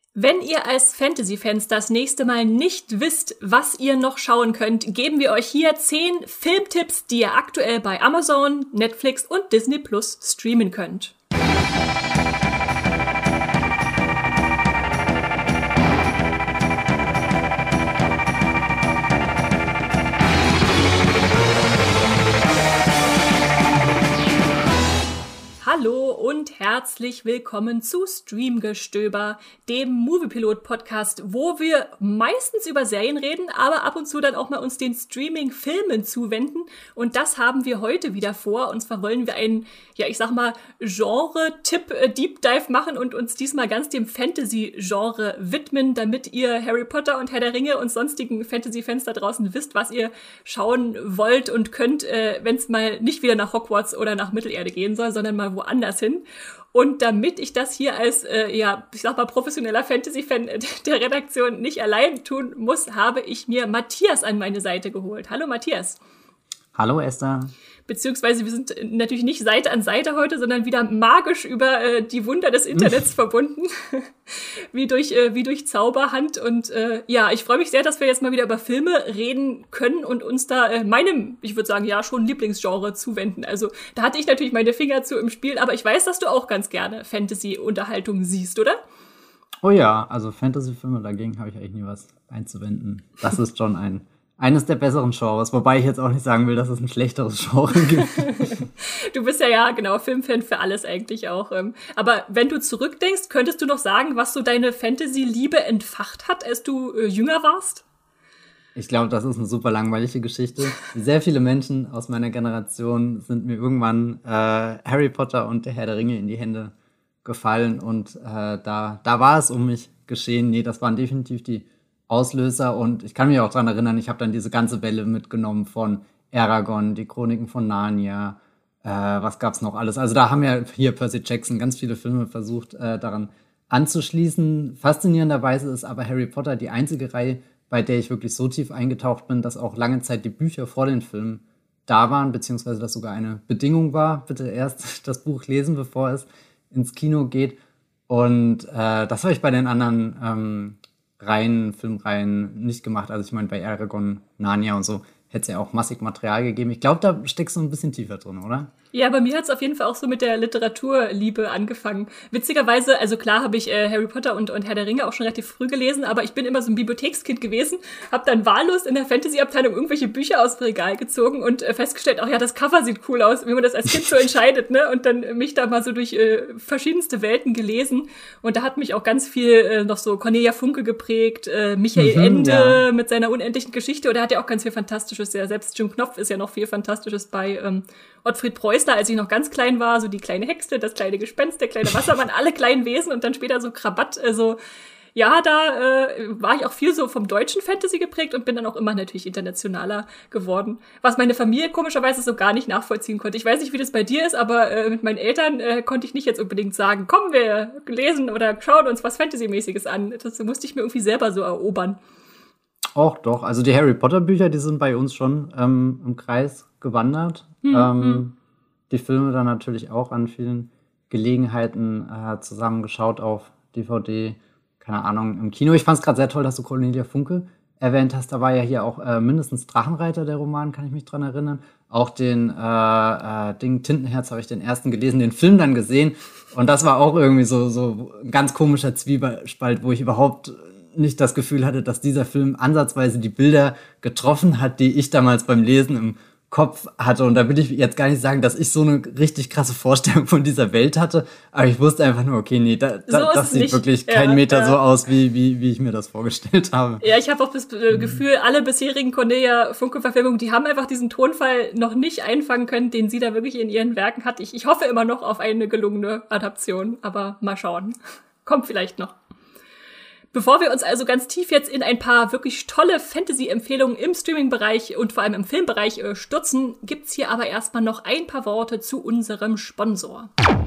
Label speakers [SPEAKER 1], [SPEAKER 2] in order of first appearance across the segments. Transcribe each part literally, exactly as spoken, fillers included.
[SPEAKER 1] Wenn ihr als Fantasy-Fans das nächste Mal nicht wisst, was ihr noch schauen könnt, geben wir euch hier zehn Filmtipps, die ihr aktuell bei Amazon, Netflix und Disney Plus streamen könnt. Hallo und herzlich willkommen zu Streamgestöber, dem Moviepilot-Podcast, wo wir meistens über Serien reden, aber ab und zu dann auch mal uns den Streaming-Filmen zuwenden. Und das haben wir heute wieder vor. Und zwar wollen wir einen, ja ich sag mal, Genre-Tipp-Deep-Dive machen und uns diesmal ganz dem Fantasy-Genre widmen, damit ihr Harry Potter und Herr der Ringe und sonstigen Fantasy-Fans da draußen wisst, was ihr schauen wollt und könnt, äh, wenn es mal nicht wieder nach Hogwarts oder nach Mittelerde gehen soll, sondern mal woanders hin. Und damit ich das hier als, äh, ja, ich sag mal, professioneller Fantasy-Fan der Redaktion nicht allein tun muss, habe ich mir Matthias an meine Seite geholt. Hallo Matthias.
[SPEAKER 2] Hallo Esther.
[SPEAKER 1] Beziehungsweise wir sind natürlich nicht Seite an Seite heute, sondern wieder magisch über äh, die Wunder des Internets verbunden, wie durch äh, wie durch Zauberhand. Und äh, ja, ich freue mich sehr, dass wir jetzt mal wieder über Filme reden können und uns da äh, meinem, ich würde sagen, ja, schon Lieblingsgenre zuwenden. Also da hatte ich natürlich meine Finger zu im Spiel, aber ich weiß, dass du auch ganz gerne Fantasy-Unterhaltung siehst, oder?
[SPEAKER 2] Oh ja, also Fantasy-Filme, dagegen habe ich eigentlich nie was einzuwenden. Das ist schon ein Eines der besseren Genres, wobei ich jetzt auch nicht sagen will, dass es ein schlechteres Genre gibt.
[SPEAKER 1] Du bist ja, ja, genau, Filmfan für alles eigentlich auch. Aber wenn du zurückdenkst, könntest du noch sagen, was so deine Fantasy-Liebe entfacht hat, als du äh, jünger warst?
[SPEAKER 2] Ich glaube, das ist eine super langweilige Geschichte. Sehr viele Menschen aus meiner Generation sind mir irgendwann äh, Harry Potter und der Herr der Ringe in die Hände gefallen. Und äh, da, da war es um mich geschehen. Nee, das waren definitiv die Auslöser, und ich kann mich auch daran erinnern, ich habe dann diese ganze Welle mitgenommen von Eragon, die Chroniken von Narnia, äh, was gab's noch alles. Also da haben ja hier Percy Jackson ganz viele Filme versucht, äh, daran anzuschließen. Faszinierenderweise ist aber Harry Potter die einzige Reihe, bei der ich wirklich so tief eingetaucht bin, dass auch lange Zeit die Bücher vor den Filmen da waren, beziehungsweise das sogar eine Bedingung war, bitte erst das Buch lesen, bevor es ins Kino geht. Und äh, das habe ich bei den anderen ähm, Reihen, Filmreihen nicht gemacht. Also ich meine, bei Eragon, Narnia und so hätte es ja auch massig Material gegeben. Ich glaube, da steckst du ein bisschen tiefer drin, oder?
[SPEAKER 1] Ja, bei mir hat es auf jeden Fall auch so mit der Literaturliebe angefangen. Witzigerweise, also klar habe ich äh, Harry Potter und, und Herr der Ringe auch schon relativ früh gelesen, aber ich bin immer so ein Bibliothekskind gewesen, habe dann wahllos in der Fantasy-Abteilung irgendwelche Bücher aus dem Regal gezogen und äh, festgestellt, ach ja, das Cover sieht cool aus, wie man das als Kind so entscheidet, ne? Und dann mich da mal so durch äh, verschiedenste Welten gelesen. Und da hat mich auch ganz viel äh, noch so Cornelia Funke geprägt, äh, Michael mhm, Ende ja. mit seiner unendlichen Geschichte. Oder hat ja auch ganz viel Fantastisches. Ja, selbst Jim Knopf ist ja noch viel Fantastisches bei ähm, Ottfried Preußler, als ich noch ganz klein war, so die kleine Hexe, das kleine Gespenst, der kleine Wassermann, alle kleinen Wesen und dann später so Krabatt, also ja, da äh, war ich auch viel so vom deutschen Fantasy geprägt und bin dann auch immer natürlich internationaler geworden, was meine Familie komischerweise so gar nicht nachvollziehen konnte. Ich weiß nicht, wie das bei dir ist, aber äh, mit meinen Eltern äh, konnte ich nicht jetzt unbedingt sagen, komm, wir lesen oder schauen uns was Fantasy-mäßiges an. Das musste ich mir irgendwie selber so erobern.
[SPEAKER 2] Auch doch, also die Harry Potter Bücher, die sind bei uns schon ähm, im Kreis gewandert. Mhm. Ähm, die Filme dann natürlich auch an vielen Gelegenheiten äh, zusammengeschaut auf D V D, keine Ahnung, im Kino. Ich fand es gerade sehr toll, dass du Cornelia Funke erwähnt hast. Da war ja hier auch äh, mindestens Drachenreiter, der Roman, kann ich mich dran erinnern. Auch den äh, äh, Ding Tintenherz habe ich den ersten gelesen, den Film dann gesehen. Und das war auch irgendwie so, so ein ganz komischer Zwiespalt, wo ich überhaupt nicht das Gefühl hatte, dass dieser Film ansatzweise die Bilder getroffen hat, die ich damals beim Lesen im Kopf hatte. Und da will ich jetzt gar nicht sagen, dass ich so eine richtig krasse Vorstellung von dieser Welt hatte, aber ich wusste einfach nur, okay, nee, da, da, so das sieht nicht. wirklich ja, kein Meter ja. so aus, wie, wie, wie ich mir das vorgestellt habe.
[SPEAKER 1] Ja, ich habe auch das äh, Gefühl, alle bisherigen Cornelia Funke-Verfilmungen, die haben einfach diesen Tonfall noch nicht einfangen können, den sie da wirklich in ihren Werken hat. Ich, ich hoffe immer noch auf eine gelungene Adaption, aber mal schauen. Kommt vielleicht noch. Bevor wir uns also ganz tief jetzt in ein paar wirklich tolle Fantasy-Empfehlungen im Streaming-Bereich und vor allem im Filmbereich äh, stürzen, gibt's hier aber erstmal noch ein paar Worte zu unserem Sponsor.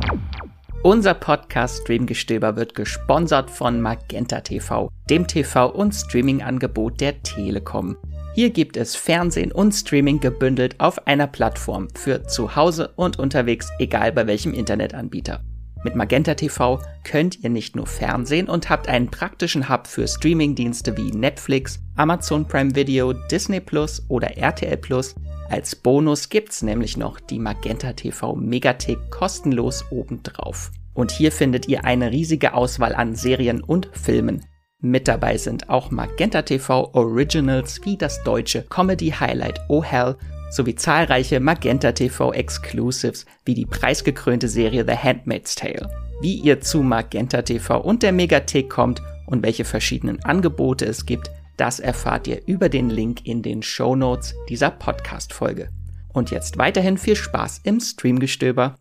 [SPEAKER 3] Unser Podcast Streamgestöber wird gesponsert von Magenta T V, dem T V- und Streaming-Angebot der Telekom. Hier gibt es Fernsehen und Streaming gebündelt auf einer Plattform für zu Hause und unterwegs, egal bei welchem Internetanbieter. Mit Magenta T V könnt ihr nicht nur Fernsehen und habt einen praktischen Hub für Streamingdienste wie Netflix, Amazon Prime Video, Disney Plus oder R T L Plus. Als Bonus gibt's nämlich noch die Magenta T V Megathek kostenlos obendrauf. Und hier findet ihr eine riesige Auswahl an Serien und Filmen. Mit dabei sind auch Magenta T V Originals wie das deutsche Comedy-Highlight Oh Hell sowie zahlreiche Magenta T V Exclusives wie die preisgekrönte Serie The Handmaid's Tale. Wie ihr zu Magenta T V und der Megathek kommt und welche verschiedenen Angebote es gibt, das erfahrt ihr über den Link in den Shownotes dieser Podcast-Folge. Und jetzt weiterhin viel Spaß im Streamgestöber.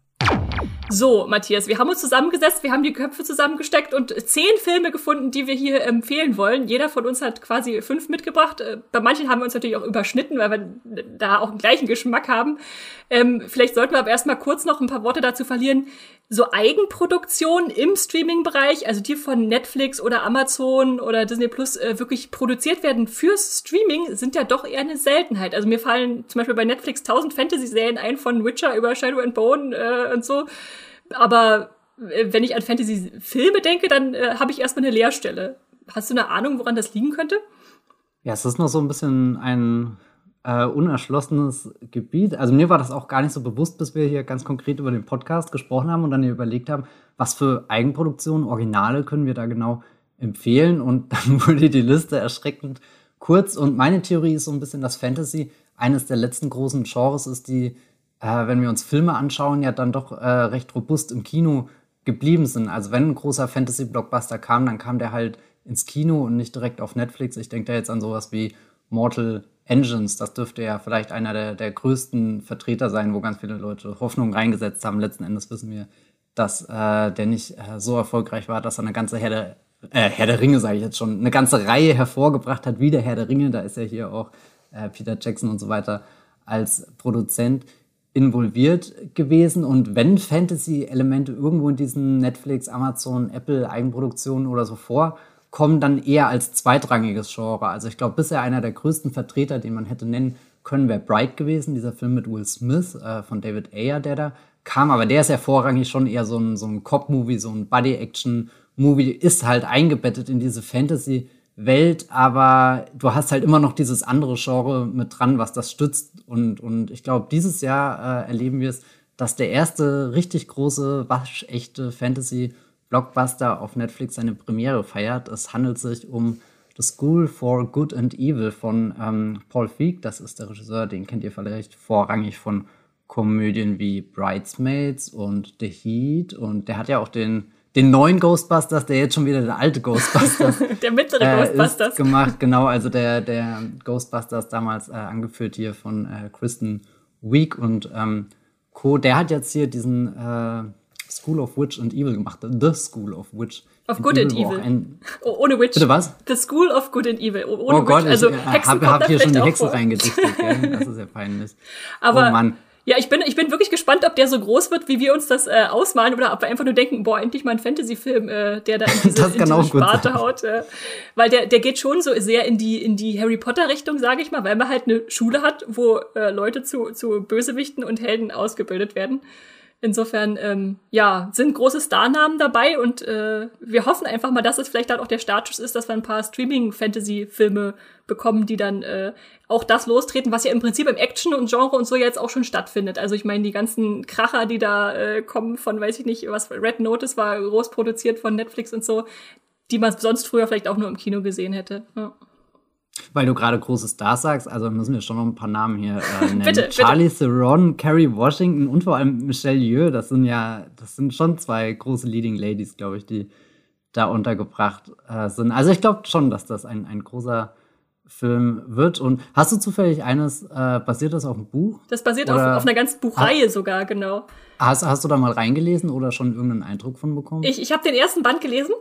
[SPEAKER 1] So, Matthias, wir haben uns zusammengesetzt, wir haben die Köpfe zusammengesteckt und zehn Filme gefunden, die wir hier empfehlen wollen. Jeder von uns hat quasi fünf mitgebracht. Bei manchen haben wir uns natürlich auch überschnitten, weil wir da auch den gleichen Geschmack haben. Ähm, vielleicht sollten wir aber erstmal kurz noch ein paar Worte dazu verlieren. So Eigenproduktionen im Streaming-Bereich, also die von Netflix oder Amazon oder Disney Plus äh, wirklich produziert werden fürs Streaming, sind ja doch eher eine Seltenheit. Also mir fallen zum Beispiel bei Netflix tausend Fantasy-Serien ein, von Witcher über Shadow and Bone äh, und so. Aber äh, wenn ich an Fantasy-Filme denke, dann äh, habe ich erstmal eine Leerstelle. Hast du eine Ahnung, woran das liegen könnte?
[SPEAKER 2] Ja, es ist noch so ein bisschen ein äh, unerschlossenes Gebiet. Also mir war das auch gar nicht so bewusst, bis wir hier ganz konkret über den Podcast gesprochen haben und dann hier überlegt haben, was für Eigenproduktionen, Originale können wir da genau empfehlen. Und dann wurde die Liste erschreckend kurz. Und meine Theorie ist so ein bisschen, dass Fantasy eines der letzten großen Genres ist, die, äh, wenn wir uns Filme anschauen, ja dann doch äh, recht robust im Kino geblieben sind. Also wenn ein großer Fantasy-Blockbuster kam, dann kam der halt ins Kino und nicht direkt auf Netflix. Ich denke da jetzt an sowas wie Mortal Engines. Das dürfte ja vielleicht einer der, der größten Vertreter sein, wo ganz viele Leute Hoffnung reingesetzt haben. Letzten Endes wissen wir, dass äh, der nicht äh, so erfolgreich war, dass er eine ganze Herr der, äh, Herr der Ringe, sage ich jetzt schon, eine ganze Reihe hervorgebracht hat, wie der Herr der Ringe. Da ist ja hier auch äh, Peter Jackson und so weiter als Produzent involviert gewesen. Und wenn Fantasy-Elemente irgendwo in diesen Netflix, Amazon, Apple Eigenproduktionen oder so vorkommen, dann eher als zweitrangiges Genre. Also ich glaube, bisher einer der größten Vertreter, den man hätte nennen können, wäre Bright gewesen, dieser Film mit Will Smith äh, von David Ayer, der da kam. Aber der ist ja vorrangig schon eher so ein, so ein Cop-Movie, so ein Buddy-Action-Movie, ist halt eingebettet in diese Fantasy-Welt, aber du hast halt immer noch dieses andere Genre mit dran, was das stützt. Und, und ich glaube, dieses Jahr äh, erleben wir es, dass der erste richtig große, waschechte Fantasy-Blockbuster auf Netflix seine Premiere feiert. Es handelt sich um The School for Good and Evil von ähm, Paul Feig. Das ist der Regisseur, den kennt ihr vielleicht vorrangig von Komödien wie Bridesmaids und The Heat. Und der hat ja auch den, den neuen Ghostbusters, der jetzt schon wieder der alte Ghostbusters
[SPEAKER 1] der mittlere
[SPEAKER 2] äh,
[SPEAKER 1] Ghostbusters
[SPEAKER 2] ist gemacht. Genau, also der, der Ghostbusters damals äh, angeführt hier von äh, Kristen Wiig und ähm, Co. Der hat jetzt hier diesen äh, School of Witch and Evil gemacht. The School of Witch
[SPEAKER 1] Of Good and Evil.
[SPEAKER 2] Ein,
[SPEAKER 1] oh, ohne Witch.
[SPEAKER 2] Bitte was?
[SPEAKER 1] The School of Good and Evil. Oh, ohne
[SPEAKER 2] oh Gott,
[SPEAKER 1] Witch. Also
[SPEAKER 2] ich
[SPEAKER 1] Hexen
[SPEAKER 2] habe hab hier schon die Hexen
[SPEAKER 1] vor.
[SPEAKER 2] reingedichtet. Gell? Das ist ja peinlich.
[SPEAKER 1] Aber
[SPEAKER 2] oh Mann.
[SPEAKER 1] Ja, ich bin, ich bin wirklich gespannt, ob der so groß wird, wie wir uns das äh, ausmalen, oder ob wir einfach nur denken, boah, endlich mal ein Fantasy-Film, äh, der da in diese, in diese Sparte haut. Äh, weil der, der geht schon so sehr in die, in die Harry Potter-Richtung, sage ich mal, weil man halt eine Schule hat, wo äh, Leute zu, zu Bösewichten und Helden ausgebildet werden. Insofern, ähm, ja, sind große Starnamen dabei und äh, wir hoffen einfach mal, dass es vielleicht dann auch der Startschuss ist, dass wir ein paar Streaming-Fantasy-Filme bekommen, die dann äh, auch das lostreten, was ja im Prinzip im Action und Genre und so jetzt auch schon stattfindet. Also ich meine, die ganzen Kracher, die da äh, kommen von, weiß ich nicht, was Red Notice war, groß produziert von Netflix und so, die man sonst früher vielleicht auch nur im Kino gesehen hätte. Ja.
[SPEAKER 2] Weil du gerade große Stars sagst, also müssen wir schon noch ein paar Namen hier äh, nennen.
[SPEAKER 1] bitte,
[SPEAKER 2] Charlie
[SPEAKER 1] bitte.
[SPEAKER 2] Theron, Kerry Washington und vor allem Michelle Yeoh, das sind ja, das sind schon zwei große Leading Ladies, glaube ich, die da untergebracht äh, sind. Also ich glaube schon, dass das ein, ein großer Film wird. Und hast du zufällig eines, äh, basiert das auf einem Buch?
[SPEAKER 1] Das basiert auf, auf einer ganzen Buchreihe
[SPEAKER 2] hast,
[SPEAKER 1] sogar, genau.
[SPEAKER 2] Hast, hast du da mal reingelesen oder schon irgendeinen Eindruck von bekommen?
[SPEAKER 1] Ich, ich habe den ersten Band gelesen.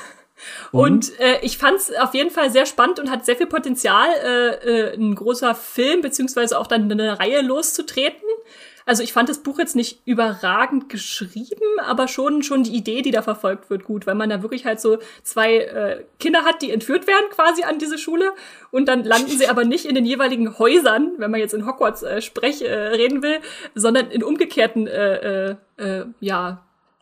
[SPEAKER 1] Und, und äh, ich fand es auf jeden Fall sehr spannend und hat sehr viel Potenzial, äh, äh, ein großer Film beziehungsweise auch dann eine Reihe loszutreten. Also ich fand das Buch jetzt nicht überragend geschrieben, aber schon schon die Idee, die da verfolgt wird, gut, weil man da wirklich halt so zwei äh, Kinder hat, die entführt werden quasi an diese Schule und dann landen sie aber nicht in den jeweiligen Häusern, wenn man jetzt in Hogwarts äh, Sprech äh, reden will, sondern in umgekehrten äh, äh, äh, ja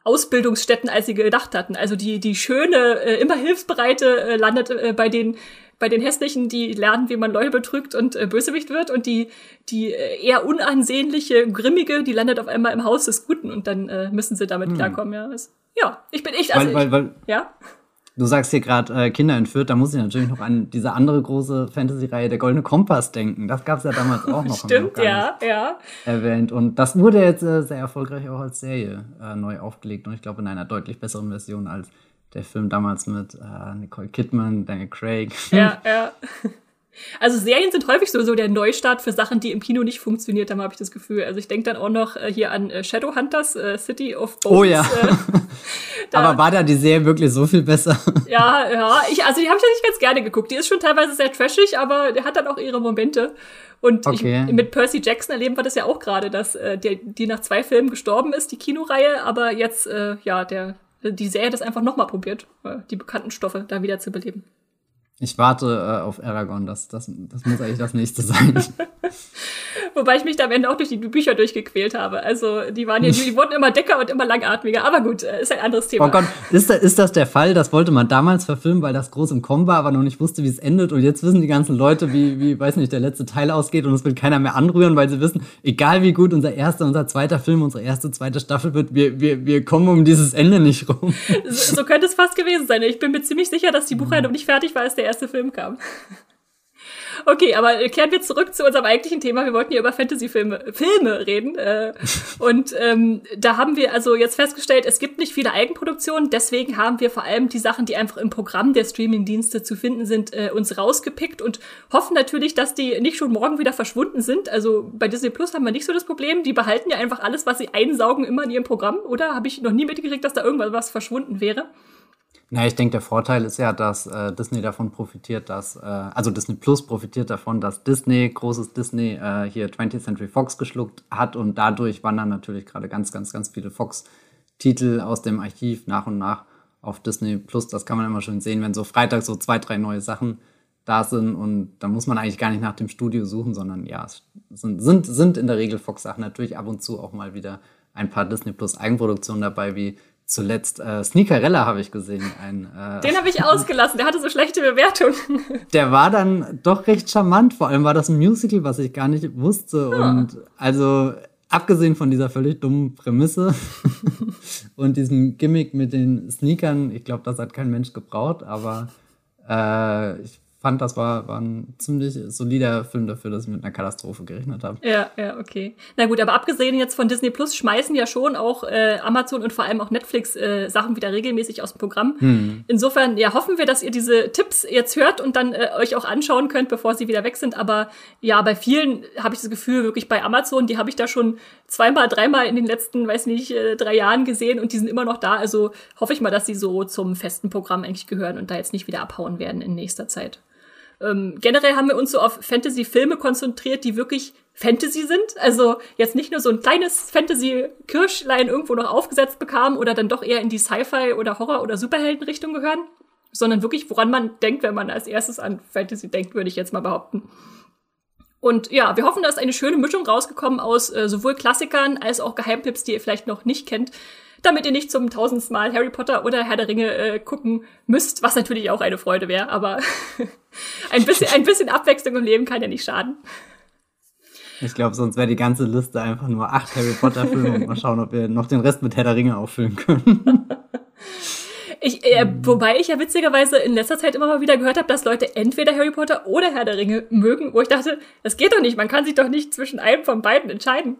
[SPEAKER 1] Ausbildungsstätten, als sie gedacht hatten. Also die, die schöne, äh, immer hilfsbereite äh, landet äh, bei den bei den hässlichen, die lernen, wie man Leute betrügt und äh, Bösewicht wird, und die die äh, eher unansehnliche, grimmige, die landet auf einmal im Haus des Guten, und dann äh, müssen sie damit hm. klarkommen. Ja, das, ja, ich bin echt, also
[SPEAKER 2] weil, weil,
[SPEAKER 1] ich,
[SPEAKER 2] weil,
[SPEAKER 1] ja.
[SPEAKER 2] Du sagst hier gerade äh, Kinder entführt, da muss ich natürlich noch an diese andere große Fantasy-Reihe, der Goldene Kompass, denken. Das gab es ja damals auch noch.
[SPEAKER 1] Stimmt, noch ja, ja.
[SPEAKER 2] Erwähnt. Und das wurde jetzt äh, sehr erfolgreich auch als Serie äh, neu aufgelegt. Und ich glaube in einer deutlich besseren Version als der Film damals mit äh, Nicole Kidman, Daniel Craig.
[SPEAKER 1] Ja, ja. Also Serien sind häufig so, so der Neustart für Sachen, die im Kino nicht funktioniert haben, habe ich das Gefühl. Also ich denke dann auch noch äh, hier an äh, Shadowhunters, äh, City of Bones.
[SPEAKER 2] Oh ja.
[SPEAKER 1] Äh,
[SPEAKER 2] Aber war da die Serie wirklich so viel besser?
[SPEAKER 1] Ja, ja. Ich, also die habe ich eigentlich ganz gerne geguckt. Die ist schon teilweise sehr trashig, aber der hat dann auch ihre Momente. Und
[SPEAKER 2] okay.
[SPEAKER 1] ich, mit Percy Jackson erleben wir das ja auch gerade, dass äh, der, die nach zwei Filmen gestorben ist, die Kinoreihe, aber jetzt, äh, ja, der die Serie das einfach nochmal probiert, äh, die bekannten Stoffe da wieder zu beleben.
[SPEAKER 2] Ich warte äh, auf Eragon, das, das, das muss eigentlich das nächste sein.
[SPEAKER 1] Wobei ich mich da am Ende auch durch die Bücher durchgequält habe. Also die waren ja, die wurden immer dicker und immer langatmiger. Aber gut, ist ein anderes Thema.
[SPEAKER 2] Oh Gott, ist, da, ist das der Fall? Das wollte man damals verfilmen, weil das groß im Kommen war, aber noch nicht wusste, wie es endet. Und jetzt wissen die ganzen Leute, wie, wie, weiß nicht, der letzte Teil ausgeht, und es will keiner mehr anrühren, weil sie wissen, egal wie gut unser erster, unser zweiter Film, unsere erste, zweite Staffel wird, wir, wir, wir kommen um dieses Ende nicht rum.
[SPEAKER 1] So, so könnte es fast gewesen sein. Ich bin mir ziemlich sicher, dass die Buchreihe noch nicht fertig war, als der erste Film kam. Okay, aber kehren wir zurück zu unserem eigentlichen Thema. Wir wollten hier über Fantasy-Filme Filme reden. Äh, und ähm, da haben wir also jetzt festgestellt, es gibt nicht viele Eigenproduktionen. Deswegen haben wir vor allem die Sachen, die einfach im Programm der Streaming-Dienste zu finden sind, äh, uns rausgepickt und hoffen natürlich, dass die nicht schon morgen wieder verschwunden sind. Also bei Disney Plus haben wir nicht so das Problem. Die behalten ja einfach alles, was sie einsaugen, immer in ihrem Programm. Oder habe ich noch nie mitgekriegt, dass da irgendwas was verschwunden wäre?
[SPEAKER 2] Na, ich denke, der Vorteil ist ja, dass äh, Disney davon profitiert, dass, äh, also Disney Plus profitiert davon, dass Disney, großes Disney, äh, hier twentieth Century Fox geschluckt hat, und dadurch wandern natürlich gerade ganz, ganz, ganz viele Fox-Titel aus dem Archiv nach und nach auf Disney Plus. Das kann man immer schön sehen, wenn so Freitag so zwei, drei neue Sachen da sind, und dann muss man eigentlich gar nicht nach dem Studio suchen, sondern ja, es sind, sind, sind in der Regel Fox-Sachen, natürlich ab und zu auch mal wieder ein paar Disney Plus Eigenproduktionen dabei, wie zuletzt äh, Sneakerella habe ich gesehen. Ein, äh,
[SPEAKER 1] Den habe ich ausgelassen, der hatte so schlechte Bewertungen.
[SPEAKER 2] Der war dann doch recht charmant, vor allem war das ein Musical, was ich gar nicht wusste. Ja. Und also abgesehen von dieser völlig dummen Prämisse und diesem Gimmick mit den Sneakern, ich glaube, das hat kein Mensch gebraucht, aber äh, ich fand, das war, war ein ziemlich solider Film dafür, dass ich mit einer Katastrophe gerechnet habe.
[SPEAKER 1] Ja, ja, okay. Na gut, aber abgesehen jetzt von Disney Plus schmeißen ja schon auch äh, Amazon und vor allem auch Netflix äh, Sachen wieder regelmäßig aus dem Programm. Hm. Insofern, ja, hoffen wir, dass ihr diese Tipps jetzt hört und dann äh, euch auch anschauen könnt, bevor sie wieder weg sind. Aber ja, bei vielen habe ich das Gefühl, wirklich bei Amazon, die habe ich da schon zweimal, dreimal in den letzten, weiß nicht, äh, drei Jahren gesehen, und die sind immer noch da. Also hoffe ich mal, dass sie so zum festen Programm eigentlich gehören und da jetzt nicht wieder abhauen werden in nächster Zeit. Ähm, generell haben wir uns so auf Fantasy-Filme konzentriert, die wirklich Fantasy sind. Also jetzt nicht nur so ein kleines Fantasy-Kirschlein irgendwo noch aufgesetzt bekamen oder dann doch eher in die Sci-Fi- oder Horror- oder Superhelden-Richtung gehören, sondern wirklich, woran man denkt, wenn man als erstes an Fantasy denkt, würde ich jetzt mal behaupten. Und ja, wir hoffen, da ist eine schöne Mischung rausgekommen aus äh, sowohl Klassikern als auch Geheimtipps, die ihr vielleicht noch nicht kennt, damit ihr nicht zum tausendsten Mal Harry Potter oder Herr der Ringe äh, gucken müsst, was natürlich auch eine Freude wäre, aber ein bisschen, ein bisschen Abwechslung im Leben kann ja nicht schaden.
[SPEAKER 2] Ich glaube, sonst wäre die ganze Liste einfach nur acht Harry Potter Filme, und mal schauen, ob wir noch den Rest mit Herr der Ringe auffüllen können.
[SPEAKER 1] Ich, äh, wobei ich ja witzigerweise in letzter Zeit immer mal wieder gehört habe, dass Leute entweder Harry Potter oder Herr der Ringe mögen, wo ich dachte, das geht doch nicht, man kann sich doch nicht zwischen einem von beiden entscheiden.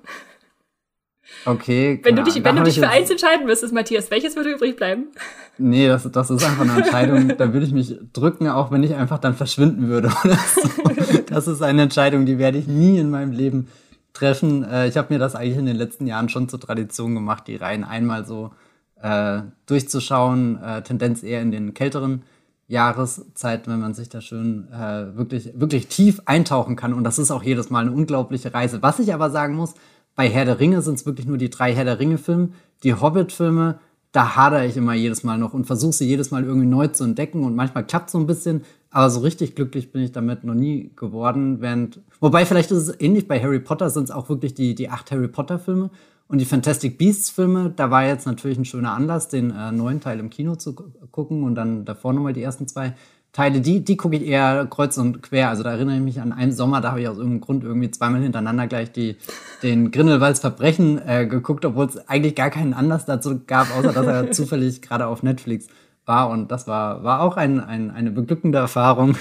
[SPEAKER 2] Okay,
[SPEAKER 1] Wenn du dich, wenn du dich für eins entscheiden müsstest, Matthias, welches würde übrig bleiben?
[SPEAKER 2] Nee, das, das ist einfach eine Entscheidung, da würde ich mich drücken, auch wenn ich einfach dann verschwinden würde oder so. Das ist eine Entscheidung, die werde ich nie in meinem Leben treffen. Äh, ich habe mir das eigentlich in den letzten Jahren schon zur Tradition gemacht, die Reihen einmal so äh, durchzuschauen, äh, Tendenz eher in den kälteren Jahreszeiten, wenn man sich da schön äh, wirklich, wirklich tief eintauchen kann. Und das ist auch jedes Mal eine unglaubliche Reise. Was ich aber sagen muss, bei Herr der Ringe sind es wirklich nur die drei Herr der Ringe-Filme. Die Hobbit-Filme, da hadere ich immer jedes Mal noch und versuche sie jedes Mal irgendwie neu zu entdecken. Und manchmal klappt es so ein bisschen, aber so richtig glücklich bin ich damit noch nie geworden. Während, wobei, vielleicht ist es ähnlich, bei Harry Potter sind es auch wirklich die, die acht Harry Potter-Filme. Und die Fantastic Beasts-Filme, da war jetzt natürlich ein schöner Anlass, den äh, neuen Teil im Kino zu gu- gucken und dann davor nochmal die ersten zwei Teile. Die, die gucke ich eher kreuz und quer. Also da erinnere ich mich an einen Sommer, da habe ich aus irgendeinem Grund irgendwie zweimal hintereinander gleich die, den Grindelwalds Verbrechen äh, geguckt, obwohl es eigentlich gar keinen Anlass dazu gab, außer dass er zufällig gerade auf Netflix war. Und das war, war auch ein, ein, eine beglückende Erfahrung.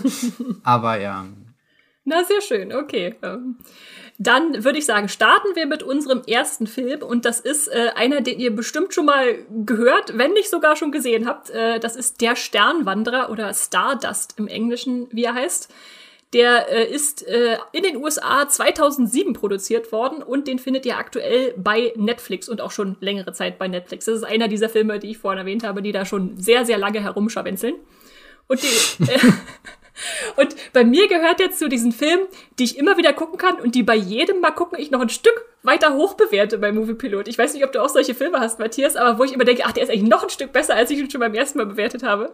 [SPEAKER 2] Aber ja.
[SPEAKER 1] Na, sehr schön, okay. Ähm, Dann würde ich sagen, starten wir mit unserem ersten Film. Und das ist äh, einer, den ihr bestimmt schon mal gehört, wenn nicht sogar schon gesehen habt. Äh, das ist Der Sternwanderer oder Stardust im Englischen, wie er heißt. Der äh, ist äh, in den U S A zweitausendsieben produziert worden und den findet ihr aktuell bei Netflix und auch schon längere Zeit bei Netflix. Das ist einer dieser Filme, die ich vorhin erwähnt habe, die da schon sehr, sehr lange herumscharwenzeln. Und die... Äh, Und bei mir gehört jetzt zu diesen Filmen, die ich immer wieder gucken kann und die bei jedem Mal gucken ich noch ein Stück weiter hoch bewerte bei Moviepilot. Ich weiß nicht, ob du auch solche Filme hast, Matthias, aber wo ich immer denke, ach, der ist eigentlich noch ein Stück besser, als ich ihn schon beim ersten Mal bewertet habe.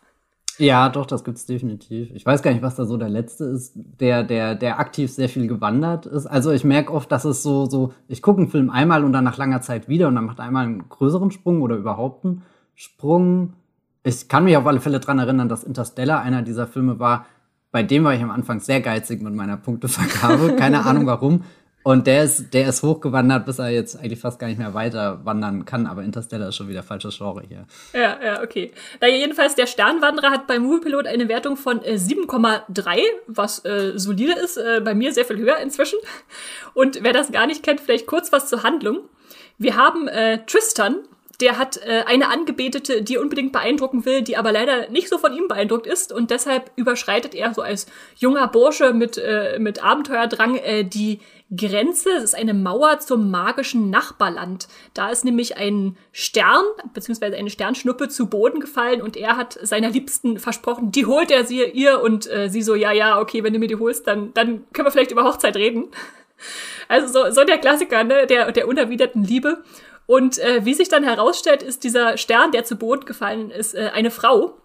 [SPEAKER 2] Ja, doch, das gibt's definitiv. Ich weiß gar nicht, was da so der letzte ist, der, der, der aktiv sehr viel gewandert ist. Also ich merke oft, dass es so, so, ich gucke einen Film einmal und dann nach langer Zeit wieder und dann macht er einmal einen größeren Sprung oder überhaupt einen Sprung. Ich kann mich auf alle Fälle dran erinnern, dass Interstellar einer dieser Filme war, bei dem war ich am Anfang sehr geizig mit meiner Punktevergabe. Keine Ahnung warum. Und der ist, der ist hochgewandert, bis er jetzt eigentlich fast gar nicht mehr weiter wandern kann. Aber Interstellar ist schon wieder falsches Genre hier.
[SPEAKER 1] Ja, ja, okay. Da jedenfalls, der Sternwanderer hat bei Moviepilot eine Wertung von äh, sieben Komma drei, was äh, solide ist. Äh, bei mir sehr viel höher inzwischen. Und wer das gar nicht kennt, vielleicht kurz was zur Handlung. Wir haben äh, Tristan. Der hat äh, eine Angebetete, die er unbedingt beeindrucken will, die aber leider nicht so von ihm beeindruckt ist. Und deshalb überschreitet er so als junger Bursche mit, äh, mit Abenteuerdrang äh, die Grenze. Es ist eine Mauer zum magischen Nachbarland. Da ist nämlich ein Stern, beziehungsweise eine Sternschnuppe zu Boden gefallen. Und er hat seiner Liebsten versprochen, die holt er sie ihr. Und äh, sie so, ja, ja, okay, wenn du mir die holst, dann, dann können wir vielleicht über Hochzeit reden. Also so, so der Klassiker, ne, der, der unerwiderten Liebe. Und äh, wie sich dann herausstellt, ist dieser Stern, der zu Boden gefallen ist, äh, eine Frau.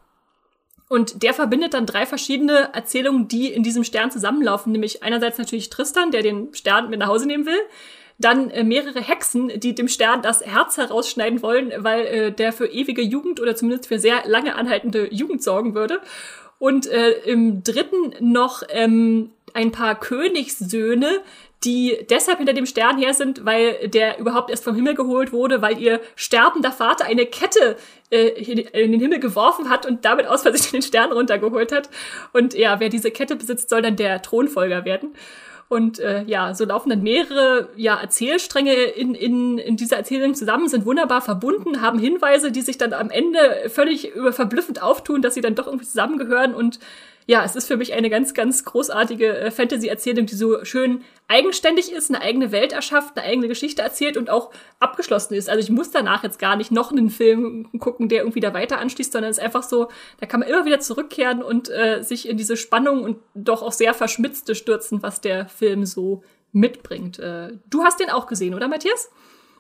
[SPEAKER 1] Und der verbindet dann drei verschiedene Erzählungen, die in diesem Stern zusammenlaufen. Nämlich einerseits natürlich Tristan, der den Stern mit nach Hause nehmen will. Dann äh, mehrere Hexen, die dem Stern das Herz herausschneiden wollen, weil äh, der für ewige Jugend oder zumindest für sehr lange anhaltende Jugend sorgen würde. Und äh, im dritten noch ähm, ein paar Königssöhne, die deshalb hinter dem Stern her sind, weil der überhaupt erst vom Himmel geholt wurde, weil ihr sterbender Vater eine Kette äh, in den Himmel geworfen hat und damit aus Versehen den Stern runtergeholt hat. Und ja, wer diese Kette besitzt, soll dann der Thronfolger werden. Und äh, ja, so laufen dann mehrere ja, Erzählstränge in, in, in dieser Erzählung zusammen, sind wunderbar verbunden, haben Hinweise, die sich dann am Ende völlig verblüffend auftun, dass sie dann doch irgendwie zusammengehören. Und ja, es ist für mich eine ganz, ganz großartige äh, Fantasy-Erzählung, die so schön eigenständig ist, eine eigene Welt erschafft, eine eigene Geschichte erzählt und auch abgeschlossen ist. Also ich muss danach jetzt gar nicht noch einen Film gucken, der irgendwie da weiter anschließt, sondern es ist einfach so, da kann man immer wieder zurückkehren und äh, sich in diese Spannung und doch auch sehr verschmitzte stürzen, was der Film so mitbringt. Äh, du hast den auch gesehen, oder Matthias?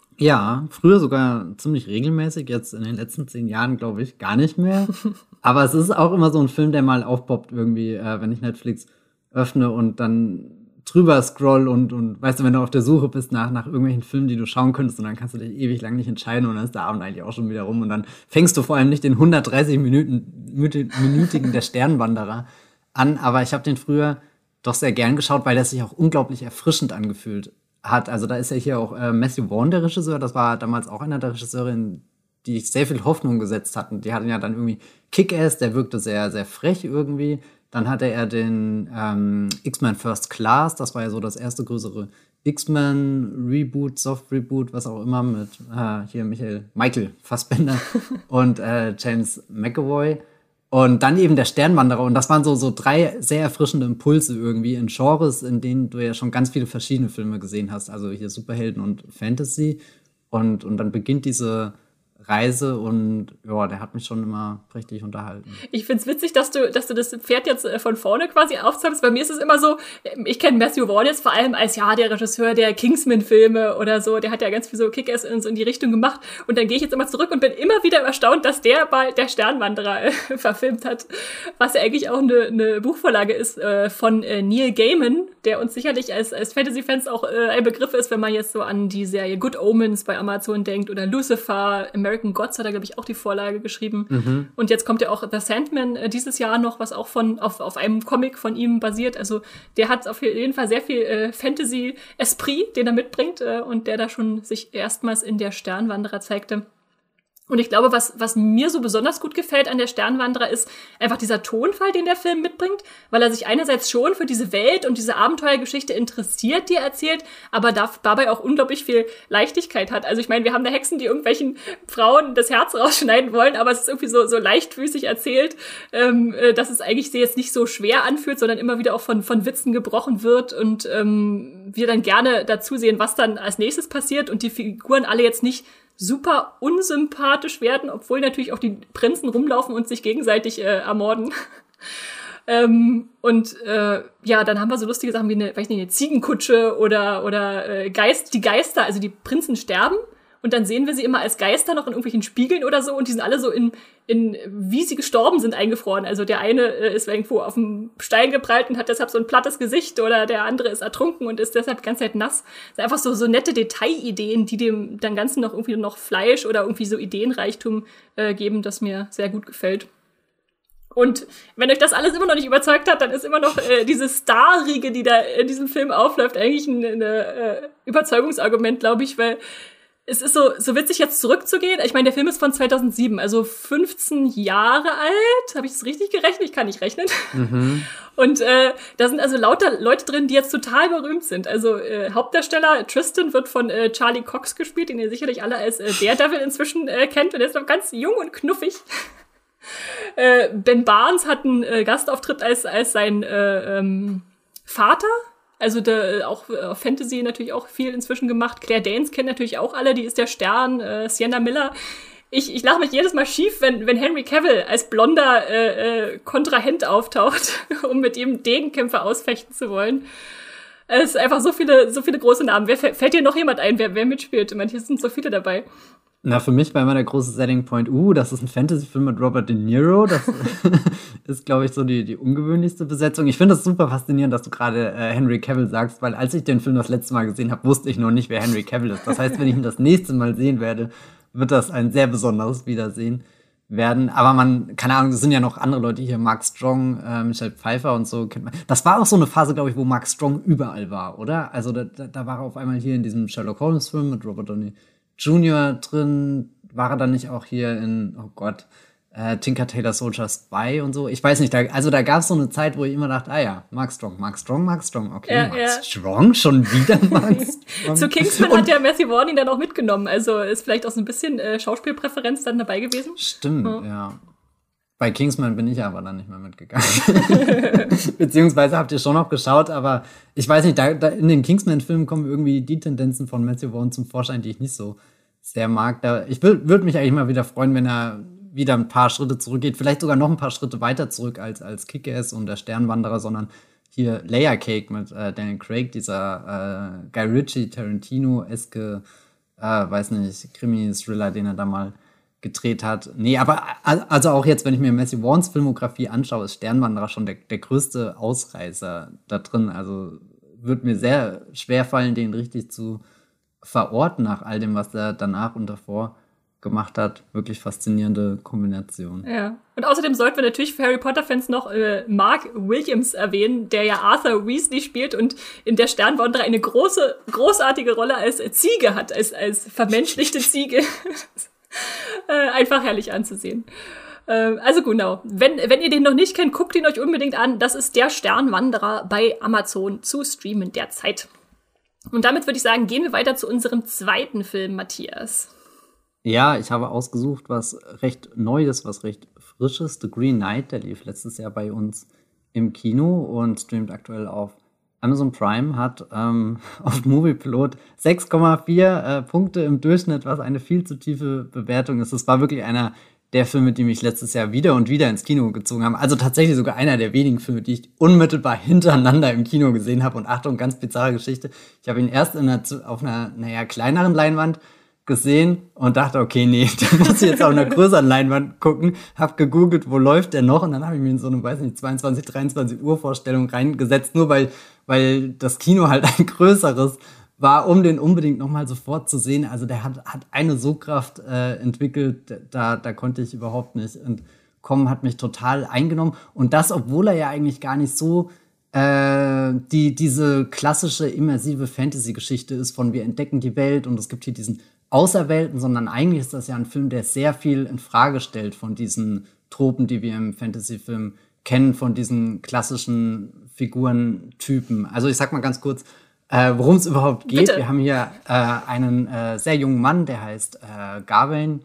[SPEAKER 2] Ja, früher sogar ziemlich regelmäßig, jetzt in den letzten zehn Jahren glaube ich gar nicht mehr. Aber es ist auch immer so ein Film, der mal aufpoppt irgendwie, äh, wenn ich Netflix öffne und dann drüber scroll und, und weißt du, wenn du auf der Suche bist nach, nach irgendwelchen Filmen, die du schauen könntest und dann kannst du dich ewig lang nicht entscheiden und dann ist der Abend eigentlich auch schon wieder rum und dann fängst du vor allem nicht den hundertdreißig Minuten, minütigen Der Sternwanderer an, aber ich habe den früher doch sehr gern geschaut, weil der sich auch unglaublich erfrischend angefühlt hat. Also da ist ja hier auch äh, Matthew Vaughn, der Regisseur, das war damals auch einer der Regisseure, in die ich sehr viel Hoffnung gesetzt hatten. Die hatten ja dann irgendwie Kick-Ass, der wirkte sehr, sehr frech irgendwie. Dann hatte er den ähm, X-Men First Class, das war ja so das erste größere X-Men-Reboot, Soft-Reboot, was auch immer, mit äh, hier Michael, Michael Fassbender und äh, James McAvoy. Und dann eben Der Sternwanderer. Und das waren so, so drei sehr erfrischende Impulse irgendwie in Genres, in denen du ja schon ganz viele verschiedene Filme gesehen hast. Also hier Superhelden und Fantasy. Und, und dann beginnt diese Reise und ja, der hat mich schon immer richtig unterhalten.
[SPEAKER 1] Ich find's witzig, dass du, dass du das Pferd jetzt von vorne quasi aufzahlst. Bei mir ist es immer so, ich kenne Matthew Vaughn jetzt vor allem als, ja, der Regisseur der Kingsman-Filme oder so, der hat ja ganz viel so Kick-Ass in, so in die Richtung gemacht und dann gehe ich jetzt immer zurück und bin immer wieder erstaunt, dass der bei der Sternwanderer äh, verfilmt hat, was ja eigentlich auch eine, eine Buchvorlage ist äh, von äh, Neil Gaiman, der uns sicherlich als, als Fantasy-Fans auch äh, ein Begriff ist, wenn man jetzt so an die Serie Good Omens bei Amazon denkt oder Lucifer, American Gods hat er, glaube ich, auch die Vorlage geschrieben. Mhm. Und jetzt kommt ja auch The Sandman äh, dieses Jahr noch, was auch von auf, auf einem Comic von ihm basiert. Also der hat auf jeden Fall sehr viel äh, Fantasy-Esprit, den er mitbringt äh, und der da schon sich erstmals in der Sternwanderer zeigte. Und ich glaube, was, was mir so besonders gut gefällt an der Sternwanderer ist einfach dieser Tonfall, den der Film mitbringt, weil er sich einerseits schon für diese Welt und diese Abenteuergeschichte interessiert, die er erzählt, aber dabei auch unglaublich viel Leichtigkeit hat. Also ich meine, wir haben da Hexen, die irgendwelchen Frauen das Herz rausschneiden wollen, aber es ist irgendwie so, so leichtfüßig erzählt, ähm, dass es eigentlich sich jetzt nicht so schwer anfühlt, sondern immer wieder auch von, von Witzen gebrochen wird und ähm, wir dann gerne dazu sehen, was dann als nächstes passiert und die Figuren alle jetzt nicht super unsympathisch werden, obwohl natürlich auch die Prinzen rumlaufen und sich gegenseitig äh, ermorden. ähm, und äh, ja, dann haben wir so lustige Sachen wie eine, weiß nicht, eine Ziegenkutsche oder oder äh, Geist, die Geister, also die Prinzen sterben und dann sehen wir sie immer als Geister noch in irgendwelchen Spiegeln oder so und die sind alle so in in wie sie gestorben sind eingefroren. Also der eine äh, ist irgendwo auf dem Stein geprallt und hat deshalb so ein plattes Gesicht oder der andere ist ertrunken und ist deshalb die ganze Zeit nass. Das sind einfach so so nette Detailideen, die dem dann Ganzen noch irgendwie noch Fleisch oder irgendwie so Ideenreichtum äh, geben, das mir sehr gut gefällt. Und wenn euch das alles immer noch nicht überzeugt hat, dann ist immer noch äh, diese Star-Riege, die da in diesem Film aufläuft, eigentlich ein, ein äh, Überzeugungsargument, glaube ich, weil es ist so, so witzig, jetzt zurückzugehen. Ich meine, der Film ist von zweitausendsieben, also fünfzehn Jahre alt. Habe ich das richtig gerechnet? Ich kann nicht rechnen. Mhm. Und äh, da sind also lauter Leute drin, die jetzt total berühmt sind. Also äh, Hauptdarsteller Tristan wird von äh, Charlie Cox gespielt, den ihr sicherlich alle als äh, Daredevil inzwischen äh, kennt. Und er ist noch ganz jung und knuffig. äh, Ben Barnes hat einen äh, Gastauftritt als, als sein äh, ähm, Vater. Also da auch äh, Fantasy natürlich auch viel inzwischen gemacht. Claire Danes kennen natürlich auch alle, die ist der Stern, äh, Sienna Miller. Ich, ich lache mich jedes Mal schief, wenn, wenn Henry Cavill als blonder äh, äh, Kontrahent auftaucht, um mit ihm Degenkämpfe ausfechten zu wollen. Es ist einfach so viele, so viele große Namen. Wer, fällt dir noch jemand ein, wer, wer mitspielt? Manche sind so viele dabei.
[SPEAKER 2] Na, für mich war immer der große Setting Point, uh, das ist ein Fantasy-Film mit Robert De Niro. Das ist, glaube ich, so die, die ungewöhnlichste Besetzung. Ich finde das super faszinierend, dass du gerade äh, Henry Cavill sagst, weil als ich den Film das letzte Mal gesehen habe, wusste ich noch nicht, wer Henry Cavill ist. Das heißt, wenn ich ihn das nächste Mal sehen werde, wird das ein sehr besonderes Wiedersehen werden. Aber man, keine Ahnung, es sind ja noch andere Leute hier, Mark Strong, äh, Michelle Pfeiffer und so kennt man. Das war auch so eine Phase, glaube ich, wo Mark Strong überall war, oder? Also da, da, da war er auf einmal hier in diesem Sherlock Holmes-Film mit Robert Downey Junior drin, war er dann nicht auch hier in, oh Gott, äh, Tinker Tailor Soldier Spy und so? Ich weiß nicht, da, also da gab es so eine Zeit, wo ich immer dachte, ah ja, Mark Strong, Mark Strong, Mark Strong, okay, ja, Mark ja. Strong, schon wieder Mark Strong.
[SPEAKER 1] Zu Kingsman und hat ja Matthew Vaughn ihn dann auch mitgenommen, also ist vielleicht auch so ein bisschen äh, Schauspielpräferenz dann dabei gewesen.
[SPEAKER 2] Stimmt, ja. ja. Bei Kingsman bin ich aber dann nicht mehr mitgegangen. Beziehungsweise habt ihr schon noch geschaut, aber ich weiß nicht, da, da in den Kingsman-Filmen kommen irgendwie die Tendenzen von Matthew Vaughn zum Vorschein, die ich nicht so sehr mag. Da, ich würde würd mich eigentlich mal wieder freuen, wenn er wieder ein paar Schritte zurückgeht, vielleicht sogar noch ein paar Schritte weiter zurück als, als Kick-Ass und der Sternwanderer, sondern hier Layer Cake mit äh, Daniel Craig, dieser äh, Guy Ritchie, Tarantino-eske, äh, weiß nicht, Krimi-Thriller, den er da mal gedreht hat. Nee, aber also auch jetzt, wenn ich mir Matthew Vaughns Filmografie anschaue, ist Sternwanderer schon der, der größte Ausreißer da drin. Also wird mir sehr schwer fallen, den richtig zu verorten nach all dem, was er danach und davor gemacht hat. Wirklich faszinierende Kombination.
[SPEAKER 1] Ja. Und außerdem sollten wir natürlich für Harry Potter-Fans noch äh, Mark Williams erwähnen, der ja Arthur Weasley spielt und in der Sternwanderer eine große, großartige Rolle als Ziege hat, als, als vermenschlichte Ziege. Äh, einfach herrlich anzusehen. Äh, also genau, wenn, wenn ihr den noch nicht kennt, guckt ihn euch unbedingt an. Das ist der Sternwanderer bei Amazon zu streamen derzeit. Und damit würde ich sagen, gehen wir weiter zu unserem zweiten Film, Matthias.
[SPEAKER 2] Ja, ich habe ausgesucht, was recht Neues, was recht Frisches. The Green Knight, der lief letztes Jahr bei uns im Kino und streamt aktuell auf Amazon Prime hat ähm, auf Moviepilot sechs Komma vier äh, Punkte im Durchschnitt, was eine viel zu tiefe Bewertung ist. Das war wirklich einer der Filme, die mich letztes Jahr wieder und wieder ins Kino gezogen haben. Also tatsächlich sogar einer der wenigen Filme, die ich unmittelbar hintereinander im Kino gesehen habe. Und Achtung, ganz bizarre Geschichte. Ich habe ihn erst in einer, auf einer, naja, kleineren Leinwand gesehen und dachte, okay, nee, da muss ich jetzt auf einer größeren Leinwand gucken. Hab gegoogelt, wo läuft der noch? Und dann habe ich mir in so eine, weiß nicht, zweiundzwanzig, dreiundzwanzig Uhr Vorstellung reingesetzt, nur weil, weil das Kino halt ein größeres war, um den unbedingt nochmal sofort zu sehen. Also der hat, hat eine Sogkraft äh, entwickelt, da, da konnte ich überhaupt nicht entkommen, hat mich total eingenommen. Und das, obwohl er ja eigentlich gar nicht so äh, die, diese klassische immersive Fantasy-Geschichte ist von wir entdecken die Welt und es gibt hier diesen Außerwelten, sondern eigentlich ist das ja ein Film, der sehr viel in Frage stellt von diesen Tropen, die wir im Fantasy-Film kennen, von diesen klassischen Figurentypen. Also ich sag mal ganz kurz, äh, worum es überhaupt geht.
[SPEAKER 1] Bitte.
[SPEAKER 2] Wir haben hier äh, einen äh, sehr jungen Mann, der heißt äh, Gawain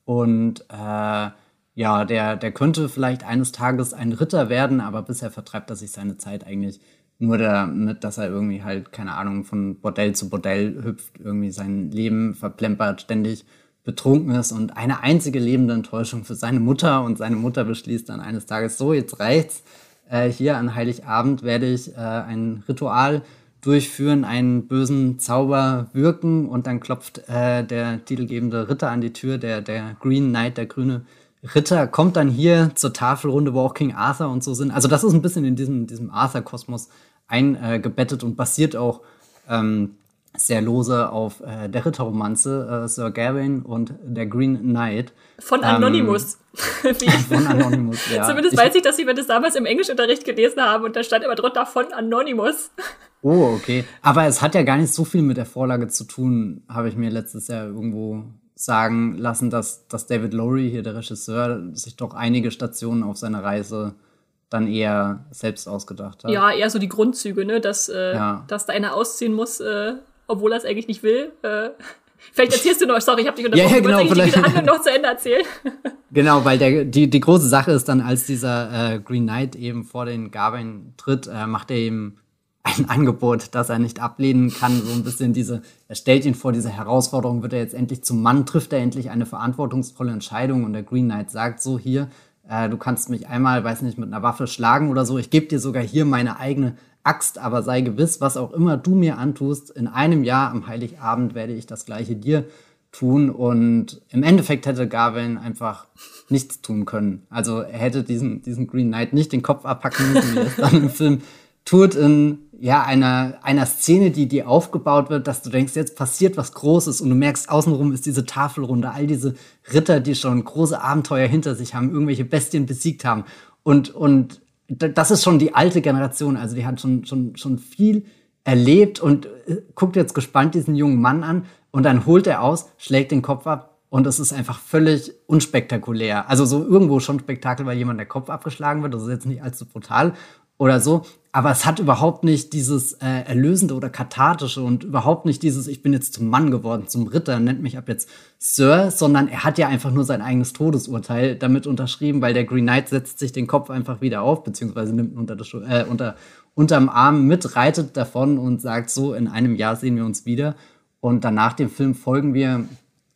[SPEAKER 2] und äh, ja, der, der könnte vielleicht eines Tages ein Ritter werden, aber bisher vertreibt er sich seine Zeit eigentlich nur damit, dass er irgendwie halt, keine Ahnung, von Bordell zu Bordell hüpft, irgendwie sein Leben verplempert, ständig betrunken ist und eine einzige lebende Enttäuschung für seine Mutter. Und seine Mutter beschließt dann eines Tages, so, jetzt reicht's. Äh, hier an Heiligabend werde ich äh, ein Ritual durchführen, einen bösen Zauber wirken und dann klopft äh, der titelgebende Ritter an die Tür, der, der Green Knight, der grüne Ritter, kommt dann hier zur Tafelrunde, wo auch King Arthur und so sind. Also das ist ein bisschen in diesem, diesem Arthur-Kosmos eingebettet und basiert auch ähm, sehr lose auf äh, der Ritterromanze äh, Sir Gawain und der Green Knight.
[SPEAKER 1] Von Anonymous.
[SPEAKER 2] Ähm, von Anonymous, ja.
[SPEAKER 1] Zumindest weiß ich, dass sie mir das damals im Englischunterricht gelesen haben und da stand immer drunter von Anonymous.
[SPEAKER 2] Oh, okay. Aber es hat ja gar nicht so viel mit der Vorlage zu tun, habe ich mir letztes Jahr irgendwo sagen lassen, dass, dass David Lowery, hier der Regisseur, sich doch einige Stationen auf seiner Reise dann eher selbst ausgedacht hat.
[SPEAKER 1] Ja, eher so die Grundzüge, ne, dass, äh, ja. dass da einer ausziehen muss, äh, obwohl er es eigentlich nicht will. Äh, vielleicht erzählst du noch, sorry, ich habe dich unterbrochen,
[SPEAKER 2] ja, ja, genau,
[SPEAKER 1] du wolltest eigentlich die Handlung noch zu Ende erzählen.
[SPEAKER 2] Genau, weil der, die, die große Sache ist dann, als dieser äh, Green Knight eben vor den Gawain tritt, äh, macht er ihm ein Angebot, das er nicht ablehnen kann, so ein bisschen diese, er stellt ihn vor diese Herausforderung, wird er jetzt endlich zum Mann, trifft er endlich eine verantwortungsvolle Entscheidung und der Green Knight sagt so, hier, äh, du kannst mich einmal, weiß nicht, mit einer Waffe schlagen oder so, ich gebe dir sogar hier meine eigene Axt, aber sei gewiss, was auch immer du mir antust, in einem Jahr am Heiligabend werde ich das Gleiche dir tun und im Endeffekt hätte Gawain einfach nichts tun können. Also er hätte diesen, diesen Green Knight nicht den Kopf abhacken müssen, wie er es dann im Film tut, in ja, einer, einer Szene, die, die aufgebaut wird, dass du denkst, jetzt passiert was Großes und du merkst, außenrum ist diese Tafelrunde, all diese Ritter, die schon große Abenteuer hinter sich haben, irgendwelche Bestien besiegt haben. Und, und das ist schon die alte Generation, also die hat schon, schon, schon viel erlebt und guckt jetzt gespannt diesen jungen Mann an und dann holt er aus, schlägt den Kopf ab und es ist einfach völlig unspektakulär. Also so irgendwo schon Spektakel, weil jemand der Kopf abgeschlagen wird, das ist jetzt nicht allzu brutal oder so, aber es hat überhaupt nicht dieses äh, Erlösende oder Kathartische und überhaupt nicht dieses, ich bin jetzt zum Mann geworden, zum Ritter, nennt mich ab jetzt Sir, sondern er hat ja einfach nur sein eigenes Todesurteil damit unterschrieben, weil der Green Knight setzt sich den Kopf einfach wieder auf, beziehungsweise nimmt ihn unter, das, äh, unter unterm Arm mit, reitet davon und sagt so, in einem Jahr sehen wir uns wieder. Und dann nach dem Film folgen wir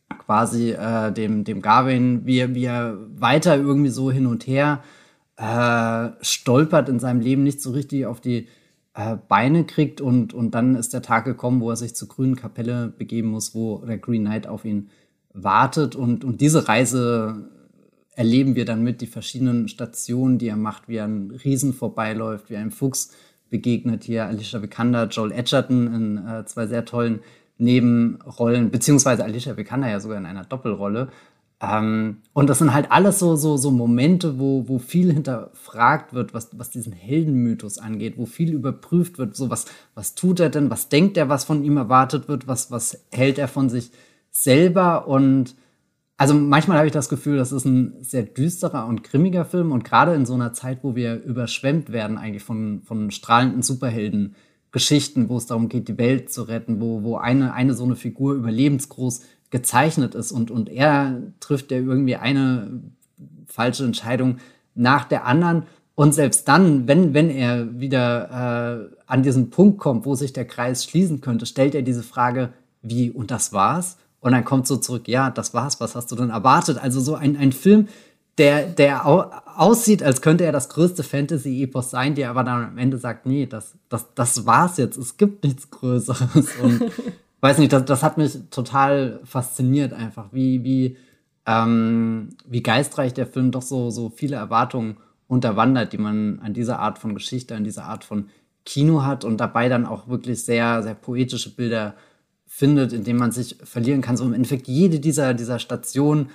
[SPEAKER 2] quasi äh, dem, dem Gawain, wie, wie er weiter irgendwie so hin und her Äh, stolpert in seinem Leben, nicht so richtig auf die äh, Beine kriegt und, und dann ist der Tag gekommen, wo er sich zur grünen Kapelle begeben muss, wo der Green Knight auf ihn wartet und, und diese Reise erleben wir dann mit, die verschiedenen Stationen, die er macht, wie er an Riesen vorbeiläuft, wie er einem Fuchs begegnet, hier Alicia Vikander, Joel Edgerton in äh, zwei sehr tollen Nebenrollen, beziehungsweise Alicia Vikander ja sogar in einer Doppelrolle. Ähm, und das sind halt alles so, so, so Momente, wo, wo viel hinterfragt wird, was, was diesen Heldenmythos angeht, wo viel überprüft wird, so was, was tut er denn, was denkt er, was von ihm erwartet wird, was, was hält er von sich selber und also manchmal habe ich das Gefühl, das ist ein sehr düsterer und grimmiger Film und gerade in so einer Zeit, wo wir überschwemmt werden eigentlich von, von strahlenden Superhelden-Geschichten, wo es darum geht, die Welt zu retten, wo, wo eine, eine so eine Figur überlebensgroß gezeichnet ist und, und er trifft ja irgendwie eine falsche Entscheidung nach der anderen Und selbst dann, wenn, wenn er wieder äh, an diesen Punkt kommt, wo sich der Kreis schließen könnte, stellt er diese Frage, wie, und das war's? Und dann kommt so zurück, ja, das war's, was hast du denn erwartet? Also so ein, ein Film, der, der au- aussieht, als könnte er das größte Fantasy-Epos sein, der aber dann am Ende sagt, nee, das, das, das war's jetzt, es gibt nichts Größeres. Und weiß nicht, das, das hat mich total fasziniert einfach, wie, wie, ähm, wie geistreich der Film doch so, so viele Erwartungen unterwandert, die man an dieser Art von Geschichte, an dieser Art von Kino hat und dabei dann auch wirklich sehr, sehr poetische Bilder findet, in denen man sich verlieren kann. So im Endeffekt jede dieser, dieser Stationen,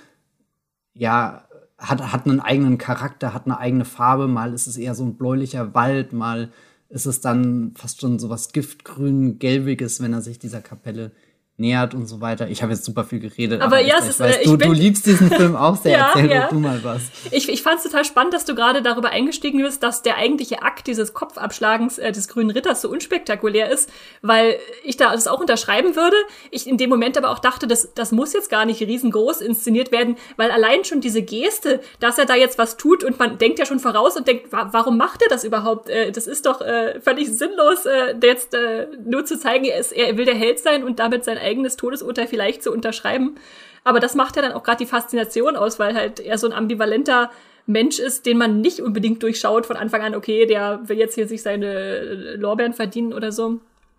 [SPEAKER 2] ja, hat, hat einen eigenen Charakter, hat eine eigene Farbe. Mal ist es eher so ein bläulicher Wald, mal ist es dann fast schon so was Giftgrün-Gelbiges, wenn er sich dieser Kapelle nähert und so weiter. Ich habe jetzt super viel geredet.
[SPEAKER 1] Aber, aber ja,
[SPEAKER 2] ich
[SPEAKER 1] es
[SPEAKER 2] weiß,
[SPEAKER 1] ist,
[SPEAKER 2] du,
[SPEAKER 1] ich bin,
[SPEAKER 2] du liebst diesen Film auch sehr.
[SPEAKER 1] ja,
[SPEAKER 2] Erzähl
[SPEAKER 1] ja.
[SPEAKER 2] doch du mal was.
[SPEAKER 1] Ich, ich fand es total spannend, dass du gerade darüber eingestiegen bist, dass der eigentliche Akt dieses Kopfabschlagens äh, des Grünen Ritters so unspektakulär ist, weil ich da das auch unterschreiben würde. Ich in dem Moment aber auch dachte, das, das muss jetzt gar nicht riesengroß inszeniert werden, weil allein schon diese Geste, dass er da jetzt was tut und man denkt ja schon voraus und denkt, wa- warum macht er das überhaupt? Äh, das ist doch äh, völlig sinnlos, äh, jetzt äh, nur zu zeigen, er, ist, er will der Held sein und damit sein eigenes Todesurteil vielleicht zu unterschreiben. Aber das macht ja dann auch gerade die Faszination aus, weil halt er so ein ambivalenter Mensch ist, den man nicht unbedingt durchschaut von Anfang an, okay, der will jetzt hier sich seine Lorbeeren verdienen oder so.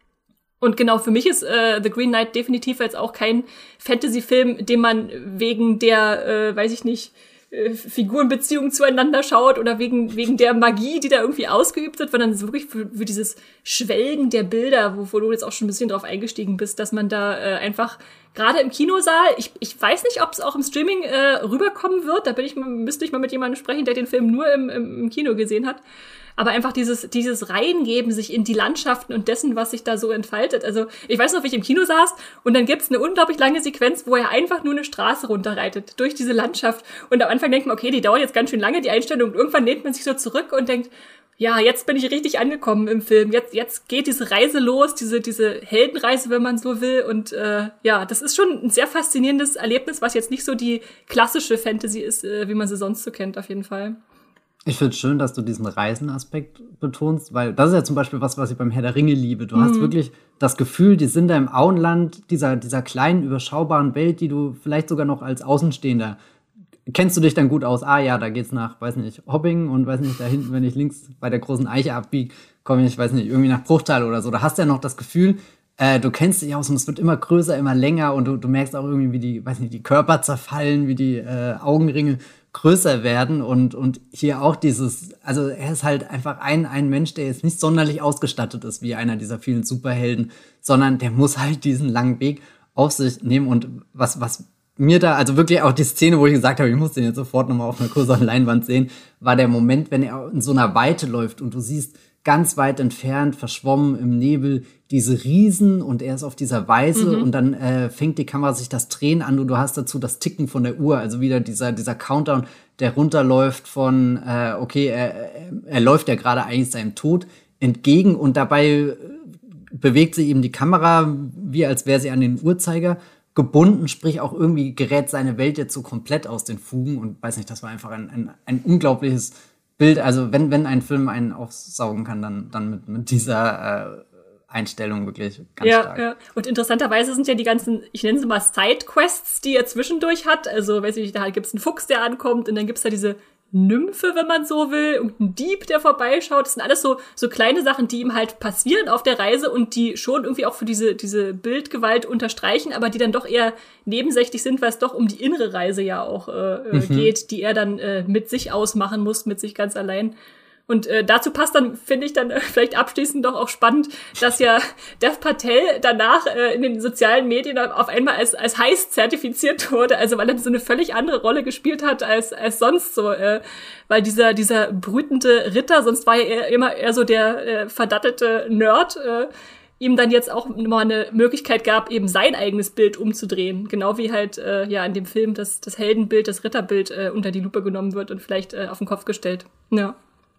[SPEAKER 1] Und genau, für mich ist äh, The Green Knight definitiv jetzt auch kein Fantasy-Film, den man wegen der, äh, weiß ich nicht, Figurenbeziehungen zueinander schaut oder wegen wegen der Magie, die da irgendwie ausgeübt wird, sondern wirklich für, für dieses Schwelgen der Bilder, wo, wo du jetzt auch schon ein bisschen drauf eingestiegen bist, dass man da äh, einfach gerade im Kinosaal, ich ich weiß nicht, ob es auch im Streaming äh, rüberkommen wird, da bin ich müsste ich mal mit jemandem sprechen, der den Film nur im, im, im Kino gesehen hat. Aber einfach dieses, dieses Reingeben sich in die Landschaften und dessen, was sich da so entfaltet. Also, ich weiß noch, wie ich im Kino saß und dann gibt's eine unglaublich lange Sequenz, wo er einfach nur eine Straße runterreitet, durch diese Landschaft. Und am Anfang denkt man, okay, die dauert jetzt ganz schön lange, die Einstellung. Und irgendwann lehnt man sich so zurück und denkt, ja, jetzt bin ich richtig angekommen im Film. Jetzt, jetzt geht diese Reise los, diese, diese Heldenreise, wenn man so will. Und, äh, ja, das ist schon ein sehr faszinierendes Erlebnis, was jetzt nicht so die klassische Fantasy ist, äh, wie man sie sonst so kennt, auf jeden Fall.
[SPEAKER 2] Ich finde es schön, dass du diesen Reisenaspekt betonst, weil das ist ja zum Beispiel was, was ich beim Herr der Ringe liebe. Du mhm. hast wirklich das Gefühl, die sind da im Auenland dieser, dieser kleinen, überschaubaren Welt, die du vielleicht sogar noch als Außenstehender, kennst du dich dann gut aus? Ah ja, da geht's nach, weiß nicht, Hopping und weiß nicht, da hinten, wenn ich links bei der großen Eiche abbiege, komme ich, weiß nicht, irgendwie nach Bruchtal oder so. Da hast du ja noch das Gefühl, äh, du kennst dich aus und es wird immer größer, immer länger und du, du merkst auch irgendwie, wie die, weiß nicht, die Körper zerfallen, wie die äh, Augenringe größer werden und, und hier auch dieses, also er ist halt einfach ein, ein Mensch, der jetzt nicht sonderlich ausgestattet ist wie einer dieser vielen Superhelden, sondern der muss halt diesen langen Weg auf sich nehmen und was, was mir da, also wirklich auch die Szene, wo ich gesagt habe, ich muss den jetzt sofort nochmal auf einer größeren Leinwand sehen, war der Moment, wenn er in so einer Weite läuft und du siehst ganz weit entfernt, verschwommen im Nebel, diese Riesen und er ist auf dieser Weise mhm. und dann äh, fängt die Kamera sich das Drehen an und du hast dazu das Ticken von der Uhr, also wieder dieser dieser Countdown, der runterläuft von, äh, okay, er, er, er läuft ja gerade eigentlich seinem Tod entgegen und dabei bewegt sich eben die Kamera, wie als wäre sie an den Uhrzeiger gebunden, sprich auch irgendwie gerät seine Welt jetzt so komplett aus den Fugen und weiß nicht, das war einfach ein, ein, ein unglaubliches Bild, also wenn, wenn ein Film einen aufsaugen kann, dann, dann mit, mit dieser äh, Einstellung wirklich ganz
[SPEAKER 1] ja,
[SPEAKER 2] stark.
[SPEAKER 1] Ja, und interessanterweise sind ja die ganzen, ich nenne sie mal Sidequests, die er zwischendurch hat, also weiß ich nicht, da gibt's einen Fuchs, der ankommt und dann gibt's da diese Nymphe, wenn man so will, und ein Dieb, der vorbeischaut. Das sind alles so so kleine Sachen, die ihm halt passieren auf der Reise und die schon irgendwie auch für diese diese Bildgewalt unterstreichen, aber die dann doch eher nebensächlich sind, weil es doch um die innere Reise ja auch äh, mhm. geht, die er dann äh, mit sich ausmachen muss, mit sich ganz allein. Und äh, dazu passt dann, finde ich dann äh, vielleicht abschließend doch auch spannend, dass ja Dev Patel danach äh, in den sozialen Medien auf einmal als als heiß zertifiziert wurde, also weil er so eine völlig andere Rolle gespielt hat als als sonst so, äh, weil dieser dieser brütende Ritter, sonst war er eher, immer eher so der äh, verdattete Nerd, äh, ihm dann jetzt auch mal eine Möglichkeit gab, eben sein eigenes Bild umzudrehen, genau wie halt äh, ja in dem Film das das Heldenbild, das Ritterbild äh, unter die Lupe genommen wird und vielleicht äh, auf den Kopf gestellt. Ja.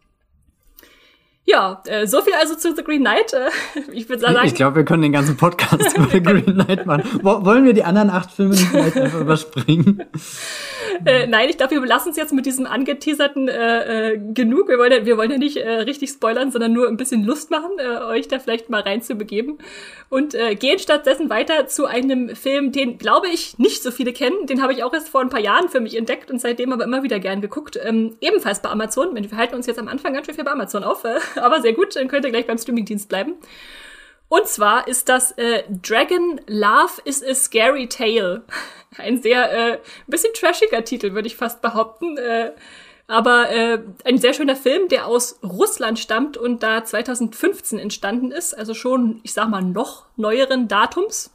[SPEAKER 1] Ja, äh, so viel also zu The Green Knight. Äh, ich würde sagen,
[SPEAKER 2] ich glaube, wir können den ganzen Podcast über The Green Knight machen. Wo, wollen wir die anderen acht Filme nicht vielleicht einfach überspringen?
[SPEAKER 1] äh, nein, ich glaube, wir belassen es jetzt mit diesem angeteaserten äh, äh, genug. Wir wollen ja, wir wollen ja nicht äh, richtig spoilern, sondern nur ein bisschen Lust machen, äh, euch da vielleicht mal reinzubegeben. Und äh, gehen stattdessen weiter zu einem Film, den, glaube ich, nicht so viele kennen. Den habe ich auch erst vor ein paar Jahren für mich entdeckt und seitdem aber immer wieder gern geguckt. Ähm, ebenfalls bei Amazon. Wir halten uns jetzt am Anfang ganz schön viel bei Amazon auf, äh, aber sehr gut, dann könnt ihr gleich beim Streamingdienst bleiben. Und zwar ist das äh, Dragon Love is a Scary Tale. Ein sehr, äh, bisschen trashiger Titel, würde ich fast behaupten. Äh, aber äh, ein sehr schöner Film, der aus Russland stammt und da zwanzig fünfzehn entstanden ist. Also schon, ich sag mal, noch neueren Datums.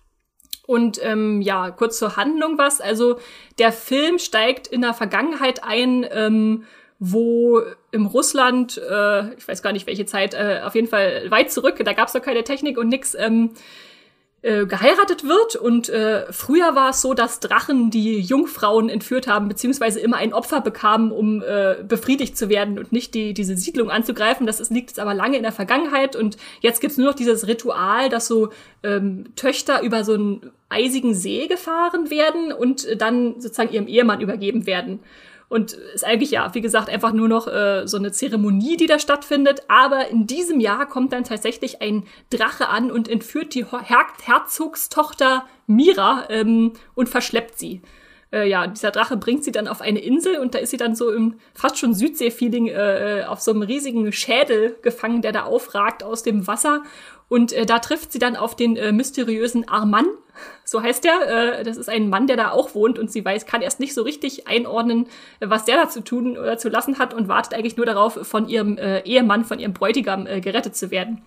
[SPEAKER 1] Und ähm, ja, kurz zur Handlung was. Also der Film steigt in der Vergangenheit ein, ähm, wo im Russland, äh, ich weiß gar nicht welche Zeit, äh, auf jeden Fall weit zurück, da gab es noch keine Technik und nix, ähm, äh, geheiratet wird. Und äh, früher war es so, dass Drachen die Jungfrauen entführt haben, beziehungsweise immer ein Opfer bekamen, um äh, befriedigt zu werden und nicht die diese Siedlung anzugreifen. Das ist, liegt jetzt aber lange in der Vergangenheit und jetzt gibt's nur noch dieses Ritual, dass so ähm, Töchter über so einen eisigen See gefahren werden und dann sozusagen ihrem Ehemann übergeben werden. Und ist eigentlich, ja, wie gesagt, einfach nur noch äh, so eine Zeremonie, die da stattfindet. Aber in diesem Jahr kommt dann tatsächlich ein Drache an und entführt die Her- Herzogstochter Mira ähm, und verschleppt sie. Äh, ja, dieser Drache bringt sie dann auf eine Insel und da ist sie dann so im fast schon Südsee-Feeling äh, auf so einem riesigen Schädel gefangen, der da aufragt aus dem Wasser. Und äh, da trifft sie dann auf den äh, mysteriösen Arman, so heißt er. Äh, das ist ein Mann, der da auch wohnt und sie weiß, kann erst nicht so richtig einordnen, äh, was der da zu tun oder zu lassen hat und wartet eigentlich nur darauf, von ihrem äh, Ehemann, von ihrem Bräutigam äh, gerettet zu werden.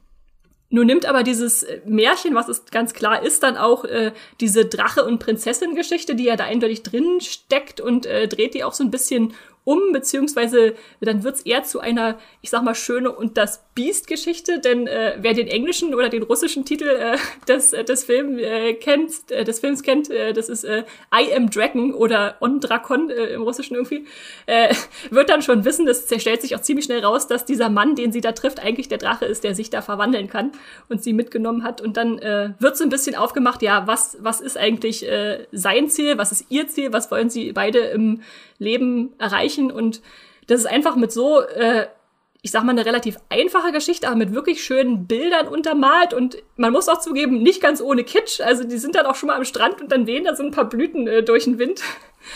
[SPEAKER 1] Nun nimmt aber dieses Märchen, was es ganz klar ist, dann auch äh, diese Drache- und Prinzessin-Geschichte, die ja da eindeutig drin steckt und äh, dreht die auch so ein bisschen um, beziehungsweise dann wird's eher zu einer, ich sag mal, Schöne und das Biest-Geschichte, denn äh, wer den englischen oder den russischen Titel äh, des, des, Film, äh, kennt, äh, des Films kennt, äh, das ist äh, I Am Dragon oder On Drakon äh, im Russischen irgendwie, äh, wird dann schon wissen, das stellt sich auch ziemlich schnell raus, dass dieser Mann, den sie da trifft, eigentlich der Drache ist, der sich da verwandeln kann und sie mitgenommen hat. Und dann äh, wird so ein bisschen aufgemacht, ja, was, was ist eigentlich äh, sein Ziel, was ist ihr Ziel, was wollen sie beide im Leben erreichen. Und das ist einfach mit so, äh, ich sag mal, eine relativ einfache Geschichte, aber mit wirklich schönen Bildern untermalt. Und man muss auch zugeben, nicht ganz ohne Kitsch. Also die sind dann auch schon mal am Strand und dann wehen da so ein paar Blüten äh, durch den Wind.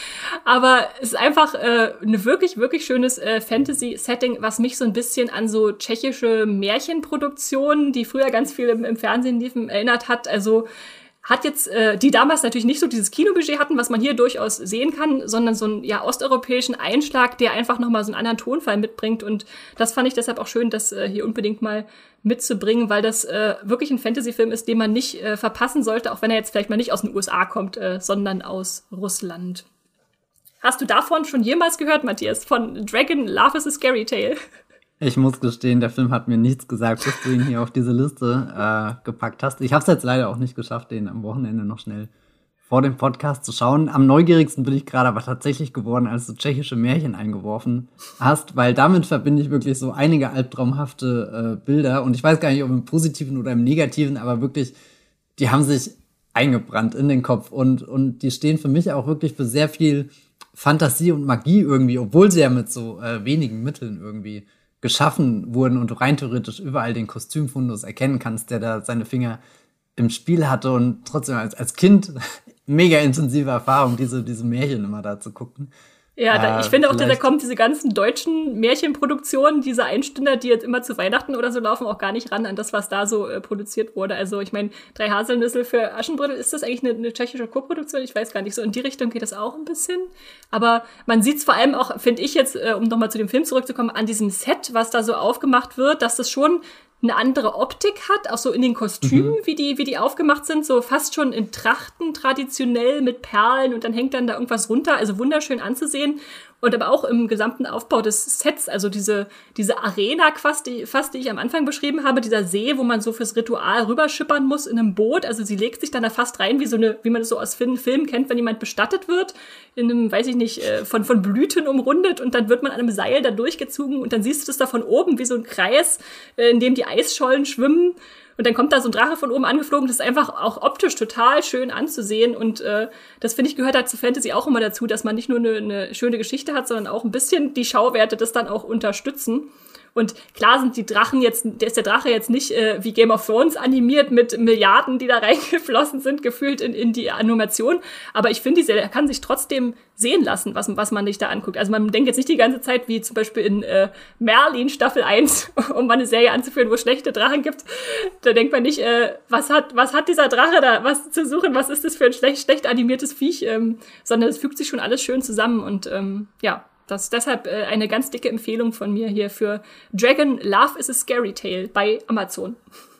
[SPEAKER 1] Aber es ist einfach äh, eine wirklich, wirklich schönes äh, Fantasy-Setting, was mich so ein bisschen an so tschechische Märchenproduktionen, die früher ganz viel im, im Fernsehen liefen, erinnert hat. Also hat jetzt, äh, die damals natürlich nicht so dieses Kinobudget hatten, was man hier durchaus sehen kann, sondern so einen ja, osteuropäischen Einschlag, der einfach nochmal so einen anderen Tonfall mitbringt. Und das fand ich deshalb auch schön, das äh, hier unbedingt mal mitzubringen, weil das äh, wirklich ein Fantasy-Film ist, den man nicht äh, verpassen sollte, auch wenn er jetzt vielleicht mal nicht aus den U S A kommt, äh, sondern aus Russland. Hast du davon schon jemals gehört, Matthias, von Dragon Love is a Scary Tale?
[SPEAKER 2] Ich muss gestehen, der Film hat mir nichts gesagt, bis du ihn hier auf diese Liste äh, gepackt hast. Ich habe es jetzt leider auch nicht geschafft, den am Wochenende noch schnell vor dem Podcast zu schauen. Am neugierigsten bin ich gerade aber tatsächlich geworden, als du tschechische Märchen eingeworfen hast, weil damit verbinde ich wirklich so einige albtraumhafte äh, Bilder. Und ich weiß gar nicht, ob im Positiven oder im Negativen, aber wirklich, die haben sich eingebrannt in den Kopf. Und, und die stehen für mich auch wirklich für sehr viel Fantasie und Magie irgendwie, obwohl sie ja mit so äh, wenigen Mitteln irgendwie geschaffen wurden und du rein theoretisch überall den Kostümfundus erkennen kannst, der da seine Finger im Spiel hatte und trotzdem als, als Kind mega intensive Erfahrung, diese, diese Märchen immer da zu gucken.
[SPEAKER 1] Ja, da,
[SPEAKER 2] äh,
[SPEAKER 1] ich finde auch, da kommt diese ganzen deutschen Märchenproduktionen, diese Einstünder, die jetzt immer zu Weihnachten oder so laufen, auch gar nicht ran an das, was da so äh, produziert wurde. Also ich meine, Drei Haselnüsse für Aschenbrödel, ist das eigentlich eine, eine tschechische Koproduktion? Ich weiß gar nicht. So in die Richtung geht das auch ein bisschen. Aber man sieht es vor allem auch, finde ich jetzt, äh, um nochmal zu dem Film zurückzukommen, an diesem Set, was da so aufgemacht wird, dass das schon eine andere Optik hat, auch so in den Kostümen, mhm. wie die wie die aufgemacht sind, so fast schon in Trachten traditionell mit Perlen und dann hängt dann da irgendwas runter, also wunderschön anzusehen. Und aber auch im gesamten Aufbau des Sets, also diese diese Arena fast die, fast, die ich am Anfang beschrieben habe, dieser See, wo man so fürs Ritual rüberschippern muss in einem Boot, also sie legt sich dann da fast rein, wie so eine, wie man das so aus Filmen kennt, wenn jemand bestattet wird, in einem, weiß ich nicht, von von Blüten umrundet und dann wird man an einem Seil da durchgezogen und dann siehst du das da von oben wie so ein Kreis, in dem die Eisschollen schwimmen. Und dann kommt da so ein Drache von oben angeflogen. Das ist einfach auch optisch total schön anzusehen. Und äh, das, finde ich, gehört halt zu Fantasy auch immer dazu, dass man nicht nur eine, eine schöne Geschichte hat, sondern auch ein bisschen die Schauwerte das dann auch unterstützen. Und klar sind die Drachen jetzt, der ist der Drache jetzt nicht äh, wie Game of Thrones animiert mit Milliarden, die da reingeflossen sind, gefühlt in, in die Animation. Aber ich finde, er kann sich trotzdem sehen lassen, was, was man sich da anguckt. Also man denkt jetzt nicht die ganze Zeit, wie zum Beispiel in äh, Merlin Staffel eins, um mal eine Serie anzuführen, wo es schlechte Drachen gibt. Da denkt man nicht, äh, was hat, was hat dieser Drache da, was zu suchen, was ist das für ein schlecht, schlecht animiertes Viech, ähm, sondern es fügt sich schon alles schön zusammen und ähm, ja, das ist deshalb äh, eine ganz dicke Empfehlung von mir hier für Dragon Love is a Scary Tale bei Amazon.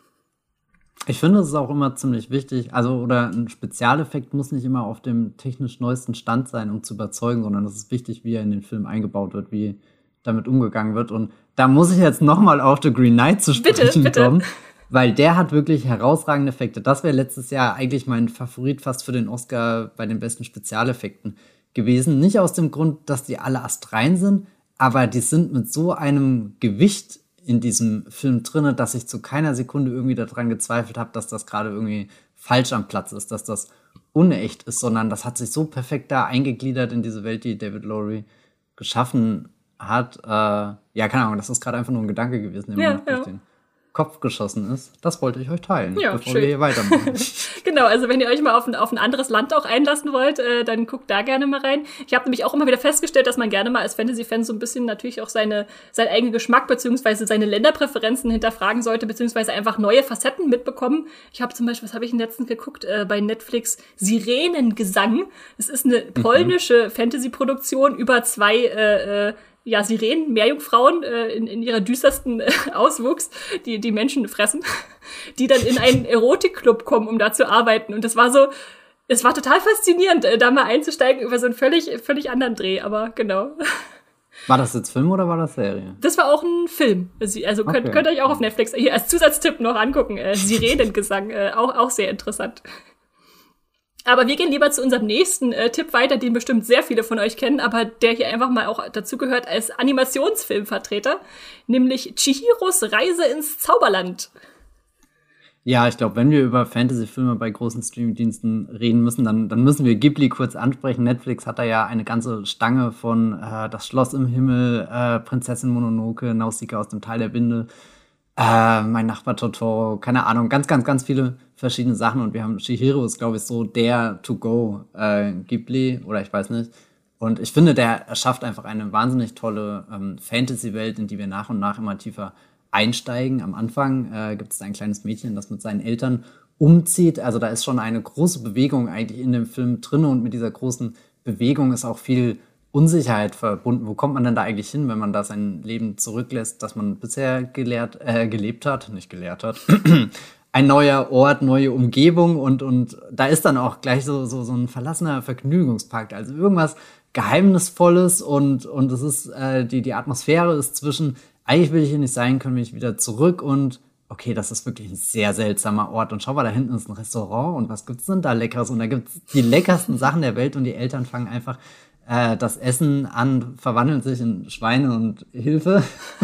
[SPEAKER 2] Ich finde, es ist auch immer ziemlich wichtig, also oder ein Spezialeffekt muss nicht immer auf dem technisch neuesten Stand sein, um zu überzeugen, sondern es ist wichtig, wie er in den Film eingebaut wird, wie damit umgegangen wird. Und da muss ich jetzt nochmal auf The Green Knight zu sprechen
[SPEAKER 1] bitte, bitte.
[SPEAKER 2] kommen, weil der hat wirklich herausragende Effekte. Das wäre letztes Jahr eigentlich mein Favorit fast für den Oscar bei den besten Spezialeffekten gewesen. Nicht aus dem Grund, dass die alle astrein sind, aber die sind mit so einem Gewicht in diesem Film drinne, dass ich zu keiner Sekunde irgendwie daran gezweifelt habe, dass das gerade irgendwie falsch am Platz ist, dass das unecht ist, sondern das hat sich so perfekt da eingegliedert in diese Welt, die David Lowery geschaffen hat. Äh, ja, keine Ahnung, das ist gerade einfach nur ein Gedanke gewesen, der
[SPEAKER 1] ja,
[SPEAKER 2] mir durch
[SPEAKER 1] ja.
[SPEAKER 2] den Kopf geschossen ist. Das wollte ich euch teilen,
[SPEAKER 1] ja,
[SPEAKER 2] bevor
[SPEAKER 1] schön.
[SPEAKER 2] wir hier weitermachen.
[SPEAKER 1] Genau, also wenn ihr euch mal auf ein, auf ein anderes Land auch einlassen wollt, äh, dann guckt da gerne mal rein. Ich habe nämlich auch immer wieder festgestellt, dass man gerne mal als Fantasy-Fan so ein bisschen natürlich auch seine seinen eigenen Geschmack beziehungsweise seine Länderpräferenzen hinterfragen sollte, beziehungsweise einfach neue Facetten mitbekommen. Ich habe zum Beispiel, was habe ich letztens geguckt, äh, bei Netflix, Sirenengesang. Es ist eine polnische mhm. Fantasy-Produktion über zwei äh, äh, ja, Sirenen, Meerjungfrauen äh, in, in ihrer düstersten äh, Auswuchs, die die Menschen fressen, die dann in einen Erotikclub kommen, um da zu arbeiten. Und das war so, es war total faszinierend, äh, da mal einzusteigen über so einen völlig, völlig anderen Dreh, aber genau.
[SPEAKER 2] War das jetzt Film oder war das Serie?
[SPEAKER 1] Das war auch ein Film. Also könnt, okay. könnt ihr euch auch auf Netflix hier als Zusatztipp noch angucken. Äh, Sirenengesang, äh, auch, auch sehr interessant. Aber wir gehen lieber zu unserem nächsten äh, Tipp weiter, den bestimmt sehr viele von euch kennen, aber der hier einfach mal auch dazu gehört als Animationsfilmvertreter, nämlich Chihiros Reise ins Zauberland.
[SPEAKER 2] Ja, ich glaube, wenn wir über Fantasy-Filme bei großen Streamingdiensten reden müssen, dann, dann müssen wir Ghibli kurz ansprechen. Netflix hat da ja eine ganze Stange von äh, Das Schloss im Himmel, äh, Prinzessin Mononoke, Nausicaa aus dem Tal der Winde, äh, Mein Nachbar Totoro, keine Ahnung, ganz, ganz, ganz viele verschiedene Sachen. Und wir haben Chihiro ist, glaube ich, so der To-Go äh, Ghibli, oder ich weiß nicht. Und ich finde, der erschafft einfach eine wahnsinnig tolle ähm, Fantasy-Welt, in die wir nach und nach immer tiefer einsteigen. Am Anfang äh, gibt es ein kleines Mädchen, das mit seinen Eltern umzieht. Also da ist schon eine große Bewegung eigentlich in dem Film drin und mit dieser großen Bewegung ist auch viel Unsicherheit verbunden. Wo kommt man denn da eigentlich hin, wenn man da sein Leben zurücklässt, das man bisher gelehrt, äh, gelebt hat, nicht gelehrt hat? Ein neuer Ort, neue Umgebung und, und da ist dann auch gleich so, so, so ein verlassener Vergnügungspark. Also irgendwas Geheimnisvolles und, und es ist, äh, die, die Atmosphäre ist zwischen eigentlich will ich hier nicht sein, können wir nicht wieder zurück und okay, das ist wirklich ein sehr seltsamer Ort und schau mal, da hinten ist ein Restaurant und was gibt's denn da Leckeres und da gibt's die leckersten Sachen der Welt und die Eltern fangen einfach äh, das Essen an, verwandeln sich in Schweine und Hilfe.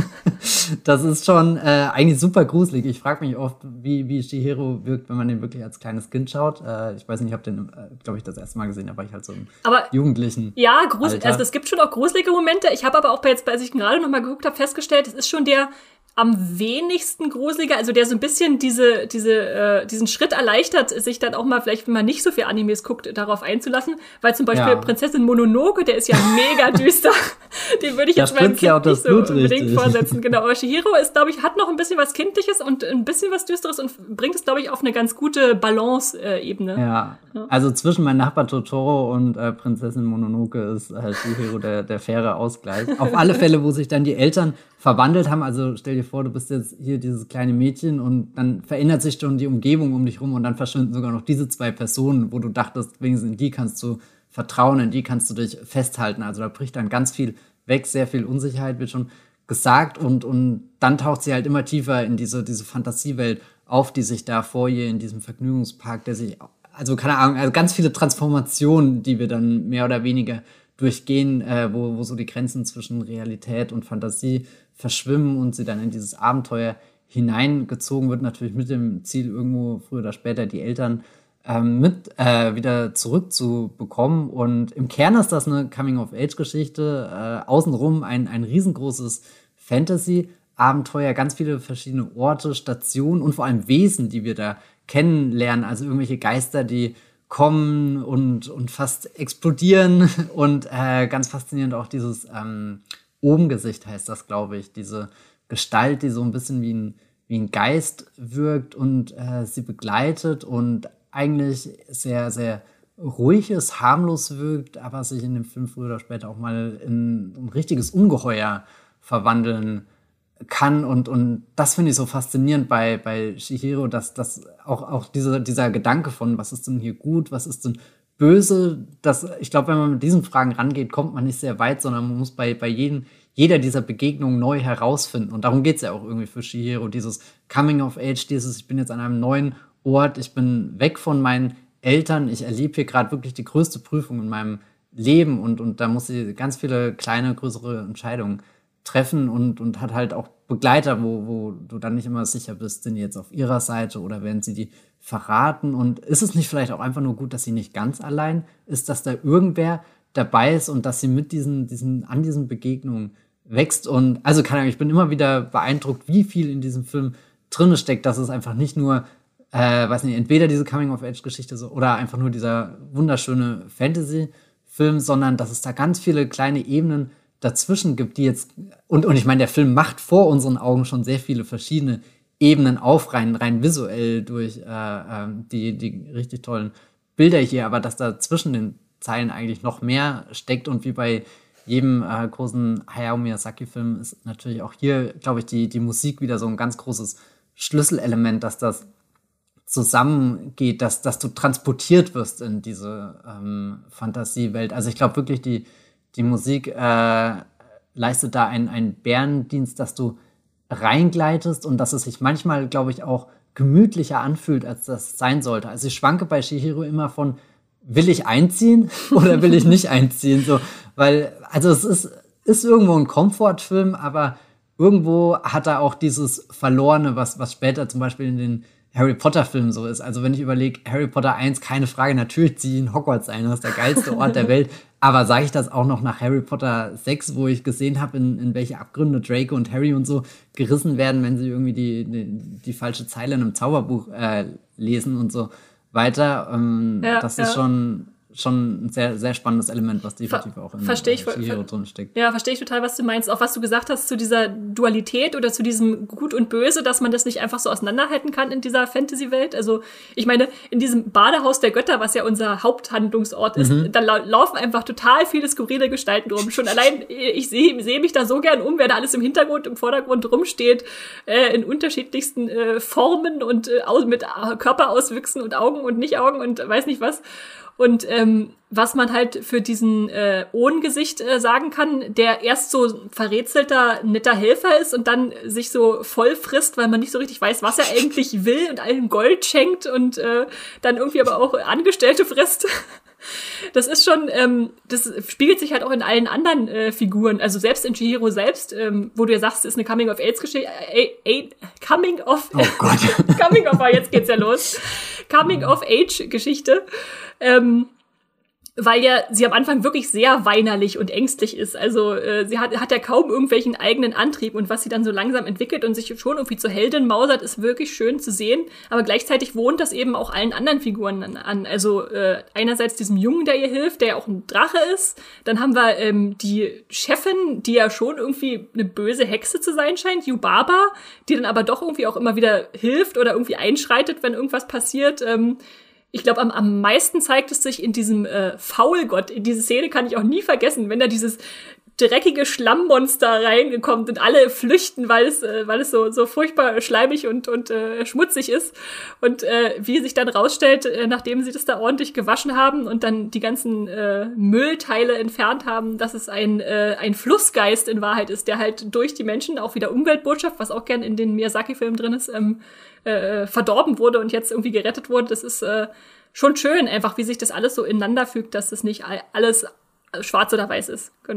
[SPEAKER 2] Das ist schon äh, eigentlich super gruselig. Ich frage mich oft, wie, wie Chihiro wirkt, wenn man den wirklich als kleines Kind schaut. Äh, ich weiß nicht, ich habe den, äh, glaube ich, das erste Mal gesehen, da war ich halt so im aber Jugendlichen.
[SPEAKER 1] Ja, gruselig. Also es gibt schon auch gruselige Momente. Ich habe aber auch jetzt, als ich gerade noch mal geguckt habe, festgestellt, es ist schon der am wenigsten gruseliger, also der so ein bisschen diese, diese, äh, diesen Schritt erleichtert, sich dann auch mal vielleicht, wenn man nicht so viel Animes guckt, darauf einzulassen, weil zum Beispiel ja. Prinzessin Mononoke, der ist ja mega düster, den würde ich jetzt meinem Kind ja nicht so unbedingt richtig. vorsetzen. Genau, aber Chihiro ist, glaube ich, hat noch ein bisschen was Kindliches und ein bisschen was Düsteres und bringt es, glaube ich, auf eine ganz gute Balance-Ebene.
[SPEAKER 2] Ja. ja, also zwischen Mein Nachbar Totoro und äh, Prinzessin Mononoke ist äh, Chihiro der, der faire Ausgleich. Auf alle Fälle, wo sich dann die Eltern verwandelt haben, also stell dir vor, du bist jetzt hier dieses kleine Mädchen und dann verändert sich schon die Umgebung um dich rum und dann verschwinden sogar noch diese zwei Personen, wo du dachtest, wenigstens in die kannst du vertrauen, in die kannst du dich festhalten. Also da bricht dann ganz viel weg, sehr viel Unsicherheit wird schon gesagt und, und dann taucht sie halt immer tiefer in diese, diese Fantasiewelt auf, die sich da vor ihr in diesem Vergnügungspark, der sich, also keine Ahnung, also ganz viele Transformationen, die wir dann mehr oder weniger durchgehen, äh, wo, wo so die Grenzen zwischen Realität und Fantasie verschwimmen und sie dann in dieses Abenteuer hineingezogen wird, natürlich mit dem Ziel, irgendwo früher oder später die Eltern ähm, mit äh, wieder zurückzubekommen. Und im Kern ist das eine Coming-of-Age-Geschichte, äh, außenrum ein, ein riesengroßes Fantasy-Abenteuer, ganz viele verschiedene Orte, Stationen und vor allem Wesen, die wir da kennenlernen, also irgendwelche Geister, die kommen und, und fast explodieren und äh, ganz faszinierend auch dieses ähm, Obengesicht heißt das, glaube ich, diese Gestalt, die so ein bisschen wie ein, wie ein Geist wirkt und äh, sie begleitet und eigentlich sehr, sehr ruhig ist, harmlos wirkt, aber sich in dem Film früher oder später auch mal in ein richtiges Ungeheuer verwandeln kann. Und, und das finde ich so faszinierend bei, bei Chihiro, dass, dass auch, auch diese, dieser Gedanke von, was ist denn hier gut, was ist denn böse, dass, ich glaube, wenn man mit diesen Fragen rangeht, kommt man nicht sehr weit, sondern man muss bei, bei jedem, jeder dieser Begegnungen neu herausfinden. Und darum geht es ja auch irgendwie für Chihiro, dieses Coming of Age, dieses, ich bin jetzt an einem neuen Ort, ich bin weg von meinen Eltern, ich erlebe hier gerade wirklich die größte Prüfung in meinem Leben und, und da muss sie ganz viele kleine, größere Entscheidungen treffen und, und hat halt auch Begleiter, wo, wo du dann nicht immer sicher bist, sind die jetzt auf ihrer Seite oder werden sie die verraten? Und ist es nicht vielleicht auch einfach nur gut, dass sie nicht ganz allein ist, dass da irgendwer dabei ist und dass sie mit diesen, diesen, an diesen Begegnungen wächst? Und also keine Ahnung, ich bin immer wieder beeindruckt, wie viel in diesem Film drin steckt, dass es einfach nicht nur, äh, weiß nicht, entweder diese Coming-of-Age-Geschichte so, oder einfach nur dieser wunderschöne Fantasy-Film, sondern dass es da ganz viele kleine Ebenen dazwischen gibt, die jetzt, und, und ich meine, der Film macht vor unseren Augen schon sehr viele verschiedene Ebenen auf, rein, rein visuell durch äh, äh, die, die richtig tollen Bilder hier, aber dass da zwischen den Zeilen eigentlich noch mehr steckt und wie bei jedem äh, großen Hayao Miyazaki-Film ist natürlich auch hier, glaube ich, die, die Musik wieder so ein ganz großes Schlüsselelement, dass das zusammengeht, dass, dass du transportiert wirst in diese ähm, Fantasiewelt. Also ich glaube wirklich, die Die Musik äh, leistet da einen, einen Bärendienst, dass du reingleitest und dass es sich manchmal, glaube ich, auch gemütlicher anfühlt, als das sein sollte. Also ich schwanke bei Chihiro immer von, will ich einziehen oder will ich nicht einziehen? So, weil, also es ist, ist irgendwo ein Komfortfilm, aber irgendwo hat er auch dieses Verlorene, was, was später zum Beispiel in den Harry Potter-Film so ist. Also wenn ich überlege, Harry Potter eins, keine Frage, natürlich ziehe ich in Hogwarts ein, das ist der geilste Ort der Welt. Aber sage ich das auch noch nach Harry Potter sechs, wo ich gesehen habe, in, in welche Abgründe Draco und Harry und so gerissen werden, wenn sie irgendwie die, die, die falsche Zeile in einem Zauberbuch äh, lesen und so weiter. Ähm, ja, das ist ja. schon... schon ein sehr, sehr spannendes Element, was definitiv Ver- auch in
[SPEAKER 1] äh,
[SPEAKER 2] Chihiro drin steckt.
[SPEAKER 1] Ja, verstehe ich total, was du meinst. Auch was du gesagt hast zu dieser Dualität oder zu diesem Gut und Böse, dass man das nicht einfach so auseinanderhalten kann in dieser Fantasy-Welt. Also ich meine, in diesem Badehaus der Götter, was ja unser Haupthandlungsort ist, mhm. da lau- laufen einfach total viele skurrile Gestalten rum. Schon allein, ich sehe seh mich da so gern um, wer da alles im Hintergrund, im Vordergrund rumsteht, äh, in unterschiedlichsten äh, Formen und äh, mit äh, Körperauswüchsen und Augen und Nicht-Augen und weiß nicht was. Und ähm, was man halt für diesen äh, Ohnengesicht äh, sagen kann, der erst so verrätselter, netter Helfer ist und dann sich so voll frisst, weil man nicht so richtig weiß, was er eigentlich will und allen Gold schenkt und äh, dann irgendwie aber auch Angestellte frisst. Das ist schon, ähm, das spiegelt sich halt auch in allen anderen äh, Figuren. Also selbst in Chihiro selbst, ähm, wo du ja sagst, es ist eine Coming-of-Age-Geschichte. Äh, äh, Coming-of...
[SPEAKER 2] Oh Gott.
[SPEAKER 1] Coming-of... Jetzt geht's ja los. Coming-of-Age-Geschichte. Ähm, weil ja sie am Anfang wirklich sehr weinerlich und ängstlich ist. Also äh, sie hat, hat ja kaum irgendwelchen eigenen Antrieb und was sie dann so langsam entwickelt und sich schon irgendwie zur Heldin mausert, ist wirklich schön zu sehen. Aber gleichzeitig wohnt das eben auch allen anderen Figuren an. an. Also äh, einerseits diesem Jungen, der ihr hilft, der ja auch ein Drache ist. Dann haben wir ähm, die Chefin, die ja schon irgendwie eine böse Hexe zu sein scheint, Yubaba, die dann aber doch irgendwie auch immer wieder hilft oder irgendwie einschreitet, wenn irgendwas passiert. Ähm, Ich glaube, am, am meisten zeigt es sich in diesem äh, Faulgott. In diese Szene kann ich auch nie vergessen, wenn da dieses dreckige Schlammmonster reingekommen und alle flüchten, weil es, äh, weil es so, so furchtbar schleimig und, und äh, schmutzig ist. Und äh, wie sich dann rausstellt, äh, nachdem sie das da ordentlich gewaschen haben und dann die ganzen äh, Müllteile entfernt haben, dass es ein, äh, ein Flussgeist in Wahrheit ist, der halt durch die Menschen, auch wieder Umweltbotschaft, was auch gern in den Miyazaki-Filmen drin ist, ähm, äh, verdorben wurde und jetzt irgendwie gerettet wurde. Das ist äh, schon schön, einfach wie sich das alles so ineinander fügt, dass es nicht alles schwarz oder weiß ist. Genau.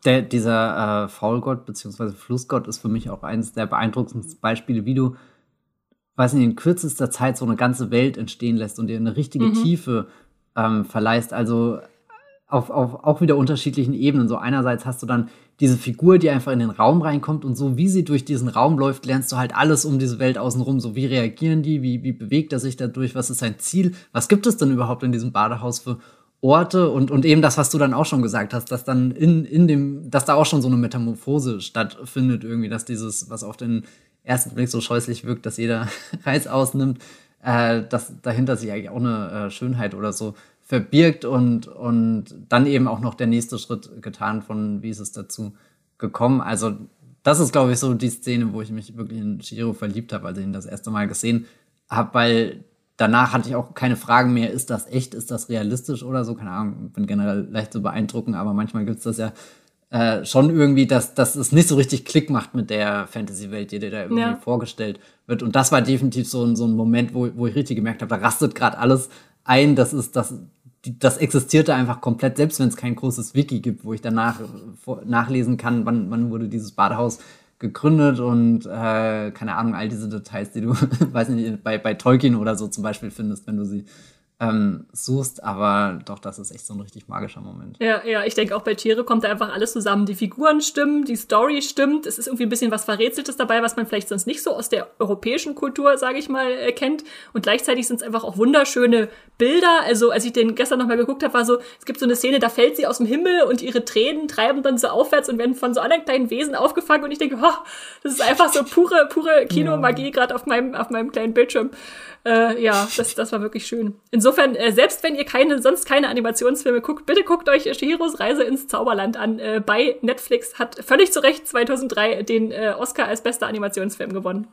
[SPEAKER 2] Der, dieser äh, Faulgott bzw. Flussgott ist für mich auch eines der beeindruckendsten Beispiele, wie du, weiß nicht, in kürzester Zeit so eine ganze Welt entstehen lässt und dir eine richtige mhm. Tiefe ähm, verleihst. Also auf, auf auch wieder unterschiedlichen Ebenen. So einerseits hast du dann diese Figur, die einfach in den Raum reinkommt und so wie sie durch diesen Raum läuft, lernst du halt alles um diese Welt außenrum. So wie reagieren die, wie, wie bewegt er sich dadurch, was ist sein Ziel, was gibt es denn überhaupt in diesem Badehaus für Orte und, und eben das, was du dann auch schon gesagt hast, dass dann in, in dem, dass da auch schon so eine Metamorphose stattfindet irgendwie, dass dieses, was auf den ersten Blick so scheußlich wirkt, dass jeder Reiz ausnimmt, äh, dass dahinter sich eigentlich auch eine äh, Schönheit oder so verbirgt und, und dann eben auch noch der nächste Schritt getan von, wie ist es dazu gekommen. Also das ist, glaube ich, so die Szene, wo ich mich wirklich in Chihiro verliebt habe, als ich ihn das erste Mal gesehen habe, weil danach hatte ich auch keine Fragen mehr, ist das echt, ist das realistisch oder so, keine Ahnung, bin generell leicht zu beeindrucken, aber manchmal gibt es das ja äh, schon irgendwie, dass, dass es nicht so richtig Klick macht mit der Fantasy-Welt, die dir da irgendwie ja. vorgestellt wird. Und das war definitiv so ein, so ein Moment, wo, wo ich richtig gemerkt habe, da rastet gerade alles ein, das ist, das, das existierte einfach komplett, selbst wenn es kein großes Wiki gibt, wo ich danach vor, nachlesen kann, wann, wann wurde dieses Badehaus gegründet und äh, keine Ahnung, all diese Details, die du, weiß nicht, bei, bei Tolkien oder so zum Beispiel findest, wenn du sie ähm, suchst, aber doch, das ist echt so ein richtig magischer Moment.
[SPEAKER 1] Ja, ja, ich denke auch bei Chihiro kommt da einfach alles zusammen. Die Figuren stimmen, die Story stimmt, es ist irgendwie ein bisschen was Verrätseltes dabei, was man vielleicht sonst nicht so aus der europäischen Kultur, sage ich mal, äh, kennt und gleichzeitig sind es einfach auch wunderschöne Bilder. Also als ich den gestern nochmal geguckt habe, war so, es gibt so eine Szene, da fällt sie aus dem Himmel und ihre Tränen treiben dann so aufwärts und werden von so anderen kleinen Wesen aufgefangen und ich denke, oh, das ist einfach so pure, pure Kinomagie, ja. gerade auf meinem, auf meinem kleinen Bildschirm. Äh, ja, das, das war wirklich schön. Insofern, äh, selbst wenn ihr keine, sonst keine Animationsfilme guckt, bitte guckt euch Chihiros Reise ins Zauberland an. Äh, bei Netflix hat völlig zu Recht zweitausenddrei den äh, Oscar als bester Animationsfilm gewonnen.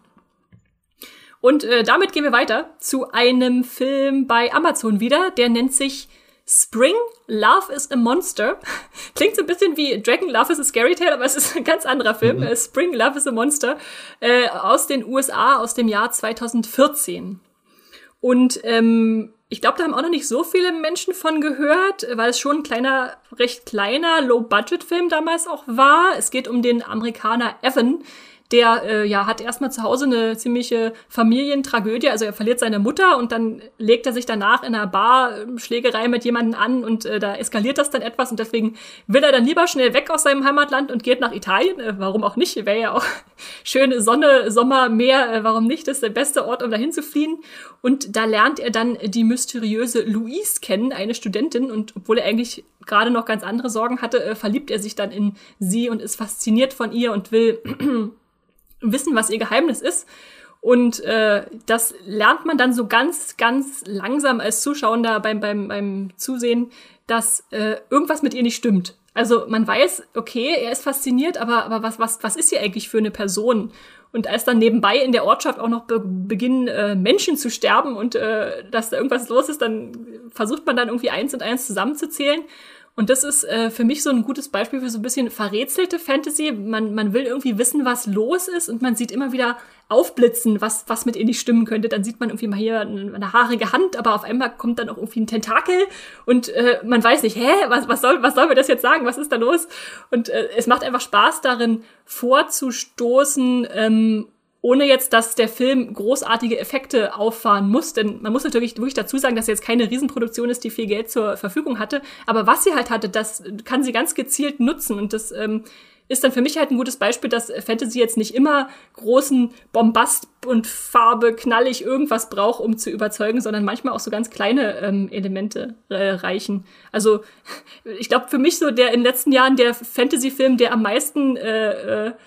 [SPEAKER 1] Und äh, damit gehen wir weiter zu einem Film bei Amazon wieder, der nennt sich Spring, Love is a Monster. Klingt so ein bisschen wie Dragon, Love is a Scary Tale, aber es ist ein ganz anderer Film. Mhm. Spring, Love is a Monster äh, aus den U S A aus dem Jahr zweitausendvierzehn. Und ähm, ich glaube, da haben auch noch nicht so viele Menschen von gehört, weil es schon ein kleiner, recht kleiner Low-Budget-Film damals auch war. Es geht um den Amerikaner Evan. Der äh, ja hat erstmal zu Hause eine ziemliche Familientragödie, also er verliert seine Mutter und dann legt er sich danach in einer Bar äh, Schlägerei mit jemandem an und äh, da eskaliert das dann etwas und deswegen will er dann lieber schnell weg aus seinem Heimatland und geht nach Italien. Äh, warum auch nicht? Wäre ja auch schöne Sonne, Sommer, Meer, äh, warum nicht? Das ist der beste Ort, um dahin zu fliehen. Und da lernt er dann die mysteriöse Louise kennen, eine Studentin, und obwohl er eigentlich gerade noch ganz andere Sorgen hatte, äh, verliebt er sich dann in sie und ist fasziniert von ihr und will wissen, was ihr Geheimnis ist. Und äh, das lernt man dann so ganz, ganz langsam als Zuschauer beim, beim, beim Zusehen, dass äh, irgendwas mit ihr nicht stimmt. Also man weiß, okay, er ist fasziniert, aber, aber was, was, was ist sie eigentlich für eine Person? Und als dann nebenbei in der Ortschaft auch noch be- beginnen, äh, Menschen zu sterben und äh, dass da irgendwas los ist, dann versucht man dann irgendwie eins und eins zusammenzuzählen. Und das ist äh, für mich so ein gutes Beispiel für so ein bisschen verrätselte Fantasy. Man, man will irgendwie wissen, was los ist und man sieht immer wieder aufblitzen, was, was mit ihr nicht stimmen könnte. Dann sieht man irgendwie mal hier eine, eine haarige Hand, aber auf einmal kommt dann auch irgendwie ein Tentakel und äh, man weiß nicht, hä, was, was soll, was soll mir das jetzt sagen? Was ist da los? Und äh, es macht einfach Spaß darin, vorzustoßen, ähm, ohne jetzt, dass der Film großartige Effekte auffahren muss. Denn man muss natürlich wirklich dazu sagen, dass er jetzt keine Riesenproduktion ist, die viel Geld zur Verfügung hatte. Aber was sie halt hatte, das kann sie ganz gezielt nutzen. Und das ähm, ist dann für mich halt ein gutes Beispiel, dass Fantasy jetzt nicht immer großen Bombast und Farbe, knallig irgendwas braucht, um zu überzeugen, sondern manchmal auch so ganz kleine ähm, Elemente äh, reichen. Also ich glaube, für mich so der in den letzten Jahren der Fantasy-Film, der am meisten äh, äh,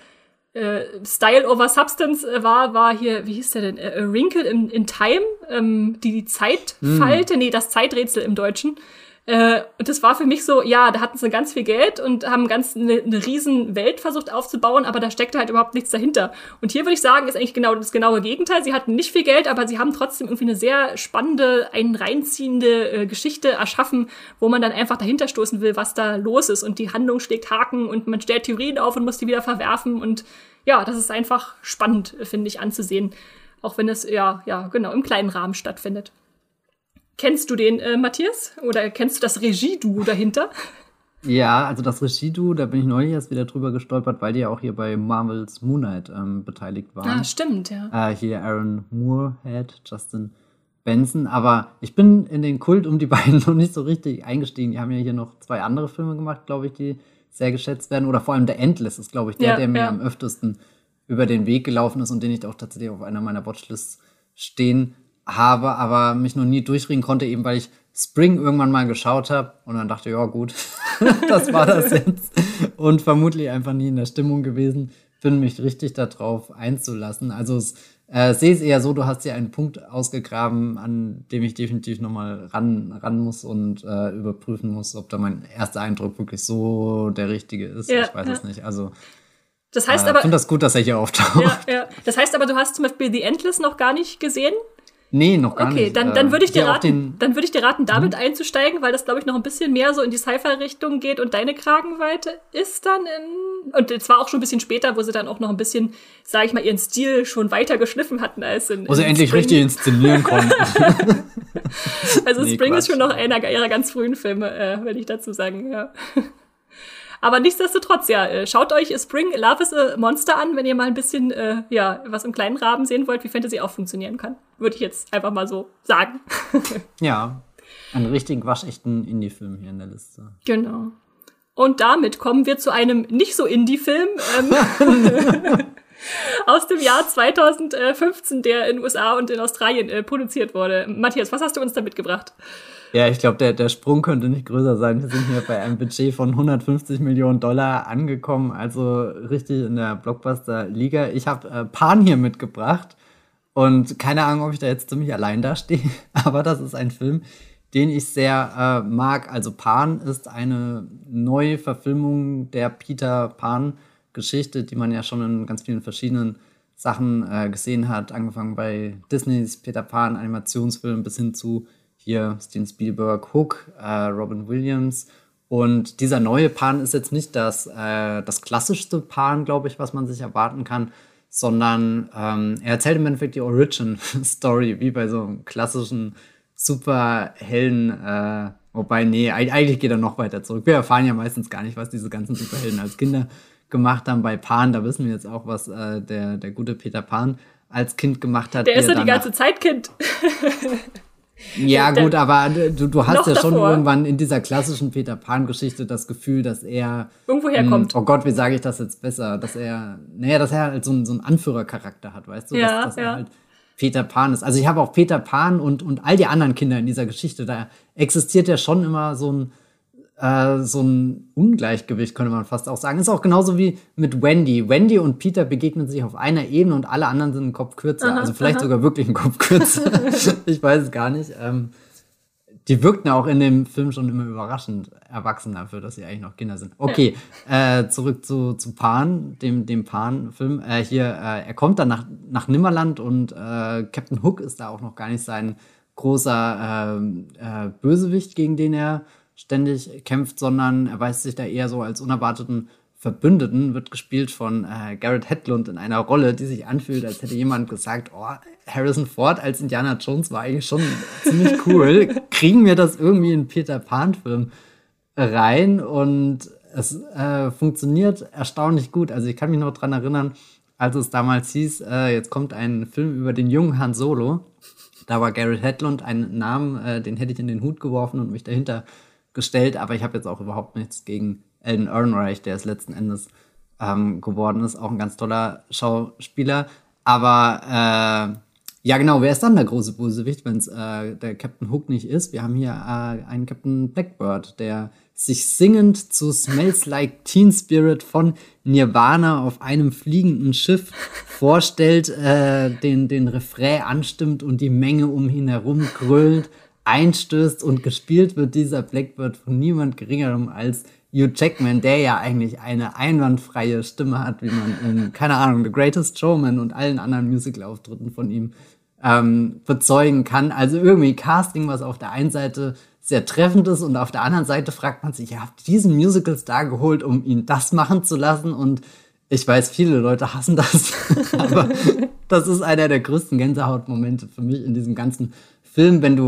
[SPEAKER 1] Äh, Style over Substance äh, war, war hier, wie hieß der denn? Äh, A Wrinkle in, in Time, ähm, die, die Zeitfalte, mm. nee, das Zeiträtsel im Deutschen. Äh, und das war für mich so, ja, da hatten sie ganz viel Geld und haben ganz eine, eine riesen Welt versucht aufzubauen, aber da steckte halt überhaupt nichts dahinter. Und hier würde ich sagen, ist eigentlich genau das genaue Gegenteil. Sie hatten nicht viel Geld, aber sie haben trotzdem irgendwie eine sehr spannende, einen reinziehende äh, Geschichte erschaffen, wo man dann einfach dahinter stoßen will, was da los ist. Und die Handlung schlägt Haken und man stellt Theorien auf und muss die wieder verwerfen. Und ja, das ist einfach spannend, finde ich, anzusehen. Auch wenn es, ja, ja, genau, im kleinen Rahmen stattfindet. Kennst du den, äh, Matthias? Oder kennst du das Regie-Duo dahinter?
[SPEAKER 2] Ja, also das Regie-Duo, da bin ich neulich erst wieder drüber gestolpert, weil die ja auch hier bei Marvels Moon Knight ähm, beteiligt waren.
[SPEAKER 1] Ah, stimmt, ja.
[SPEAKER 2] Äh, hier Aaron Moorhead, Justin Benson. Aber ich bin in den Kult um die beiden noch nicht so richtig eingestiegen. Die haben ja hier noch zwei andere Filme gemacht, glaube ich, die sehr geschätzt werden. Oder vor allem The Endless ist, glaube ich, der,
[SPEAKER 1] Ja,
[SPEAKER 2] der mir
[SPEAKER 1] ja.
[SPEAKER 2] am öftesten über den Weg gelaufen ist und den ich auch tatsächlich auf einer meiner Watchlists stehen habe, aber mich noch nie durchringen konnte, eben weil ich Spring irgendwann mal geschaut habe und dann dachte, ja gut, das war das jetzt. Und vermutlich einfach nie in der Stimmung gewesen bin, mich richtig darauf einzulassen. Also es, äh, sehe es eher so, du hast hier einen Punkt ausgegraben, an dem ich definitiv nochmal ran, ran muss und äh, überprüfen muss, ob da mein erster Eindruck wirklich so der richtige ist.
[SPEAKER 1] Ja,
[SPEAKER 2] ich weiß
[SPEAKER 1] ja.
[SPEAKER 2] es nicht. Also
[SPEAKER 1] Das heißt
[SPEAKER 2] äh,
[SPEAKER 1] aber,
[SPEAKER 2] ich finde das gut, dass er hier auftaucht.
[SPEAKER 1] ja, ja. Das heißt aber, du hast zum Beispiel The Endless noch gar nicht gesehen?
[SPEAKER 2] Nee, noch gar
[SPEAKER 1] Okay,
[SPEAKER 2] nicht.
[SPEAKER 1] dann, dann würde ich dir
[SPEAKER 2] Ja, auch
[SPEAKER 1] raten,
[SPEAKER 2] den-
[SPEAKER 1] dann würde ich dir raten, damit einzusteigen, weil das, glaube ich, noch ein bisschen mehr so in die Sci-Fi-Richtung geht und deine Kragenweite ist dann in, und zwar auch schon ein bisschen später, wo sie dann auch noch ein bisschen, sage ich mal, ihren Stil schon weiter geschliffen hatten als in,
[SPEAKER 2] Wo sie
[SPEAKER 1] in
[SPEAKER 2] endlich
[SPEAKER 1] Spring.
[SPEAKER 2] richtig inszenieren konnten.
[SPEAKER 1] Also
[SPEAKER 2] Nee,
[SPEAKER 1] Spring ist
[SPEAKER 2] Quatsch.
[SPEAKER 1] schon noch einer ihrer ganz frühen Filme, äh, will ich dazu sagen, ja. Aber nichtsdestotrotz, ja, äh, schaut euch Spring, Love is a Monster an, wenn ihr mal ein bisschen, äh, ja, was im kleinen Rahmen sehen wollt, wie Fantasy auch funktionieren kann. Würde ich jetzt einfach mal so sagen.
[SPEAKER 2] Ja, einen richtig waschechten Indie-Film hier in der Liste.
[SPEAKER 1] Genau. Und damit kommen wir zu einem nicht so Indie-Film ähm, aus dem Jahr zweitausendfünfzehn, der in den U S A und in Australien äh, produziert wurde. Matthias, was hast du uns da mitgebracht?
[SPEAKER 2] Ja, ich glaube, der, der Sprung könnte nicht größer sein. Wir sind hier bei einem Budget von hundertfünfzig Millionen Dollar angekommen, also richtig in der Blockbuster-Liga. Ich habe äh, Pan hier mitgebracht und keine Ahnung, ob ich da jetzt ziemlich allein dastehe, aber das ist ein Film, den ich sehr äh, mag. Also Pan ist eine neue Verfilmung der Peter Pan-Geschichte, die man ja schon in ganz vielen verschiedenen Sachen äh, gesehen hat, angefangen bei Disneys Peter Pan Animationsfilm bis hin zu hier Steven Spielberg, Hook, äh, Robin Williams. Und dieser neue Pan ist jetzt nicht das, äh, das klassischste Pan, glaube ich, was man sich erwarten kann, sondern ähm, er erzählt im Endeffekt die Origin-Story, wie bei so einem klassischen Superhelden. Äh, wobei, nee, eigentlich geht er noch weiter zurück. Wir erfahren ja meistens gar nicht, was diese ganzen Superhelden als Kinder gemacht haben. Bei Pan, da wissen wir jetzt auch, was äh, der, der gute Peter Pan als Kind gemacht hat.
[SPEAKER 1] Der ist
[SPEAKER 2] wie er
[SPEAKER 1] ja die
[SPEAKER 2] danach-
[SPEAKER 1] ganze Zeit Kind.
[SPEAKER 2] Ja,
[SPEAKER 1] Der-
[SPEAKER 2] gut, aber du, du hast
[SPEAKER 1] Noch
[SPEAKER 2] ja schon
[SPEAKER 1] davor.
[SPEAKER 2] irgendwann in dieser klassischen Peter Pan-Geschichte das Gefühl, dass er.
[SPEAKER 1] Irgendwo
[SPEAKER 2] mh,
[SPEAKER 1] herkommt.
[SPEAKER 2] Oh Gott, wie sage ich das jetzt besser? Dass er. Naja, dass er halt so, einen- so einen Anführercharakter hat, weißt du?
[SPEAKER 1] Ja,
[SPEAKER 2] dass, dass
[SPEAKER 1] ja.
[SPEAKER 2] er halt Peter Pan ist. Also ich habe auch Peter Pan und, und all die anderen Kinder in dieser Geschichte. Da existiert ja schon immer so ein. Äh, so ein Ungleichgewicht, könnte man fast auch sagen. Ist auch genauso wie mit Wendy. Wendy und Peter begegnen sich auf einer Ebene und alle anderen sind einen Kopf kürzer.
[SPEAKER 1] Aha,
[SPEAKER 2] also vielleicht
[SPEAKER 1] aha.
[SPEAKER 2] sogar wirklich einen Kopf kürzer. Ich weiß es gar nicht. Ähm, die wirkten auch in dem Film schon immer überraschend erwachsen dafür, dass sie eigentlich noch Kinder sind. Okay, äh, zurück zu, zu Pan, dem, dem Pan-Film. Äh, hier, äh, er kommt dann nach, nach Nimmerland und äh, Captain Hook ist da auch noch gar nicht sein großer äh, äh, Bösewicht, gegen den er ständig kämpft, sondern er weist sich da eher so als unerwarteten Verbündeten, wird gespielt von äh, Garrett Hedlund in einer Rolle, die sich anfühlt, als hätte jemand gesagt, oh, Harrison Ford als Indiana Jones war eigentlich schon ziemlich cool. Kriegen wir das irgendwie in Peter Pan-Film rein? Und es äh, funktioniert erstaunlich gut. Also ich kann mich noch dran erinnern, als es damals hieß, äh, jetzt kommt ein Film über den jungen Han Solo. Da war Garrett Hedlund ein Name, äh, den hätte ich in den Hut geworfen und mich dahinter gestellt, aber ich habe jetzt auch überhaupt nichts gegen Alden Ehrenreich, der es letzten Endes ähm, geworden ist. Auch ein ganz toller Schauspieler. Aber äh, ja genau, wer ist dann der große Bösewicht, wenn es äh, der Captain Hook nicht ist? Wir haben hier äh, einen Captain Blackbird, der sich singend zu Smells Like Teen Spirit von Nirvana auf einem fliegenden Schiff vorstellt, äh, den, den Refrain anstimmt und die Menge um ihn herum grölt, einstößt, und gespielt wird dieser Blackbird von niemand geringerem als Hugh Jackman, der ja eigentlich eine einwandfreie Stimme hat, wie man in, keine Ahnung, The Greatest Showman und allen anderen Musical-Auftritten von ihm ähm, bezeugen kann. Also irgendwie Casting, was auf der einen Seite sehr treffend ist und auf der anderen Seite fragt man sich, ihr habt diesen Musical-Star geholt, um ihn das machen zu lassen, und ich weiß, viele Leute hassen das, aber das ist einer der größten Gänsehautmomente für mich in diesem ganzen Film, wenn du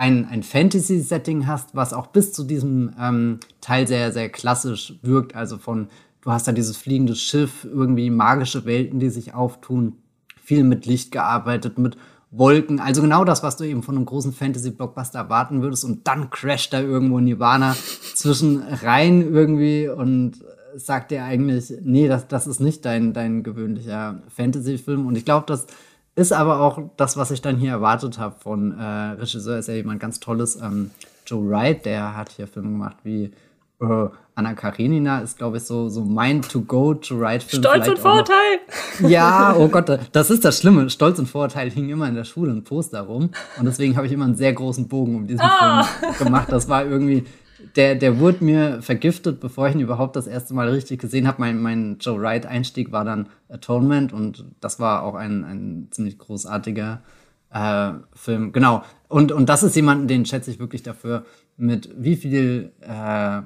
[SPEAKER 2] ein, ein Fantasy-Setting hast, was auch bis zu diesem ähm, Teil sehr, sehr klassisch wirkt. Also von, du hast da dieses fliegende Schiff, irgendwie magische Welten, die sich auftun, viel mit Licht gearbeitet, mit Wolken. Also genau das, was du eben von einem großen Fantasy-Blockbuster erwarten würdest. Und dann crasht da irgendwo Nirvana zwischen rein irgendwie und sagt dir eigentlich, nee, das, das ist nicht dein, dein gewöhnlicher Fantasy-Film. Und ich glaube, das ist aber auch das, was ich dann hier erwartet habe von äh, Regisseur, ist ja jemand ganz Tolles, ähm, Joe Wright, der hat hier Filme gemacht wie äh, Anna Karenina, ist, glaube ich, so, so mein To-Go-Joe Wright-Film.
[SPEAKER 1] Stolz und Vorurteil!
[SPEAKER 2] Ja, oh Gott, das ist das Schlimme. Stolz und Vorurteil hing immer in der Schule ein Poster rum. Und deswegen habe ich immer einen sehr großen Bogen um diesen ah. Film gemacht. Das war irgendwie, der, der wurde mir vergiftet, bevor ich ihn überhaupt das erste Mal richtig gesehen habe. Mein, mein Joe Wright-Einstieg war dann Atonement und das war auch ein, ein ziemlich großartiger äh, Film. Genau. Und, und das ist jemanden, den schätze ich wirklich dafür, mit wie viel äh,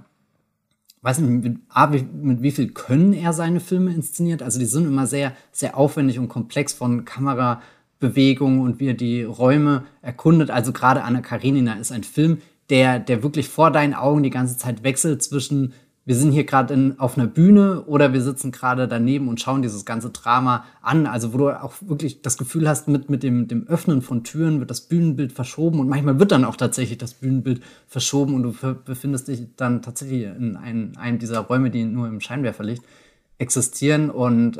[SPEAKER 2] weiß nicht, mit, mit wie viel Können er seine Filme inszeniert. Also die sind immer sehr, sehr aufwendig und komplex von Kamerabewegungen und wie er die Räume erkundet. Also gerade Anna Karenina ist ein Film, der, der wirklich vor deinen Augen die ganze Zeit wechselt zwischen, wir sind hier gerade auf einer Bühne oder wir sitzen gerade daneben und schauen dieses ganze Drama an. Also wo du auch wirklich das Gefühl hast, mit, mit dem, dem Öffnen von Türen wird das Bühnenbild verschoben und manchmal wird dann auch tatsächlich das Bühnenbild verschoben und du befindest dich dann tatsächlich in einem, einem dieser Räume, die nur im Scheinwerferlicht existieren. Und äh,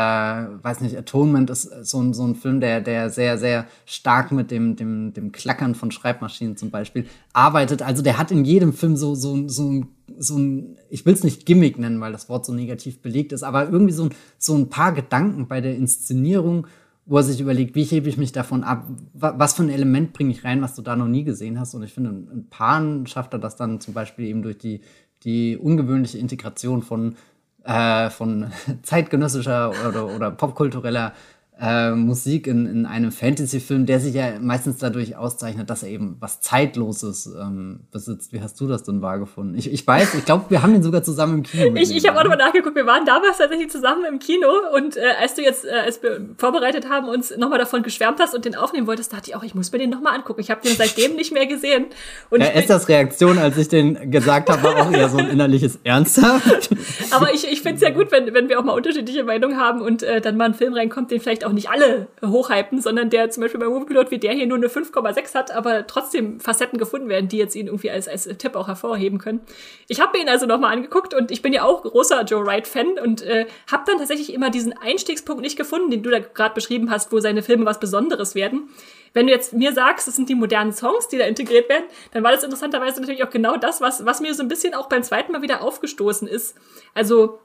[SPEAKER 2] weiß nicht, Atonement ist so ein, so ein Film, der, der sehr, sehr stark mit dem, dem, dem Klackern von Schreibmaschinen zum Beispiel arbeitet. Also der hat in jedem Film so, so, so ein so ein, ich will es nicht Gimmick nennen, weil das Wort so negativ belegt ist, aber irgendwie so ein, so ein paar Gedanken bei der Inszenierung, wo er sich überlegt, wie hebe ich mich davon ab, was für ein Element bringe ich rein, was du da noch nie gesehen hast. Und ich finde, in Paaren schafft er das dann zum Beispiel eben durch die, die ungewöhnliche Integration von, äh, von zeitgenössischer oder, oder popkultureller Äh, Musik in, in einem Fantasy-Film, der sich ja meistens dadurch auszeichnet, dass er eben was Zeitloses ähm, besitzt. Wie hast du das denn wahrgefunden? Ich, ich weiß, ich glaube, wir haben ihn sogar zusammen im Kino.
[SPEAKER 1] Ich, ich habe auch nochmal nachgeguckt, wir waren damals tatsächlich zusammen im Kino und äh, als du jetzt, äh, als wir vorbereitet haben, uns nochmal davon geschwärmt hast und den aufnehmen wolltest, dachte ich auch, ich muss mir den nochmal angucken. Ich habe den seitdem nicht mehr gesehen. Und
[SPEAKER 2] ja, Esthers Reaktion, als ich den gesagt habe, war auch eher so ein innerliches Ernsthaft.
[SPEAKER 1] Aber ich, ich finde es ja gut, wenn, wenn wir auch mal unterschiedliche Meinungen haben und äh, dann mal ein Film reinkommt, den vielleicht auch nicht alle hochhypen, sondern der zum Beispiel bei Moviepilot wie der hier nur eine fünf Komma sechs hat, aber trotzdem Facetten gefunden werden, die jetzt ihn irgendwie als, als Tipp auch hervorheben können. Ich habe mir ihn also nochmal angeguckt und ich bin ja auch großer Joe Wright-Fan und äh, habe dann tatsächlich immer diesen Einstiegspunkt nicht gefunden, den du da gerade beschrieben hast, wo seine Filme was Besonderes werden. Wenn du jetzt mir sagst, das sind die modernen Songs, die da integriert werden, dann war das interessanterweise natürlich auch genau das, was, was mir so ein bisschen auch beim zweiten Mal wieder aufgestoßen ist. Also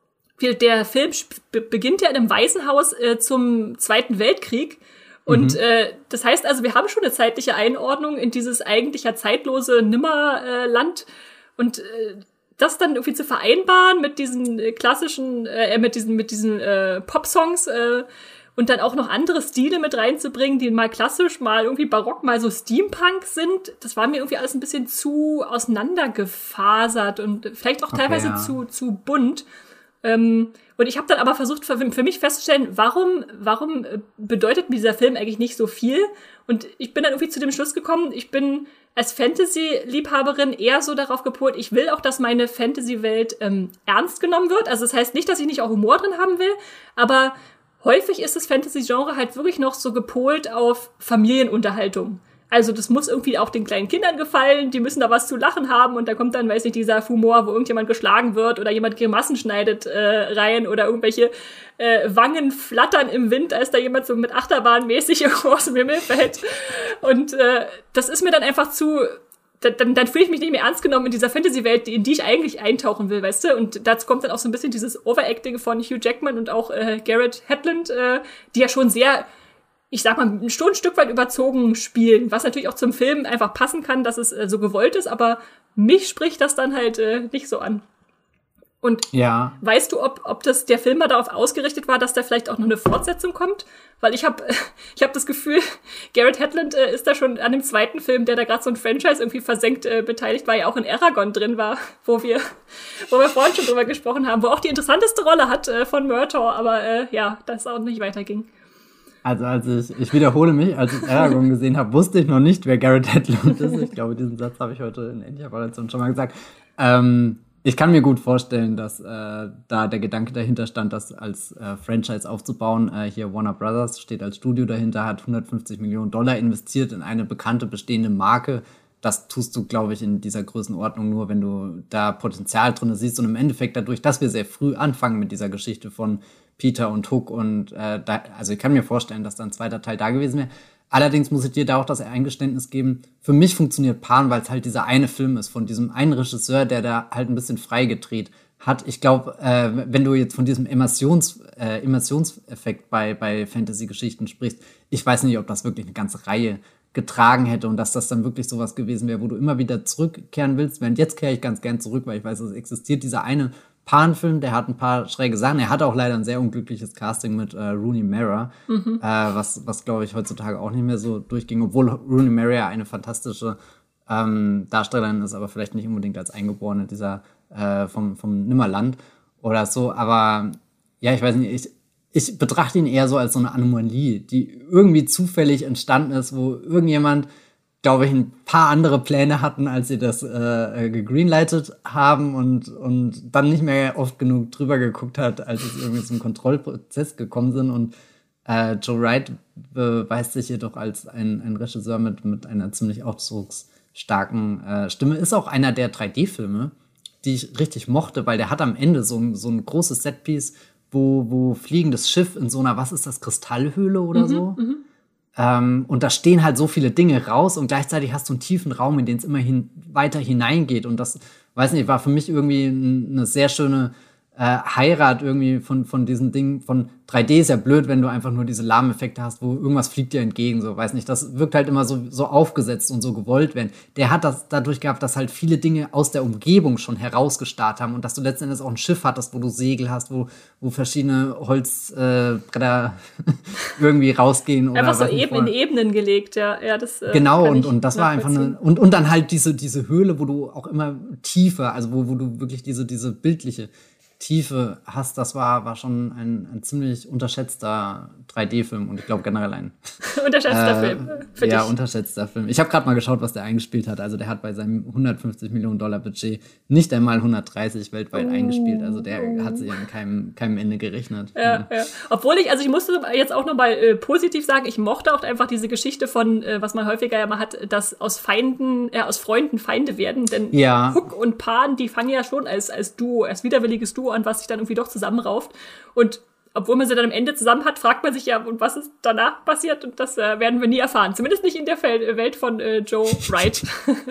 [SPEAKER 1] der Film beginnt ja in einem Waisenhaus äh, zum Zweiten Weltkrieg. Und mhm. äh, das heißt also, wir haben schon eine zeitliche Einordnung in dieses eigentlich ja zeitlose Nimmerland. Äh, und äh, das dann irgendwie zu vereinbaren mit diesen äh, klassischen, äh, mit diesen, mit diesen äh, Pop-Songs äh, und dann auch noch andere Stile mit reinzubringen, die mal klassisch, mal irgendwie barock, mal so Steampunk sind, das war mir irgendwie alles ein bisschen zu auseinandergefasert und vielleicht auch teilweise okay, ja. zu, zu bunt. Ähm, und ich habe dann aber versucht, für, für mich festzustellen, warum, warum bedeutet mir dieser Film eigentlich nicht so viel? Und ich bin dann irgendwie zu dem Schluss gekommen, ich bin als Fantasy-Liebhaberin eher so darauf gepolt, ich will auch, dass meine Fantasy-Welt ähm, ernst genommen wird. Also das heißt nicht, dass ich nicht auch Humor drin haben will, aber häufig ist das Fantasy-Genre halt wirklich noch so gepolt auf Familienunterhaltung. Also das muss irgendwie auch den kleinen Kindern gefallen, die müssen da was zu lachen haben und da kommt dann, weiß nicht, dieser Humor, wo irgendjemand geschlagen wird oder jemand Grimassen schneidet äh, rein oder irgendwelche äh, Wangen flattern im Wind, als da jemand so mit Achterbahn mäßig aus dem Himmel fällt. Und äh, das ist mir dann einfach zu... Dann, dann fühle ich mich nicht mehr ernst genommen in dieser Fantasy-Welt, in die ich eigentlich eintauchen will, weißt du? Und dazu kommt dann auch so ein bisschen dieses Overacting von Hugh Jackman und auch äh, Garrett Hedlund, äh, die ja schon sehr... ich sag mal, schon ein Stück weit überzogen spielen, was natürlich auch zum Film einfach passen kann, dass es äh, so gewollt ist, aber mich spricht das dann halt äh, nicht so an. Und ja. Weißt du, ob, ob das der Film mal darauf ausgerichtet war, dass da vielleicht auch noch eine Fortsetzung kommt? Weil ich habe ich hab das Gefühl, Garrett Hedlund äh, ist da schon an dem zweiten Film, der da gerade so ein Franchise irgendwie versenkt, äh, beteiligt, weil ja auch in Eragon drin war, wo wir wo wir vorhin schon drüber gesprochen haben, wo auch die interessanteste Rolle hat äh, von Murtaugh, aber äh, ja, das auch nicht weiterging.
[SPEAKER 2] Also als ich, ich wiederhole mich, als ich Aragorn gesehen habe, wusste ich noch nicht, wer Garrett Hedlund ist. Ich glaube, diesen Satz habe ich heute in ähnlicher Variation schon mal gesagt. Ähm, ich kann mir gut vorstellen, dass äh, da der Gedanke dahinter stand, das als äh, Franchise aufzubauen. Äh, hier Warner Brothers steht als Studio dahinter, hat hundertfünfzig Millionen Dollar investiert in eine bekannte, bestehende Marke. Das tust du, glaube ich, in dieser Größenordnung nur, wenn du da Potenzial drin siehst. Und im Endeffekt dadurch, dass wir sehr früh anfangen mit dieser Geschichte von Peter und Hook und äh, da, also ich kann mir vorstellen, dass da ein zweiter Teil da gewesen wäre. Allerdings muss ich dir da auch das Eingeständnis geben, für mich funktioniert Pan, weil es halt dieser eine Film ist von diesem einen Regisseur, der da halt ein bisschen frei gedreht hat. Ich glaube, äh, wenn du jetzt von diesem Immersions, äh, Immersionseffekt bei, bei Fantasy-Geschichten sprichst, ich weiß nicht, ob das wirklich eine ganze Reihe getragen hätte und dass das dann wirklich sowas gewesen wäre, wo du immer wieder zurückkehren willst. Während jetzt kehre ich ganz gern zurück, weil ich weiß, es existiert dieser eine Pan-Film, der hat ein paar schräge Sachen. Er hatte auch leider ein sehr unglückliches Casting mit äh, Rooney Mara, mhm. äh, was, was glaube ich, heutzutage auch nicht mehr so durchging, obwohl Rooney Mara eine fantastische ähm, Darstellerin ist, aber vielleicht nicht unbedingt als Eingeborene dieser äh, vom, vom Nimmerland oder so. Aber ja, ich weiß nicht, ich, ich betrachte ihn eher so als so eine Anomalie, die irgendwie zufällig entstanden ist, wo irgendjemand, glaube ich, ein paar andere Pläne hatten, als sie das äh, gegreenlightet haben und, und dann nicht mehr oft genug drüber geguckt hat, als es irgendwie zum Kontrollprozess gekommen sind. Und äh, Joe Wright beweist sich jedoch als ein, ein Regisseur mit, mit einer ziemlich ausdrucksstarken äh, Stimme. Ist auch einer der drei D-Filme, die ich richtig mochte, weil der hat am Ende so, so ein großes Setpiece, wo, wo fliegendes Schiff in so einer, was ist das, Kristallhöhle oder mhm, so? Mhm. Ähm, und da stehen halt so viele Dinge raus und gleichzeitig hast du einen tiefen Raum, in den es immerhin weiter hineingeht. Und das, weiß nicht, war für mich irgendwie eine sehr schöne äh, Heirat irgendwie von, von diesen Dingen. Von drei D ist ja blöd, wenn du einfach nur diese Lahmeffekte hast, wo irgendwas fliegt dir entgegen, so, weiß nicht. Das wirkt halt immer so, so aufgesetzt und so gewollt werden. Der hat das dadurch gehabt, dass halt viele Dinge aus der Umgebung schon herausgestarrt haben und dass du letzten Endes auch ein Schiff hattest, wo du Segel hast, wo, wo verschiedene Holzbretter äh, irgendwie rausgehen. Oder
[SPEAKER 1] einfach so eben in Ebenen gelegt, ja. ja das, äh,
[SPEAKER 2] genau, und, und das war einfach eine, und, und dann halt diese, diese Höhle, wo du auch immer tiefer, also wo, wo du wirklich diese, diese bildliche Tiefe hast, das war, war schon ein, ein ziemlich unterschätzter drei D-Film und ich glaube generell ein
[SPEAKER 1] unterschätzter äh, Film für
[SPEAKER 2] ja,
[SPEAKER 1] dich.
[SPEAKER 2] unterschätzter Film. Ich habe gerade mal geschaut, was der eingespielt hat. Also der hat bei seinem hundertfünfzig Millionen Dollar Budget nicht einmal hundertdreißig weltweit oh. eingespielt. Also der oh. hat sich an keinem, keinem Ende gerechnet.
[SPEAKER 1] Ja, ja. Ja. Obwohl ich, also ich musste jetzt auch noch mal äh, positiv sagen, ich mochte auch einfach diese Geschichte von, äh, was man häufiger ja mal hat, dass aus Feinden, äh, aus Freunden Feinde werden. Denn
[SPEAKER 2] ja.
[SPEAKER 1] Hook und Pan, die fangen ja schon als, als Duo, als widerwilliges Duo an, was sich dann irgendwie doch zusammenrauft. Und obwohl man sie dann am Ende zusammen hat, fragt man sich ja, und was ist danach passiert? Und das äh, werden wir nie erfahren. Zumindest nicht in der Fel- Welt von äh, Joe Wright.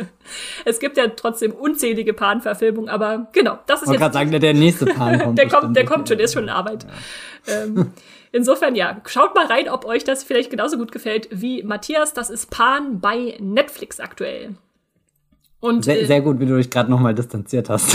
[SPEAKER 1] Es gibt ja trotzdem unzählige Pan-Verfilmungen, aber genau, das ist
[SPEAKER 2] ich
[SPEAKER 1] jetzt...
[SPEAKER 2] Ich wollte gerade sagen, der, der nächste Pan kommt.
[SPEAKER 1] der kommt, der kommt schon, der ist schon in Arbeit. Ja. Ähm, insofern, ja, schaut mal rein, ob euch das vielleicht genauso gut gefällt wie Matthias. Das ist Pan bei Netflix aktuell. Und,
[SPEAKER 2] sehr,
[SPEAKER 1] äh,
[SPEAKER 2] sehr gut, wie du dich gerade noch mal distanziert hast.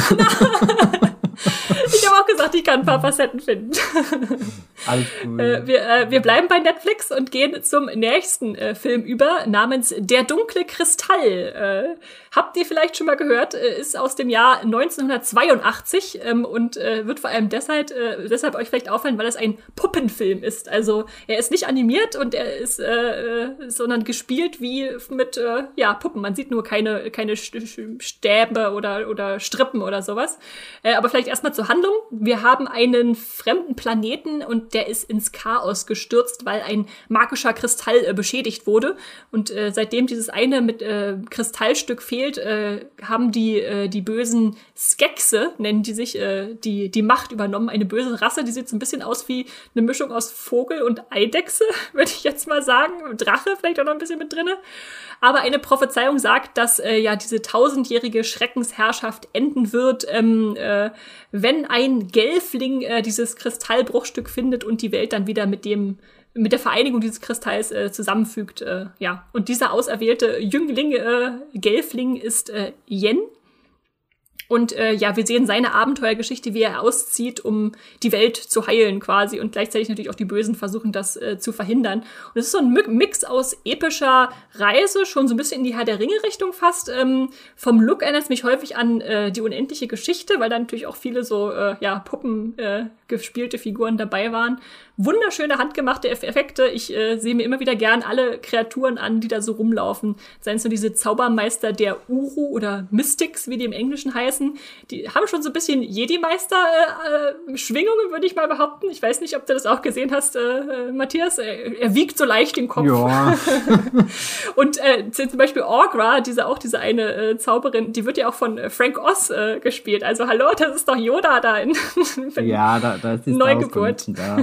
[SPEAKER 1] Ich habe auch gesagt, ich kann ein paar Facetten finden.
[SPEAKER 2] Alles cool.
[SPEAKER 1] Äh, wir, äh, wir bleiben bei Netflix und gehen zum nächsten äh, Film über, namens Der dunkle Kristall. Äh, habt ihr vielleicht schon mal gehört, äh, ist aus dem Jahr neunzehnhundertzweiundachtzig ähm, und äh, wird vor allem deshalb, äh, deshalb euch vielleicht auffallen, weil es ein Puppenfilm ist. Also er ist nicht animiert und er ist, äh, sondern gespielt wie mit äh, ja, Puppen. Man sieht nur keine, keine Stäbe oder, oder Strippen oder sowas. Äh, aber vielleicht erstmal zur Handlung. Wir haben einen fremden Planeten und der ist ins Chaos gestürzt, weil ein magischer Kristall äh, beschädigt wurde. Und äh, seitdem dieses eine mit äh, Kristallstück fehlt, äh, haben die äh, die bösen Skexe, nennen die sich, äh, die die Macht übernommen. Eine böse Rasse, die sieht so ein bisschen aus wie eine Mischung aus Vogel und Eidechse, würde ich jetzt mal sagen. Drache vielleicht auch noch ein bisschen mit drinne. Aber eine Prophezeiung sagt, dass äh, ja diese tausendjährige Schreckensherrschaft enden wird, ähm, äh, wenn ein Gelfling äh, dieses Kristallbruchstück findet und die Welt dann wieder mit dem mit der Vereinigung dieses Kristalls äh, zusammenfügt. Äh, ja, und dieser auserwählte Jüngling, äh, Gelfling, ist äh, Yen. Und äh, ja, wir sehen seine Abenteuergeschichte, wie er auszieht, um die Welt zu heilen quasi. Und gleichzeitig natürlich auch die Bösen versuchen, das äh, zu verhindern. Und es ist so ein Mix aus epischer Reise, schon so ein bisschen in die Herr der Ringe-Richtung fast. Ähm, vom Look erinnert es mich häufig an äh, die unendliche Geschichte, weil da natürlich auch viele so äh, ja Puppen äh, gespielte Figuren dabei waren. Wunderschöne handgemachte Effekte. Ich äh, sehe mir immer wieder gern alle Kreaturen an, die da so rumlaufen. Seien es so diese Zaubermeister der Uru oder Mystics, wie die im Englischen heißen. Die haben schon so ein bisschen Jedi-Meister-Schwingungen, äh, würde ich mal behaupten. Ich weiß nicht, ob du das auch gesehen hast, äh, Matthias. Er, er wiegt so leicht den Kopf.
[SPEAKER 2] Ja.
[SPEAKER 1] Und äh, zum Beispiel Orgra, diese auch diese eine äh, Zauberin, die wird ja auch von äh, Frank Oz äh, gespielt. Also hallo, das ist doch Yoda da in
[SPEAKER 2] ja, da, da ist die
[SPEAKER 1] Neugeburt.
[SPEAKER 2] Da.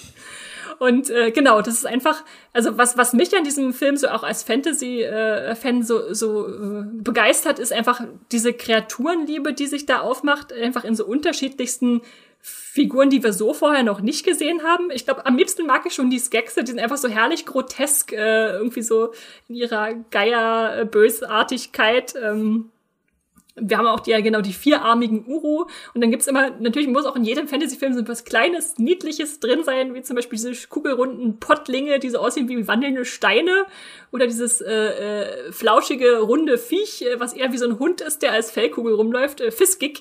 [SPEAKER 1] Und äh, genau, das ist einfach, also was was mich an diesem Film so auch als Fantasy-Fan äh, so so äh, begeistert, ist einfach diese Kreaturenliebe, die sich da aufmacht, einfach in so unterschiedlichsten Figuren, die wir so vorher noch nicht gesehen haben. Ich glaube, am liebsten mag ich schon die Skexe, die sind einfach so herrlich grotesk, äh, irgendwie so in ihrer Geier-Bösartigkeit. Ähm, Wir haben auch die, ja genau, die vierarmigen Uru. Und dann gibt's immer, natürlich muss auch in jedem Fantasy-Film so etwas Kleines, Niedliches drin sein, wie zum Beispiel diese kugelrunden Pottlinge, die so aussehen wie wandelnde Steine. Oder dieses äh, äh, flauschige, runde Viech, äh, was eher wie so ein Hund ist, der als Fellkugel rumläuft, äh, Fiskig.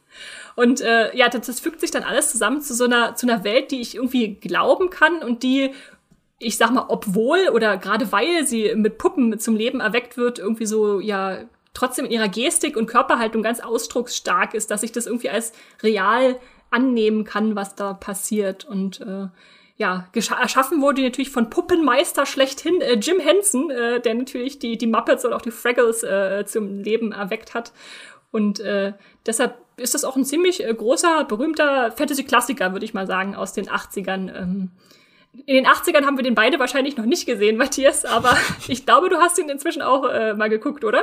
[SPEAKER 1] Und äh, ja, das, das fügt sich dann alles zusammen zu so einer, zu einer Welt, die ich irgendwie glauben kann und die, ich sag mal, obwohl oder gerade weil sie mit Puppen zum Leben erweckt wird, irgendwie so, ja, trotzdem in ihrer Gestik und Körperhaltung ganz ausdrucksstark ist, dass ich das irgendwie als real annehmen kann, was da passiert. Und äh, ja, gescha- erschaffen wurde natürlich von Puppenmeister schlechthin äh, Jim Henson, äh, der natürlich die, die Muppets und auch die Fraggles äh, zum Leben erweckt hat. Und äh, deshalb ist das auch ein ziemlich äh, großer, berühmter Fantasy-Klassiker, würde ich mal sagen, aus den achtzigern. Ähm, in den achtzigern haben wir den beide wahrscheinlich noch nicht gesehen, Matthias, aber ich glaube, du hast ihn inzwischen auch äh, mal geguckt, oder?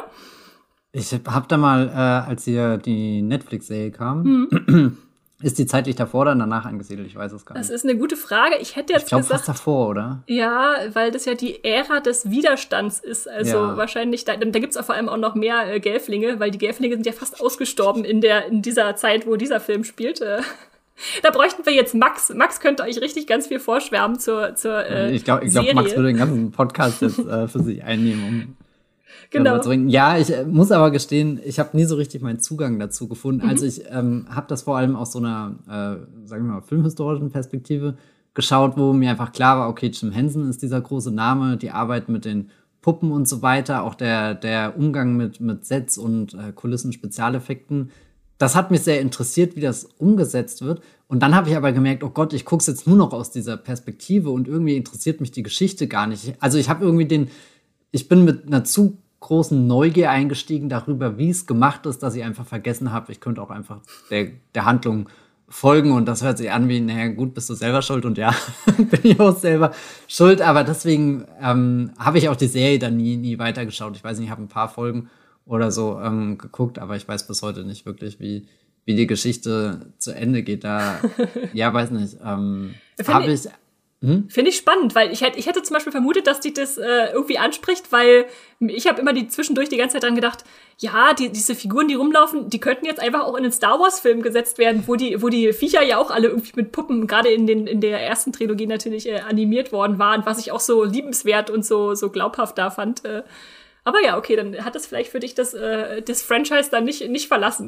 [SPEAKER 2] Ich hab da mal, äh, als hier die Netflix-Serie kam, hm. ist die zeitlich davor oder danach angesiedelt? Ich weiß es gar nicht.
[SPEAKER 1] Das ist eine gute Frage. Ich hätte jetzt
[SPEAKER 2] ich glaub,
[SPEAKER 1] gesagt,
[SPEAKER 2] fast davor, oder?
[SPEAKER 1] Ja, weil das ja die Ära des Widerstands ist. Also
[SPEAKER 2] ja.
[SPEAKER 1] wahrscheinlich, da, da gibt's auch vor allem auch noch mehr äh, Gelflinge, weil die Gelflinge sind ja fast ausgestorben in der in dieser Zeit, wo dieser Film spielt. Äh, da bräuchten wir jetzt Max. Max könnte euch richtig ganz viel vorschwärmen zur, zur äh,
[SPEAKER 2] Ich glaube, ich glaub, Max würde den ganzen Podcast jetzt äh, für sich einnehmen, um
[SPEAKER 1] Genau.
[SPEAKER 2] Ja, ich äh, muss aber gestehen, ich habe nie so richtig meinen Zugang dazu gefunden.
[SPEAKER 1] Mhm.
[SPEAKER 2] Also ich ähm, habe das vor allem aus so einer, äh, sagen wir mal, filmhistorischen Perspektive geschaut, wo mir einfach klar war, okay, Jim Henson ist dieser große Name, die Arbeit mit den Puppen und so weiter, auch der, der Umgang mit, mit Sets und äh, Kulissen, Spezialeffekten. Das hat mich sehr interessiert, wie das umgesetzt wird. Und dann habe ich aber gemerkt, oh Gott, ich gucke es jetzt nur noch aus dieser Perspektive und irgendwie interessiert mich die Geschichte gar nicht. Also ich habe irgendwie den, ich bin mit einer zu großen Neugier eingestiegen darüber, wie es gemacht ist, dass ich einfach vergessen habe, ich könnte auch einfach der, der Handlung folgen und das hört sich an wie, naja gut, bist du selber schuld und ja, bin ich auch selber schuld, aber deswegen ähm, habe ich auch die Serie dann nie, nie weitergeschaut. Ich weiß nicht, ich habe ein paar Folgen oder so ähm, geguckt, aber ich weiß bis heute nicht wirklich, wie, wie die Geschichte zu Ende geht. Da, ja, weiß nicht, ähm, habe ich
[SPEAKER 1] Hm? Finde ich spannend, weil ich hätte, ich hätte zum Beispiel vermutet, dass die das äh, irgendwie anspricht, weil ich habe immer die zwischendurch die ganze Zeit dran gedacht, ja, die, diese Figuren, die rumlaufen, die könnten jetzt einfach auch in einen Star-Wars-Film gesetzt werden, wo die, wo die Viecher ja auch alle irgendwie mit Puppen, gerade in den in der ersten Trilogie natürlich äh, animiert worden waren, was ich auch so liebenswert und so so glaubhaft da fand. Äh. Aber ja, okay, dann hat das vielleicht für dich das, äh, das Franchise dann nicht, nicht verlassen.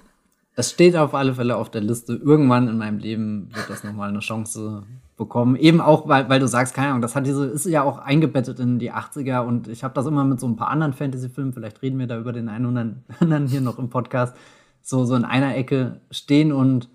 [SPEAKER 2] Es steht auf alle Fälle auf der Liste. Irgendwann in meinem Leben wird das nochmal eine Chance bekommen. Eben auch, weil, weil du sagst, keine Ahnung, das hat diese, ist ja auch eingebettet in die achtziger und ich habe das immer mit so ein paar anderen Fantasy-Filmen, vielleicht reden wir da über den einen oder anderen hier noch im Podcast, so, so in einer Ecke stehen und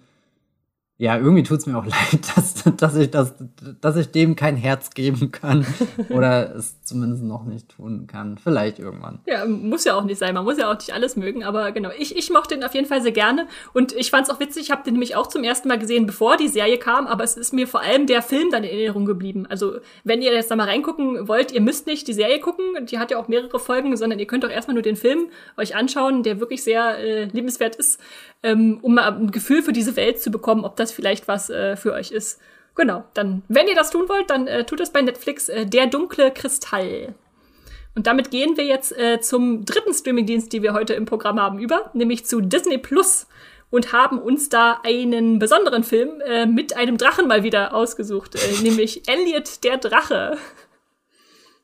[SPEAKER 2] ja, irgendwie tut's mir auch leid, dass, dass ich das, dass ich dem kein Herz geben kann oder es zumindest noch nicht tun kann. Vielleicht irgendwann.
[SPEAKER 1] Ja, muss ja auch nicht sein. Man muss ja auch nicht alles mögen, aber genau. Ich, ich mochte den auf jeden Fall sehr gerne und ich fand's auch witzig. Ich habe den nämlich auch zum ersten Mal gesehen, bevor die Serie kam, aber es ist mir vor allem der Film dann in Erinnerung geblieben. Also, wenn ihr jetzt da mal reingucken wollt, ihr müsst nicht die Serie gucken, die hat ja auch mehrere Folgen, sondern ihr könnt auch erstmal nur den Film euch anschauen, der wirklich sehr äh, liebenswert ist, ähm, um mal ein Gefühl für diese Welt zu bekommen, ob das vielleicht was äh, für euch ist. Genau, dann, wenn ihr das tun wollt, dann äh, tut es bei Netflix, äh, Der dunkle Kristall. Und damit gehen wir jetzt äh, zum dritten Streamingdienst, die wir heute im Programm haben, über, nämlich zu Disney Plus und haben uns da einen besonderen Film äh, mit einem Drachen mal wieder ausgesucht, äh, nämlich Elliot der Drache.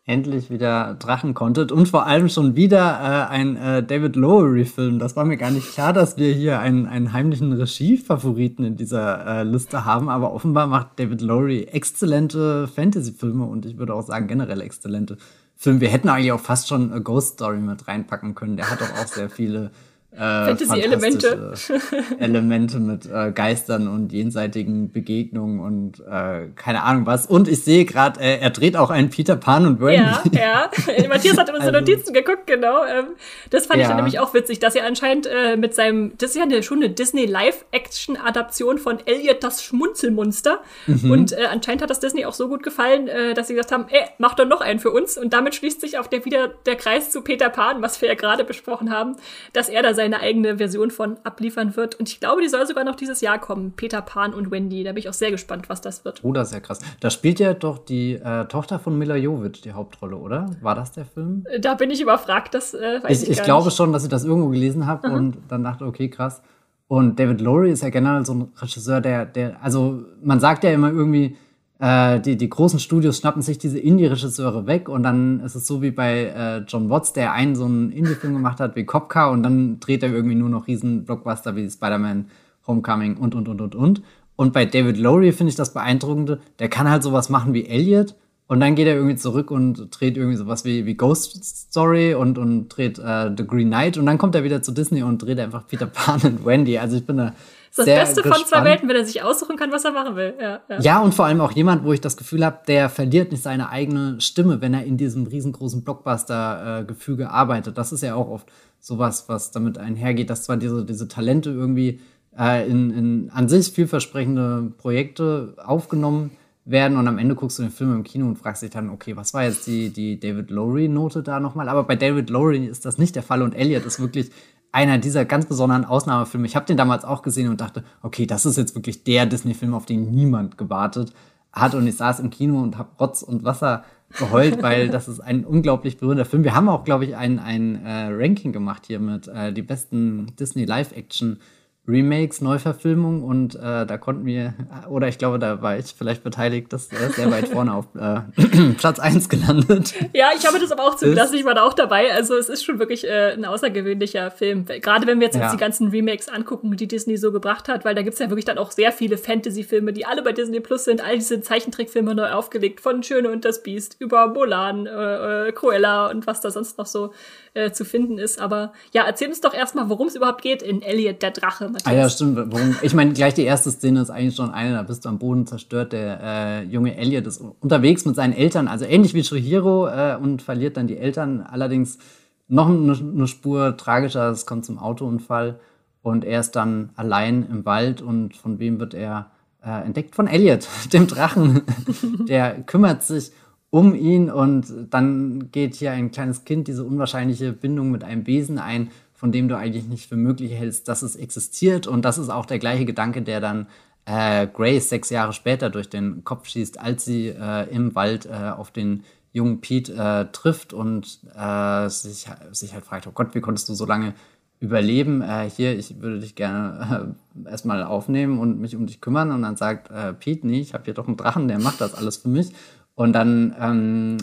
[SPEAKER 2] endlich wieder Drachen-Content und vor allem schon wieder äh, ein äh, David Lowery-Film. Das war mir gar nicht klar, dass wir hier einen, einen heimlichen Regie-Favoriten in dieser äh, Liste haben, aber offenbar macht David Lowery exzellente Fantasy-Filme und ich würde auch sagen generell exzellente Filme. Wir hätten eigentlich auch fast schon A Ghost Story mit reinpacken können. Der hat doch auch sehr viele Äh,
[SPEAKER 1] Fantasy-Elemente.
[SPEAKER 2] Elemente mit äh, Geistern und jenseitigen Begegnungen und äh, keine Ahnung was. Und ich sehe gerade, äh, er dreht auch einen Peter Pan und Wendy.
[SPEAKER 1] Ja, ja. Matthias hat in unsere also, Notizen geguckt, genau. Ähm, das fand ja. ich dann nämlich auch witzig, dass er anscheinend äh, mit seinem, das ist ja eine, schon eine Disney-Live-Action-Adaption von Elliot das Schmunzelmonster. Mhm. Und äh, anscheinend hat das Disney auch so gut gefallen, äh, dass sie gesagt haben, ey, mach doch noch einen für uns. Und damit schließt sich auch der, wieder der Kreis zu Peter Pan, was wir ja gerade besprochen haben, dass er da sein eine eigene Version von abliefern wird. Und ich glaube, die soll sogar noch dieses Jahr kommen. Peter Pan und Wendy. Da bin ich auch sehr gespannt, was das wird.
[SPEAKER 2] Oh, das ist ja krass. Da spielt ja doch die äh, Tochter von Milla Jovovich die Hauptrolle, oder? War das der Film?
[SPEAKER 1] Da bin ich überfragt. Das äh, weiß ich,
[SPEAKER 2] ich
[SPEAKER 1] gar
[SPEAKER 2] Ich glaube
[SPEAKER 1] nicht.
[SPEAKER 2] schon, dass ich das irgendwo gelesen habe und dann dachte, okay, krass. Und David Lowery ist ja generell so ein Regisseur, der, der, also man sagt ja immer irgendwie, Äh, die, die großen Studios schnappen sich diese Indie-Regisseure weg und dann ist es so wie bei äh, John Watts, der einen so einen Indie-Film gemacht hat wie Cop Car und dann dreht er irgendwie nur noch riesen Blockbuster wie Spider-Man, Homecoming und, und, und, und, und. Und bei David Lowery finde ich das Beeindruckende, der kann halt sowas machen wie Elliot und dann geht er irgendwie zurück und dreht irgendwie sowas wie, wie Ghost Story und, und dreht äh, The Green Knight und dann kommt er wieder zu Disney und dreht einfach Peter Pan und Wendy. Also ich bin da
[SPEAKER 1] Das ist das Beste gespannt. Von zwei Welten, wenn er sich aussuchen kann, was er machen will. Ja, ja.
[SPEAKER 2] ja, und vor allem auch jemand, wo ich das Gefühl habe, der verliert nicht seine eigene Stimme, wenn er in diesem riesengroßen Blockbuster-Gefüge arbeitet. Das ist ja auch oft sowas, was damit einhergeht, dass zwar diese, diese Talente irgendwie äh, in, in an sich vielversprechende Projekte aufgenommen werden und am Ende guckst du den Film im Kino und fragst dich dann, okay, was war jetzt die, die David Lowery-Note da nochmal? Aber bei David Lowery ist das nicht der Fall und Elliot ist wirklich einer dieser ganz besonderen Ausnahmefilme. Ich habe den damals auch gesehen und dachte, okay, das ist jetzt wirklich der Disney-Film, auf den niemand gewartet hat. Und ich saß im Kino und habe Rotz und Wasser geheult, weil das ist ein unglaublich berührender Film. Wir haben auch, glaube ich, ein, ein äh, Ranking gemacht hier mit äh, die besten Disney-Live-Action Remakes, Neuverfilmungen und äh, da konnten wir, oder ich glaube, da war ich vielleicht beteiligt, das ist sehr weit vorne auf äh, Platz eins gelandet.
[SPEAKER 1] Ja, ich habe das aber auch zugelassen, ich war da auch dabei, also es ist schon wirklich äh, ein außergewöhnlicher Film, gerade wenn wir jetzt, ja. jetzt die ganzen Remakes angucken, die Disney so gebracht hat, weil da gibt's ja wirklich dann auch sehr viele Fantasy-Filme, die alle bei Disney Plus sind, all diese Zeichentrickfilme neu aufgelegt, von Schöne und das Biest über Mulan, äh, Cruella und was da sonst noch so äh, zu finden ist, aber ja, erzähl uns doch erstmal, worum es überhaupt geht in Elliot, der Drache.
[SPEAKER 2] Matthias. Ah ja, stimmt. Warum? Ich meine, gleich die erste Szene ist eigentlich schon eine, da bist du am Boden zerstört. Der äh, junge Elliot ist unterwegs mit seinen Eltern, also ähnlich wie Chihiro äh, und verliert dann die Eltern. Allerdings noch eine, eine Spur tragischer, es kommt zum Autounfall und er ist dann allein im Wald und von wem wird er äh, entdeckt? Von Elliot, dem Drachen. Der kümmert sich um ihn und dann geht hier ein kleines Kind diese unwahrscheinliche Bindung mit einem Besen ein, von dem du eigentlich nicht für möglich hältst, dass es existiert. Und das ist auch der gleiche Gedanke, der dann äh, Grace sechs Jahre später durch den Kopf schießt, als sie äh, im Wald äh, auf den jungen Pete äh, trifft und äh, sich, sich halt fragt, oh Gott, wie konntest du so lange überleben? Äh, hier, ich würde dich gerne äh, erstmal aufnehmen und mich um dich kümmern. Und dann sagt äh, Pete, nee, ich habe hier doch einen Drachen, der macht das alles für mich. Und dann ähm,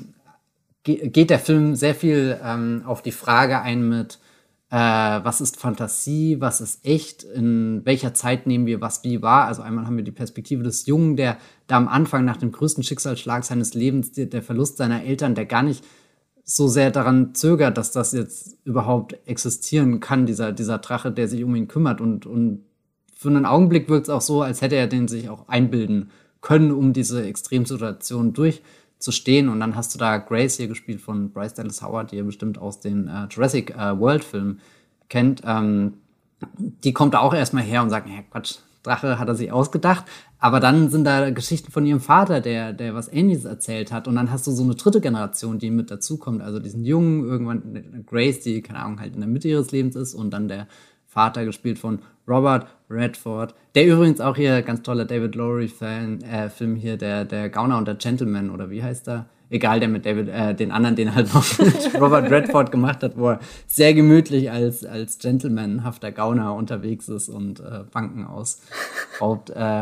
[SPEAKER 2] ge- geht der Film sehr viel ähm, auf die Frage ein mit, Äh, was ist Fantasie, was ist echt, in welcher Zeit nehmen wir was wie wahr. Also einmal haben wir die Perspektive des Jungen, der da am Anfang nach dem größten Schicksalsschlag seines Lebens, der, der Verlust seiner Eltern, der gar nicht so sehr daran zögert, dass das jetzt überhaupt existieren kann, dieser, dieser Drache, der sich um ihn kümmert. Und, und für einen Augenblick wirkt es auch so, als hätte er den sich auch einbilden können, um diese Extremsituation durch zu stehen. Und dann hast du da Grace hier gespielt von Bryce Dallas Howard, die ihr bestimmt aus den äh, Jurassic äh, World Filmen kennt. Ähm, die kommt da auch erstmal her und sagt, ja Quatsch, Drache hat er sich ausgedacht. Aber dann sind da Geschichten von ihrem Vater, der der was Ähnliches erzählt hat. Und dann hast du so eine dritte Generation, die mit dazukommt. Also diesen Jungen, irgendwann Grace, die, keine Ahnung, halt in der Mitte ihres Lebens ist. Und dann der Vater, gespielt von Robert Redford, der übrigens auch hier, ganz toller David Lowery-Film äh, Film hier, der der Gauner und der Gentleman, oder wie heißt der? Egal, der mit David, äh, den anderen, den halt noch mit Robert Redford gemacht hat, wo er sehr gemütlich als als gentlemanhafter Gauner unterwegs ist und äh, Banken ausraubt. Äh,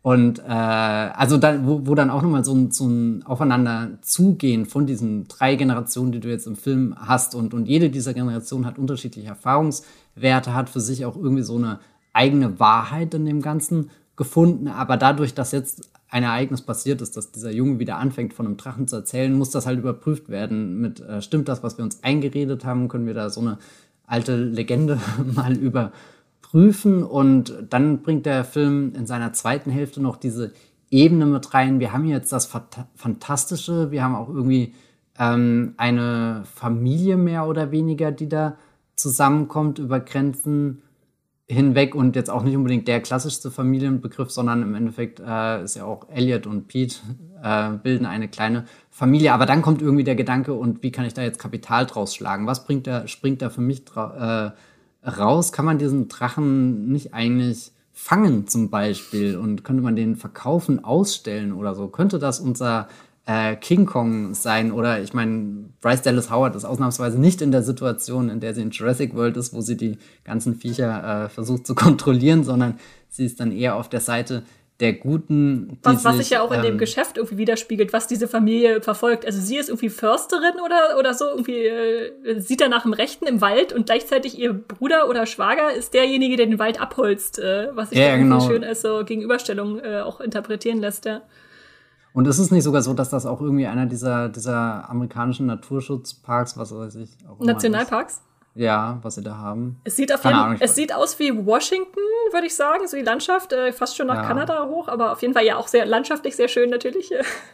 [SPEAKER 2] Und äh, also dann, wo, wo dann auch nochmal so ein, so ein Aufeinanderzugehen von diesen drei Generationen, die du jetzt im Film hast, und, und jede dieser Generationen hat unterschiedliche Erfahrungswerte, hat für sich auch irgendwie so eine eigene Wahrheit in dem Ganzen gefunden. Aber dadurch, dass jetzt ein Ereignis passiert ist, dass dieser Junge wieder anfängt, von einem Drachen zu erzählen, muss das halt überprüft werden mit, äh, stimmt das, was wir uns eingeredet haben, können wir da so eine alte Legende mal über prüfen. Und dann bringt der Film in seiner zweiten Hälfte noch diese Ebene mit rein. Wir haben jetzt das Fantastische, wir haben auch irgendwie ähm, eine Familie mehr oder weniger, die da zusammenkommt über Grenzen hinweg, und jetzt auch nicht unbedingt der klassischste Familienbegriff, sondern im Endeffekt äh, ist ja auch Elliot und Pete äh, bilden eine kleine Familie. Aber dann kommt irgendwie der Gedanke, und wie kann ich da jetzt Kapital draus schlagen? Was bringt da, springt da für mich dra- äh, raus? Kann man diesen Drachen nicht eigentlich fangen zum Beispiel, und könnte man den verkaufen, ausstellen oder so? Könnte das unser äh, King Kong sein? Oder ich meine, Bryce Dallas Howard ist ausnahmsweise nicht in der Situation, in der sie in Jurassic World ist, wo sie die ganzen Viecher äh, versucht zu kontrollieren, sondern sie ist dann eher auf der Seite der Guten.
[SPEAKER 1] Was, was
[SPEAKER 2] sich
[SPEAKER 1] sich ja auch in
[SPEAKER 2] ähm,
[SPEAKER 1] dem Geschäft irgendwie widerspiegelt, was diese Familie verfolgt. Also sie ist irgendwie Försterin oder, oder so, irgendwie äh, sieht er nach dem Rechten im Wald, und gleichzeitig ihr Bruder oder Schwager ist derjenige, der den Wald abholzt, äh, was sich
[SPEAKER 2] ja,
[SPEAKER 1] irgendwie
[SPEAKER 2] genau.
[SPEAKER 1] schön als so Gegenüberstellung äh, auch interpretieren lässt, ja.
[SPEAKER 2] Und ist es nicht sogar so, dass das auch irgendwie einer dieser, dieser amerikanischen Naturschutzparks, was weiß ich, auch immer
[SPEAKER 1] Nationalparks?
[SPEAKER 2] ist? Ja, was sie da haben.
[SPEAKER 1] Es sieht auf
[SPEAKER 2] Keine
[SPEAKER 1] jeden
[SPEAKER 2] Ahnung, ich
[SPEAKER 1] es
[SPEAKER 2] weiß.
[SPEAKER 1] sieht aus wie Washington, würde ich sagen, so die Landschaft, äh, fast schon nach
[SPEAKER 2] Ja.
[SPEAKER 1] Kanada hoch, aber auf jeden Fall ja auch sehr landschaftlich sehr schön natürlich.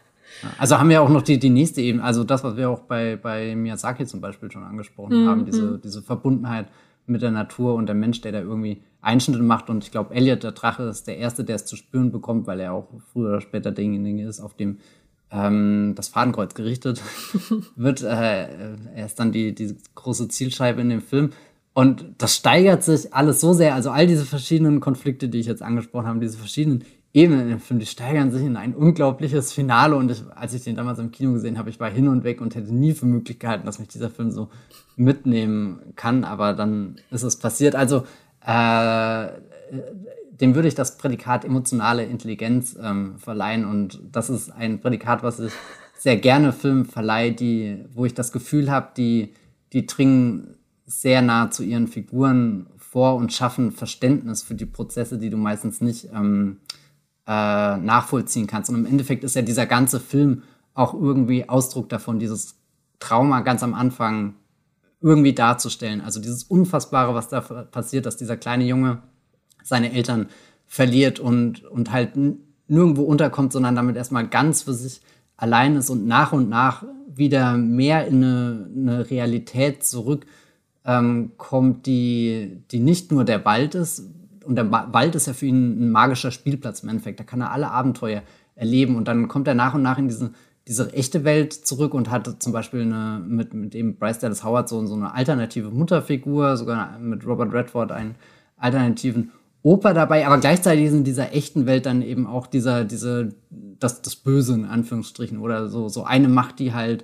[SPEAKER 2] Also haben wir auch noch die, die nächste Ebene, also das, was wir auch bei, bei Miyazaki zum Beispiel schon angesprochen
[SPEAKER 1] Mhm.
[SPEAKER 2] haben, diese, diese Verbundenheit mit der Natur und der Mensch, der da irgendwie Einschnitte macht. Und ich glaube, Elliot, der Drache, ist der Erste, der es zu spüren bekommt, weil er auch früher oder später derjenige ist, auf dem ähm, das Fadenkreuz gerichtet wird. Äh, er ist dann die, die große Zielscheibe in dem Film. Und das steigert sich alles so sehr, also all diese verschiedenen Konflikte, die ich jetzt angesprochen habe, diese verschiedenen Ebenen in dem Film, die steigern sich in ein unglaubliches Finale. Und ich, als ich den damals im Kino gesehen habe, ich war hin und weg und hätte nie für möglich gehalten, dass mich dieser Film so mitnehmen kann. Aber dann ist es passiert. Also äh, dem würde ich das Prädikat emotionale Intelligenz ähm, verleihen. Und das ist ein Prädikat, was ich sehr gerne Filmen verleihe, die, wo ich das Gefühl habe, die, die dringen sehr nah zu ihren Figuren vor und schaffen Verständnis für die Prozesse, die du meistens nicht ähm, äh, nachvollziehen kannst. Und im Endeffekt ist ja dieser ganze Film auch irgendwie Ausdruck davon, dieses Trauma ganz am Anfang irgendwie darzustellen. Also dieses Unfassbare, was da passiert, dass dieser kleine Junge seine Eltern verliert und, und halt n- nirgendwo unterkommt, sondern damit erstmal ganz für sich allein ist und nach und nach wieder mehr in eine, eine Realität zurück ähm, kommt, die, die nicht nur der Wald ist. Und der Ma- Wald ist ja für ihn ein magischer Spielplatz im Endeffekt. Da kann er alle Abenteuer erleben. Und dann kommt er nach und nach in diese, diese echte Welt zurück und hat zum Beispiel eine, mit, mit dem Bryce Dallas Howard so, so eine alternative Mutterfigur, sogar mit Robert Redford einen alternativen Opa dabei, aber gleichzeitig ist in dieser echten Welt dann eben auch dieser, diese, das, das Böse in Anführungsstrichen oder so, so eine Macht, die halt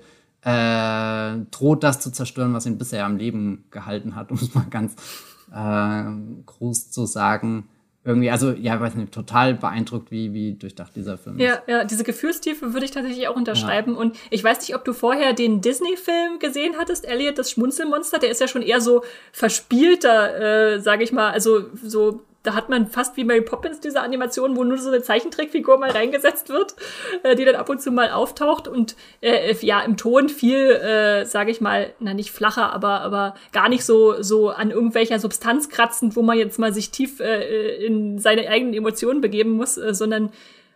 [SPEAKER 2] äh, droht, das zu zerstören, was ihn bisher am Leben gehalten hat, um es mal ganz äh, groß zu sagen. Irgendwie, also, ja, weiß nicht, total beeindruckt, wie, wie durchdacht dieser Film ist.
[SPEAKER 1] Ja, ja, diese Gefühlstiefe würde ich tatsächlich auch unterschreiben. Ja. Und ich weiß nicht, ob du vorher den Disney-Film gesehen hattest, Elliot, das Schmunzelmonster. Der ist ja schon eher so verspielter, äh, sage ich mal. Also so, da hat man fast wie Mary Poppins diese Animation, wo nur so eine Zeichentrickfigur mal reingesetzt wird, äh, die dann ab und zu mal auftaucht. Und äh, ja, im Ton viel, äh, sage ich mal, na nicht flacher, aber aber gar nicht so so an irgendwelcher Substanz kratzend, wo man jetzt mal sich tief äh, in seine eigenen Emotionen begeben muss, äh, sondern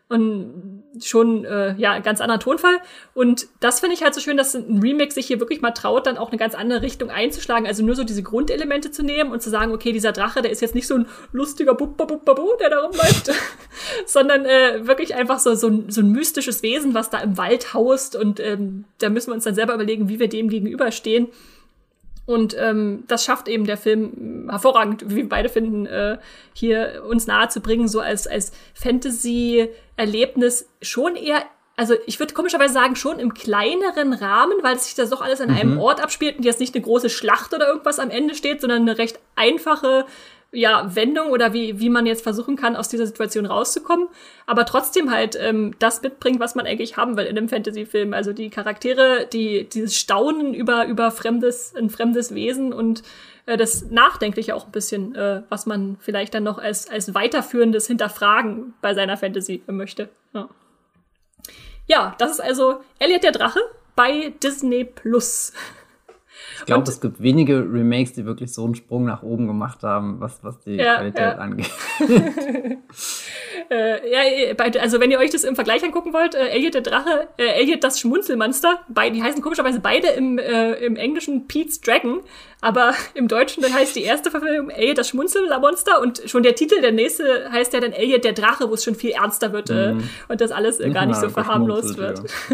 [SPEAKER 1] und schon, äh, ja, ein ganz anderer Tonfall. Und das finde ich halt so schön, dass ein Remake sich hier wirklich mal traut, dann auch eine ganz andere Richtung einzuschlagen. Also nur so diese Grundelemente zu nehmen und zu sagen, okay, dieser Drache, der ist jetzt nicht so ein lustiger Bubba-Bubba-Bu, der da rumläuft, sondern äh, wirklich einfach so, so, ein, so ein mystisches Wesen, was da im Wald haust. Und ähm, da müssen wir uns dann selber überlegen, wie wir dem gegenüberstehen. Und ähm, das schafft eben der Film hervorragend, wie wir beide finden, äh, hier uns nahe zu bringen, so als als Fantasy-Erlebnis schon eher, also ich würde komischerweise sagen, schon im kleineren Rahmen, weil sich das doch alles an einem
[SPEAKER 2] Mhm.
[SPEAKER 1] Ort abspielt und jetzt nicht eine große Schlacht oder irgendwas am Ende steht, sondern eine recht einfache ja, Wendung oder wie, wie man jetzt versuchen kann, aus dieser Situation rauszukommen, aber trotzdem halt ähm, das mitbringt, was man eigentlich haben will in einem Fantasy-Film. Also die Charaktere, die dieses Staunen über, über fremdes, ein fremdes Wesen und äh, das Nachdenkliche auch ein bisschen, äh, was man vielleicht dann noch als, als weiterführendes Hinterfragen bei seiner Fantasy möchte. Ja, ja, das ist also Elliot der Drache bei Disney Plus.
[SPEAKER 2] Ich glaube, es gibt wenige Remakes, die wirklich so einen Sprung nach oben gemacht haben, was, was die
[SPEAKER 1] ja,
[SPEAKER 2] Qualität
[SPEAKER 1] ja.
[SPEAKER 2] angeht.
[SPEAKER 1] äh, ja, also wenn ihr euch das im Vergleich angucken wollt, äh, Elliot der Drache, äh, Elliot das Schmunzelmonster, beide, die heißen komischerweise beide im, äh, im Englischen Pete's Dragon, aber im Deutschen heißt die erste Verfilmung Elliot das Schmunzelmonster und schon der Titel, der nächste, heißt ja dann Elliot der Drache, wo es schon viel ernster wird äh, mm. und das alles äh, gar nicht so verharmlost wird. Ja.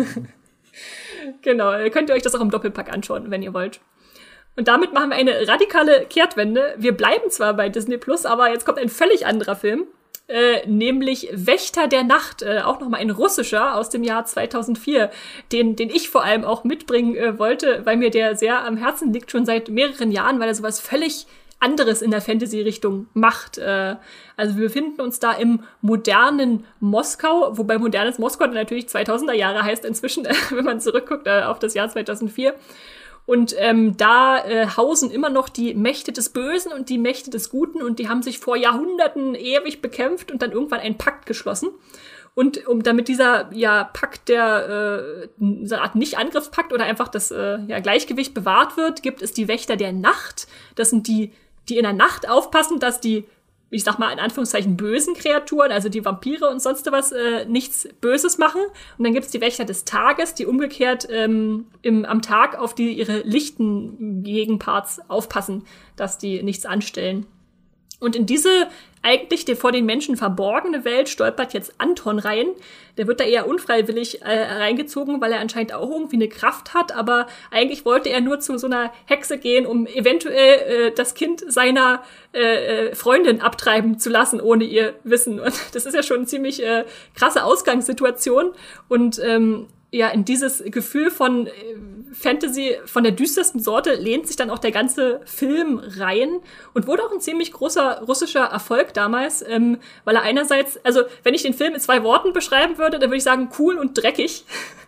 [SPEAKER 1] Genau, könnt ihr euch das auch im Doppelpack anschauen, wenn ihr wollt. Und damit machen wir eine radikale Kehrtwende. Wir bleiben zwar bei Disney Plus, aber jetzt kommt ein völlig anderer Film, äh, nämlich Wächter der Nacht, äh, auch nochmal ein russischer aus dem Jahr zweitausendvier, den, den ich vor allem auch mitbringen äh, wollte, weil mir der sehr am Herzen liegt, schon seit mehreren Jahren, weil er sowas völlig anderes in der Fantasy-Richtung macht. Äh, also wir befinden uns da im modernen Moskau, wobei modernes Moskau dann natürlich zweitausender Jahre heißt inzwischen, äh, wenn man zurückguckt äh, auf das Jahr zweitausendvier. Und ähm, da äh, hausen immer noch die Mächte des Bösen und die Mächte des Guten und die haben sich vor Jahrhunderten ewig bekämpft und dann irgendwann einen Pakt geschlossen. Und um damit dieser ja Pakt der äh, so eine Art Nicht-Angriffspakt oder einfach das äh, ja, Gleichgewicht bewahrt wird, gibt es die Wächter der Nacht. Das sind die, die in der Nacht aufpassen, dass die, ich sag mal in Anführungszeichen, bösen Kreaturen, also die Vampire und sonst was, äh, nichts Böses machen. Und dann gibt's die Wächter des Tages, die umgekehrt ähm, im, am Tag auf die ihre lichten Gegenparts aufpassen, dass die nichts anstellen. Und in diese eigentlich der vor den Menschen verborgene Welt stolpert jetzt Anton rein. Der wird da eher unfreiwillig äh, reingezogen, weil er anscheinend auch irgendwie eine Kraft hat, aber eigentlich wollte er nur zu so einer Hexe gehen, um eventuell äh, das Kind seiner äh, Freundin abtreiben zu lassen, ohne ihr Wissen. Und das ist ja schon eine ziemlich äh, krasse Ausgangssituation. Und ähm, ja, in dieses Gefühl von äh, Fantasy von der düstersten Sorte lehnt sich dann auch der ganze Film rein und wurde auch ein ziemlich großer russischer Erfolg damals, ähm, weil er einerseits, also wenn ich den Film in zwei Worten beschreiben würde, dann würde ich sagen cool und dreckig.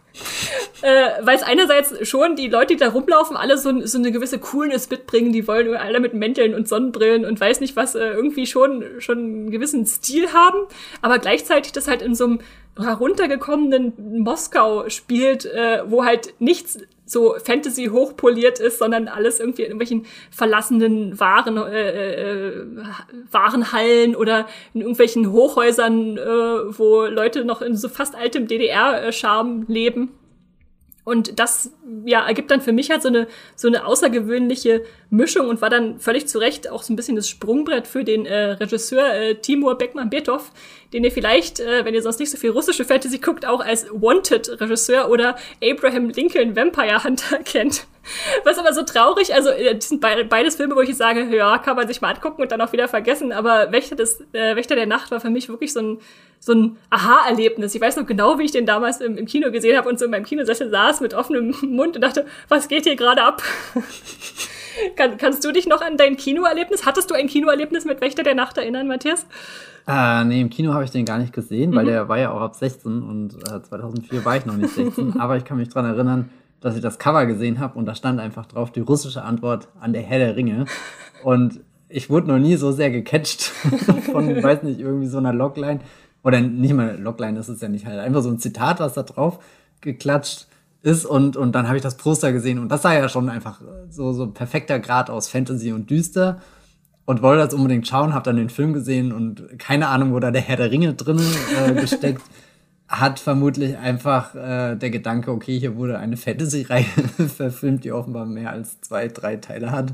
[SPEAKER 1] äh, weil es einerseits schon die Leute, die da rumlaufen, alle so, so eine gewisse Coolness mitbringen, die wollen alle mit Mänteln und Sonnenbrillen und weiß nicht was, äh, irgendwie schon, schon einen gewissen Stil haben, aber gleichzeitig das halt in so einem heruntergekommenen Moskau spielt, äh, wo halt nichts so Fantasy hochpoliert ist, sondern alles irgendwie in irgendwelchen verlassenen Waren, äh, äh, Warenhallen oder in irgendwelchen Hochhäusern, äh, wo Leute noch in so fast altem D D R-Charme leben. Und das, ja, ergibt dann für mich halt so eine, so eine außergewöhnliche Mischung und war dann völlig zu Recht auch so ein bisschen das Sprungbrett für den äh, Regisseur äh, Timur Bekmambetov, den ihr vielleicht, äh, wenn ihr sonst nicht so viel russische Fantasy guckt, auch als Wanted-Regisseur oder Abraham Lincoln Vampire Hunter kennt. Was aber so traurig, also das sind be- beides Filme, wo ich sage, ja, kann man sich mal angucken und dann auch wieder vergessen, aber Wächter des äh, Wächter der Nacht war für mich wirklich so ein so ein Aha-Erlebnis. Ich weiß noch genau, wie ich den damals im, im Kino gesehen habe und so in meinem Kinosessel saß mit offenem Mund und dachte, was geht hier gerade ab? Kann, kannst du dich noch an dein Kinoerlebnis, hattest du ein Kinoerlebnis mit Wächter der Nacht erinnern, Matthias?
[SPEAKER 2] Äh, nee, im Kino habe ich den gar nicht gesehen, mhm. weil der war ja auch ab sechzehn und äh, zweitausendvier war ich noch nicht sechzehn, aber ich kann mich dran erinnern, dass ich das Cover gesehen habe und da stand einfach drauf die russische Antwort an der Herr der Ringe und ich wurde noch nie so sehr gecatcht von, weiß nicht, irgendwie so einer Logline oder nicht mal eine Logline, das ist ja nicht halt einfach so ein Zitat, was da drauf geklatscht ist und und dann habe ich das Poster gesehen und das sah ja schon einfach so so perfekter Grad aus Fantasy und düster und wollte das unbedingt schauen, habe dann den Film gesehen und keine Ahnung, wo da der Herr der Ringe drin äh, gesteckt hat, vermutlich einfach äh, der Gedanke, okay, hier wurde eine Fantasy-Reihe verfilmt, die offenbar mehr als zwei, drei Teile hat.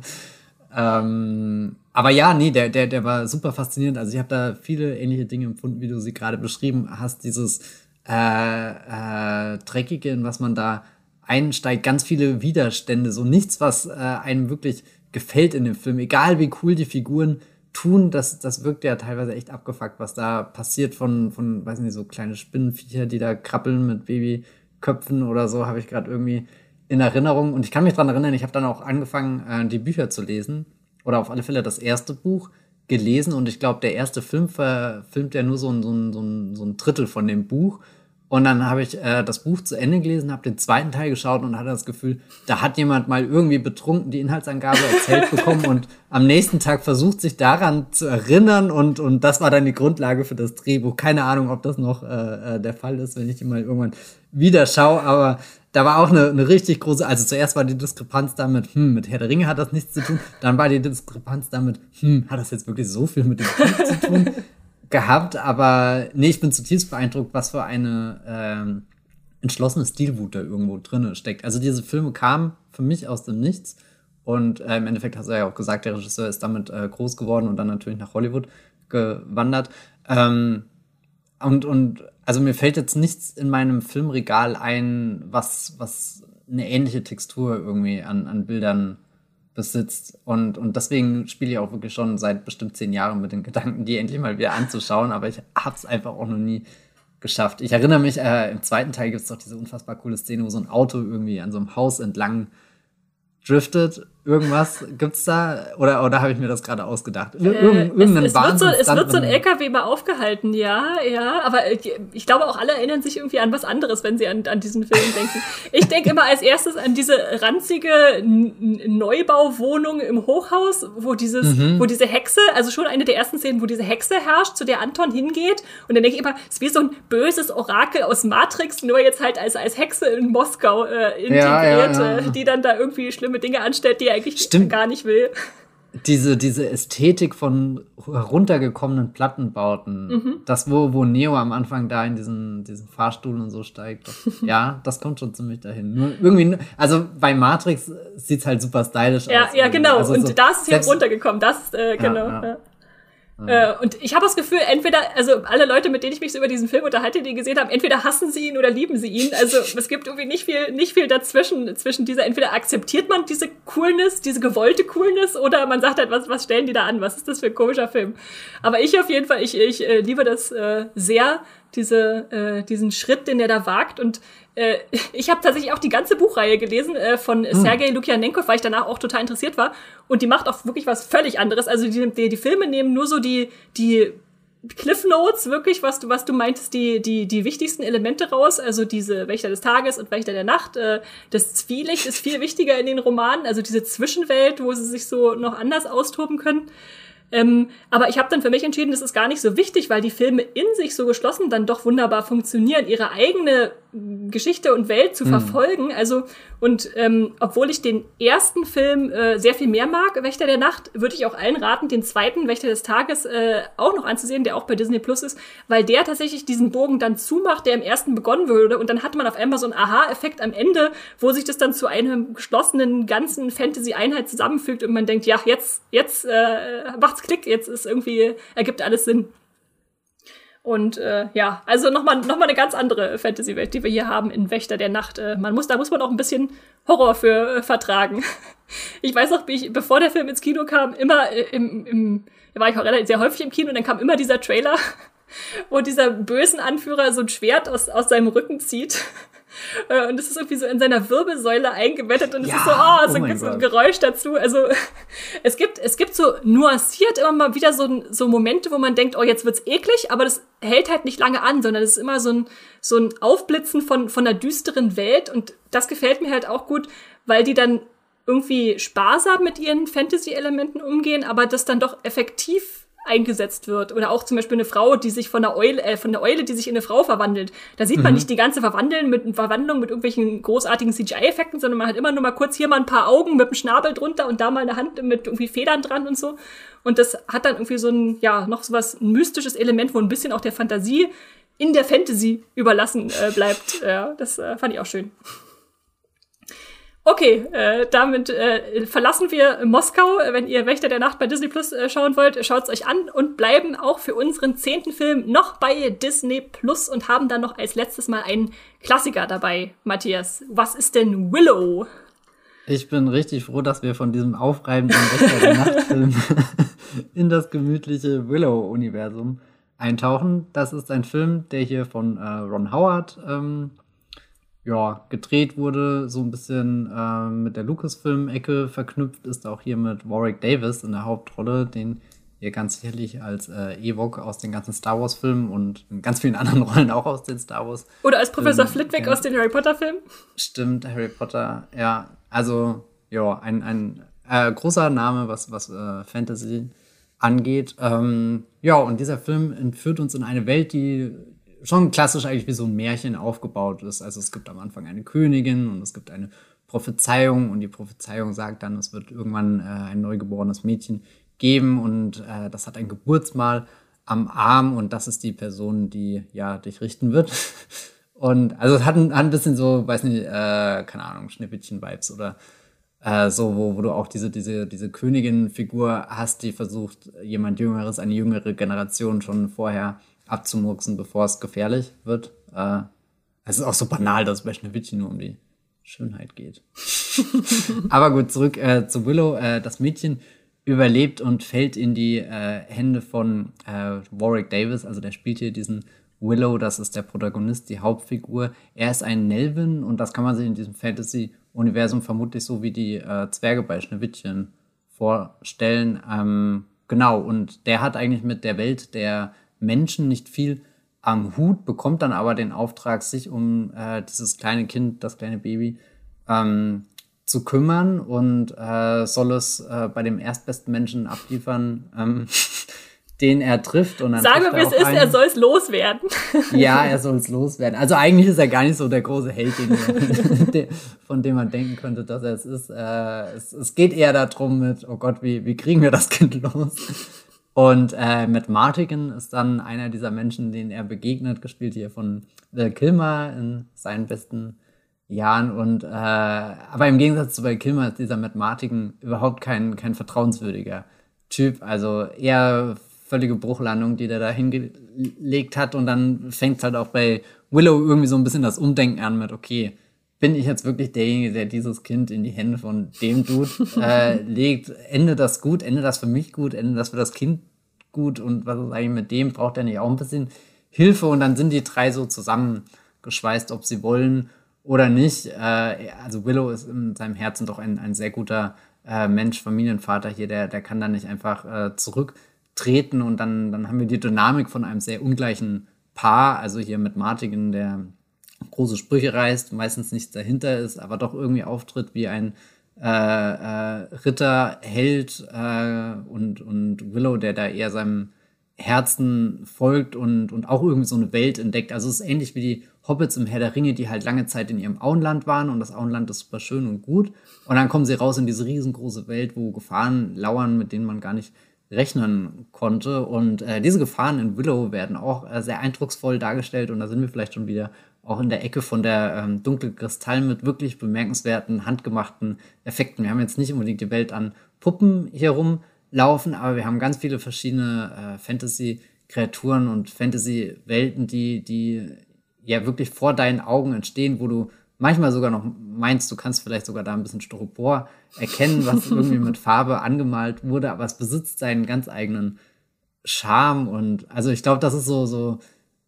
[SPEAKER 2] Ähm, aber ja, nee, der der der war super faszinierend. Also ich habe da viele ähnliche Dinge empfunden, wie du sie gerade beschrieben hast. Dieses äh, äh, Dreckige, in was man da einsteigt, ganz viele Widerstände, so nichts, was äh, einem wirklich gefällt in dem Film. Egal wie cool die Figuren tun, das das wirkt ja teilweise echt abgefuckt, was da passiert von von weiß nicht, so kleine Spinnenviecher, die da krabbeln mit Babyköpfen oder so, habe ich gerade irgendwie in Erinnerung. Und ich kann mich dran erinnern, ich habe dann auch angefangen, äh, die Bücher zu lesen. Oder auf alle Fälle das erste Buch. gelesen und ich glaube, der erste Film verfilmt ja nur so ein, so ein, so ein, so ein Drittel von dem Buch. Und dann habe ich äh, das Buch zu Ende gelesen, habe den zweiten Teil geschaut und hatte das Gefühl, da hat jemand mal irgendwie betrunken die Inhaltsangabe erzählt bekommen und am nächsten Tag versucht, sich daran zu erinnern und und das war dann die Grundlage für das Drehbuch. Keine Ahnung, ob das noch äh, der Fall ist, wenn ich ihn mal irgendwann wieder schaue, aber da war auch eine, eine richtig große, also zuerst war die Diskrepanz damit, hm, mit Herr der Ringe hat das nichts zu tun, dann war die Diskrepanz damit, hm, hat das jetzt wirklich so viel mit dem Buch zu tun? Gehabt, aber nee, ich bin zutiefst beeindruckt, was für eine ähm, entschlossene Stilwut da irgendwo drin steckt. Also diese Filme kamen für mich aus dem Nichts und äh, im Endeffekt hast du ja auch gesagt, der Regisseur ist damit äh, groß geworden und dann natürlich nach Hollywood gewandert. Ähm, und, und also mir fällt jetzt nichts in meinem Filmregal ein, was, was eine ähnliche Textur irgendwie an, an Bildern besitzt. Und, und deswegen spiele ich auch wirklich schon seit bestimmt zehn Jahren mit den Gedanken, die endlich mal wieder anzuschauen. Aber ich habe es einfach auch noch nie geschafft. Ich erinnere mich, äh, im zweiten Teil gibt es doch diese unfassbar coole Szene, wo so ein Auto irgendwie an so einem Haus entlang driftet. Irgendwas gibt's da? Oder, oder habe ich mir das gerade ausgedacht? Ir-
[SPEAKER 1] Äh,
[SPEAKER 2] irgendeinen
[SPEAKER 1] es, es, wird so, es wird so ein
[SPEAKER 2] Stuntman.
[SPEAKER 1] L K W mal aufgehalten, ja, ja, aber ich, ich glaube auch alle erinnern sich irgendwie an was anderes, wenn sie an, an diesen Film denken. Ich denke immer als erstes an diese ranzige N- N- Neubauwohnung im Hochhaus, wo dieses,
[SPEAKER 2] Mhm.
[SPEAKER 1] wo diese Hexe, also schon eine der ersten Szenen, wo diese Hexe herrscht, zu der Anton hingeht, und dann denke ich immer, es ist wie so ein böses Orakel aus Matrix, nur jetzt halt als, als Hexe in Moskau äh, integriert,
[SPEAKER 2] Ja, ja, ja.
[SPEAKER 1] Äh, die dann da irgendwie schlimme Dinge anstellt, die er eigentlich
[SPEAKER 2] Stimmt.
[SPEAKER 1] gar nicht will.
[SPEAKER 2] Diese, diese Ästhetik von heruntergekommenen Plattenbauten,
[SPEAKER 1] Mhm.
[SPEAKER 2] das, wo, wo Neo am Anfang da in diesen, diesen Fahrstuhl und so steigt, das, ja, das kommt schon ziemlich dahin. Nur irgendwie, also bei Matrix sieht's halt super stylisch
[SPEAKER 1] Ja,
[SPEAKER 2] aus.
[SPEAKER 1] ja, genau.
[SPEAKER 2] Also
[SPEAKER 1] und
[SPEAKER 2] so,
[SPEAKER 1] da ist es hier
[SPEAKER 2] selbst-
[SPEAKER 1] runtergekommen. Das, äh, genau.
[SPEAKER 2] ja.
[SPEAKER 1] Ja. Äh, und ich habe das Gefühl, entweder, also alle Leute, mit denen ich mich so über diesen Film unterhalte, die gesehen haben, entweder hassen sie ihn oder lieben sie ihn. Also es gibt irgendwie nicht viel, nicht viel dazwischen, zwischen dieser, entweder akzeptiert man diese Coolness, diese gewollte Coolness, oder man sagt halt, was, was stellen die da an? Was ist das für ein komischer Film? Aber ich auf jeden Fall, ich, ich äh, liebe das äh, sehr, diese, äh, diesen Schritt, den er da wagt. Und äh, ich habe tatsächlich auch die ganze Buchreihe gelesen äh, von hm. Sergei Lukjanenkov, weil ich danach auch total interessiert war. Und die macht auch wirklich was völlig anderes. Also die, die, die Filme nehmen nur so die, die Cliff Notes, wirklich, was du, was du meintest, die, die, die wichtigsten Elemente raus. Also diese Wächter des Tages und Wächter der Nacht. Äh, das Zwielicht ist viel wichtiger in den Romanen. Also diese Zwischenwelt, wo sie sich so noch anders austoben können. Ähm, aber ich habe dann für mich entschieden, das ist gar nicht so wichtig, weil die Filme in sich so geschlossen dann doch wunderbar funktionieren, ihre eigene Geschichte und Welt zu mhm. verfolgen. Also, und ähm, obwohl ich den ersten Film äh, sehr viel mehr mag, Wächter der Nacht, würde ich auch allen raten, den zweiten, Wächter des Tages, äh, auch noch anzusehen, der auch bei Disney Plus ist, weil der tatsächlich diesen Bogen dann zumacht, der im ersten begonnen würde. Und dann hat man auf einmal so einen Aha-Effekt am Ende, wo sich das dann zu einem geschlossenen, ganzen Fantasy-Einheit zusammenfügt und man denkt, ja, jetzt, jetzt äh, macht's Klick, jetzt ist irgendwie, ergibt alles Sinn. Und äh, ja, also nochmal noch mal eine ganz andere Fantasy-Welt, die wir hier haben in Wächter der Nacht. Äh, man muss, da muss man auch ein bisschen Horror für äh, vertragen. Ich weiß noch, wie ich, bevor der Film ins Kino kam, immer äh, im, im, da war ich auch relativ sehr häufig im Kino und dann kam immer dieser Trailer, wo dieser bösen Anführer so ein Schwert aus, aus seinem Rücken zieht. Und es ist irgendwie so in seiner Wirbelsäule eingebettet und es
[SPEAKER 2] ja,
[SPEAKER 1] ist so, oh, so,
[SPEAKER 2] oh
[SPEAKER 1] so ein
[SPEAKER 2] Gott.
[SPEAKER 1] Geräusch dazu. Also es gibt, es gibt so nuanciert immer mal wieder so, so Momente, wo man denkt, oh, jetzt wird's eklig, aber das hält halt nicht lange an, sondern es ist immer so ein, so ein Aufblitzen von, von einer düsteren Welt und das gefällt mir halt auch gut, weil die dann irgendwie sparsam mit ihren Fantasy-Elementen umgehen, aber das dann doch effektiv eingesetzt wird. Oder auch zum Beispiel eine Frau, die sich von der Eule, äh, von der Eule, die sich in eine Frau verwandelt. Da sieht man
[SPEAKER 2] Mhm.
[SPEAKER 1] nicht die ganze Verwandeln mit, Verwandlung mit irgendwelchen großartigen C G I-Effekten, sondern man hat immer nur mal kurz hier mal ein paar Augen mit dem Schnabel drunter und da mal eine Hand mit irgendwie Federn dran und so. Und das hat dann irgendwie so ein, ja, noch so was, ein mystisches Element, wo ein bisschen auch der Fantasie in der Fantasy überlassen äh, bleibt. Ja, das äh, fand ich auch schön. Okay, äh, damit äh, verlassen wir Moskau. Wenn ihr Wächter der Nacht bei Disney Plus äh, schauen wollt, schaut's euch an und bleiben auch für unseren zehnten Film noch bei Disney Plus und haben dann noch als letztes Mal einen Klassiker dabei. Matthias, was ist denn Willow?
[SPEAKER 2] Ich bin richtig froh, dass wir von diesem aufreibenden Wächter der Nacht-Film in das gemütliche Willow-Universum eintauchen. Das ist ein Film, der hier von äh, Ron Howard ähm, ja, gedreht wurde, so ein bisschen äh, mit der Lucasfilm-Ecke verknüpft ist, auch hier mit Warwick Davis in der Hauptrolle, den ihr ganz sicherlich als äh, Ewok aus den ganzen Star Wars-Filmen und in ganz vielen anderen Rollen auch aus den Star Wars.
[SPEAKER 1] Oder als Professor Flitwick aus den Harry Potter-Filmen.
[SPEAKER 2] Stimmt, Harry Potter, ja. Also, ja, ein, ein äh, großer Name, was, was äh, Fantasy angeht. Ähm, ja, und dieser Film entführt uns in eine Welt, die schon klassisch eigentlich wie so ein Märchen aufgebaut ist. Also es gibt am Anfang eine Königin und es gibt eine Prophezeiung und die Prophezeiung sagt dann, es wird irgendwann äh, ein neugeborenes Mädchen geben und äh, das hat ein Geburtsmal am Arm und das ist die Person, die ja dich richten wird. Und also es hat ein, hat ein bisschen so, weiß nicht, äh, keine Ahnung, Schneewittchen-Vibes oder äh, so, wo, wo du auch diese, diese, diese Königin-Figur hast, die versucht, jemand Jüngeres, eine jüngere Generation schon vorher abzumurksen, bevor es gefährlich wird. Äh, es ist auch so banal, dass es bei Schneewittchen nur um die Schönheit geht. Aber gut, zurück äh, zu Willow. Äh, das Mädchen überlebt und fällt in die äh, Hände von äh, Warwick Davis, also der spielt hier diesen Willow, das ist der Protagonist, die Hauptfigur. Er ist ein Nelvin und das kann man sich in diesem Fantasy-Universum vermutlich so wie die äh, Zwerge bei Schneewittchen vorstellen. Ähm, genau, und der hat eigentlich mit der Welt der Menschen nicht viel am Hut, bekommt dann aber den Auftrag, sich um äh, dieses kleine Kind, das kleine Baby, ähm, zu kümmern und äh, soll es äh, bei dem erstbesten Menschen abliefern, ähm, den er trifft. Und dann
[SPEAKER 1] Sagen wir, wie es ist, einen. Er soll es loswerden.
[SPEAKER 2] Ja, er soll es loswerden. Also eigentlich ist er gar nicht so der große Held, den wir, von dem man denken könnte, dass er es ist. Äh, es, es geht eher darum mit, oh Gott, wie, wie kriegen wir das Kind los? Und äh, Matt Mardigan ist dann einer dieser Menschen, denen er begegnet, gespielt hier von Val Kilmer in seinen besten Jahren. Und äh, aber im Gegensatz zu Val Kilmer ist dieser Matt Mardigan überhaupt kein, kein vertrauenswürdiger Typ. Also eher völlige Bruchlandung, die der da hingelegt hat. Und dann fängt halt auch bei Willow irgendwie so ein bisschen das Umdenken an mit, okay, bin ich jetzt wirklich derjenige, der dieses Kind in die Hände von dem Dude äh, legt? Ende das gut? Ende das für mich gut? Ende das für das Kind gut? Und was ist eigentlich mit dem? Braucht er nicht auch ein bisschen Hilfe? Und dann sind die drei so zusammengeschweißt, ob sie wollen oder nicht. Äh, also Willow ist in seinem Herzen doch ein, ein sehr guter äh, Mensch, Familienvater hier, der, der kann da nicht einfach äh, zurücktreten. Und dann, dann haben wir die Dynamik von einem sehr ungleichen Paar, also hier mit Mardigan, der große Sprüche reißt, meistens nichts dahinter ist, aber doch irgendwie auftritt wie ein äh, äh, Ritter, Held äh, und, und Willow, der da eher seinem Herzen folgt und, und auch irgendwie so eine Welt entdeckt. Also es ist ähnlich wie die Hobbits im Herr der Ringe, die halt lange Zeit in ihrem Auenland waren und das Auenland ist super schön und gut. Und dann kommen sie raus in diese riesengroße Welt, wo Gefahren lauern, mit denen man gar nicht rechnen konnte. Und äh, diese Gefahren in Willow werden auch äh, sehr eindrucksvoll dargestellt und da sind wir vielleicht schon wieder auch in der Ecke von der ähm, Dunkelkristall mit wirklich bemerkenswerten, handgemachten Effekten. Wir haben jetzt nicht unbedingt die Welt an Puppen hier rumlaufen, aber wir haben ganz viele verschiedene äh, Fantasy-Kreaturen und Fantasy-Welten, die, die ja wirklich vor deinen Augen entstehen, wo du manchmal sogar noch meinst, du kannst vielleicht sogar da ein bisschen Styropor erkennen, was irgendwie mit Farbe angemalt wurde, aber es besitzt seinen ganz eigenen Charme und also ich glaube, das ist so, so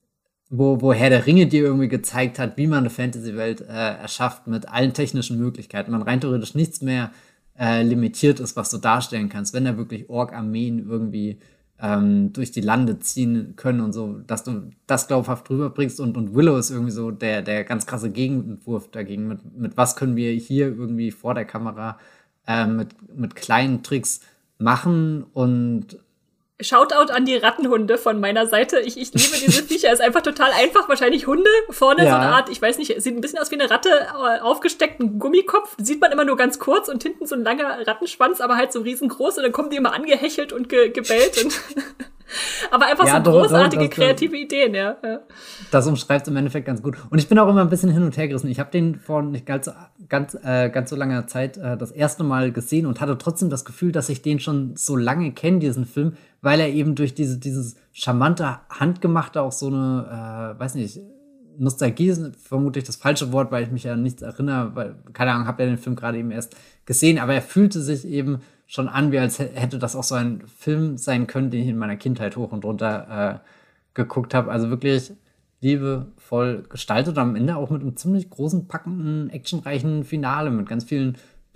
[SPEAKER 2] Wo, wo Herr der Ringe dir irgendwie gezeigt hat, wie man eine Fantasy-Welt äh, erschafft mit allen technischen Möglichkeiten. Man rein theoretisch nichts mehr äh, limitiert ist, was du darstellen kannst. Wenn da wirklich Ork-Armeen irgendwie ähm, durch die Lande ziehen können und so, dass du das glaubhaft rüberbringst. Und, und Willow ist irgendwie so der, der ganz krasse Gegenentwurf dagegen. Mit, mit was können wir hier irgendwie vor der Kamera äh, mit, mit kleinen Tricks machen und
[SPEAKER 1] Shoutout an die Rattenhunde von meiner Seite. Ich, ich liebe diese Viecher. Ist einfach total einfach. Wahrscheinlich Hunde. Vorne
[SPEAKER 2] ja.
[SPEAKER 1] so eine Art, ich weiß nicht, sieht ein bisschen aus wie eine Ratte, aufgesteckten Gummikopf. Sieht man immer nur ganz kurz und hinten so ein langer Rattenschwanz, aber halt so riesengroß. Und dann kommen die immer angehechelt und ge- gebellt. Und aber einfach
[SPEAKER 2] ja,
[SPEAKER 1] so
[SPEAKER 2] doch,
[SPEAKER 1] großartige,
[SPEAKER 2] doch, das,
[SPEAKER 1] kreative Ideen, ja. ja.
[SPEAKER 2] Das umschreibt es im Endeffekt ganz gut. Und ich bin auch immer ein bisschen hin und her gerissen. Ich habe den vor nicht ganz, ganz, äh, ganz so langer Zeit äh, das erste Mal gesehen und hatte trotzdem das Gefühl, dass ich den schon so lange kenne, diesen Film, weil er eben durch diese, dieses charmante, handgemachte auch so eine, äh, weiß nicht, Nostalgie ist vermutlich das falsche Wort, weil ich mich ja an nichts erinnere, weil, keine Ahnung, habe ja den Film gerade eben erst gesehen, aber er fühlte sich eben schon an, wie als hätte das auch so ein Film sein können, den ich in meiner Kindheit hoch und runter äh, geguckt habe. Also wirklich liebevoll gestaltet und am Ende auch mit einem ziemlich großen, packenden, actionreichen Finale, mit ganz vielen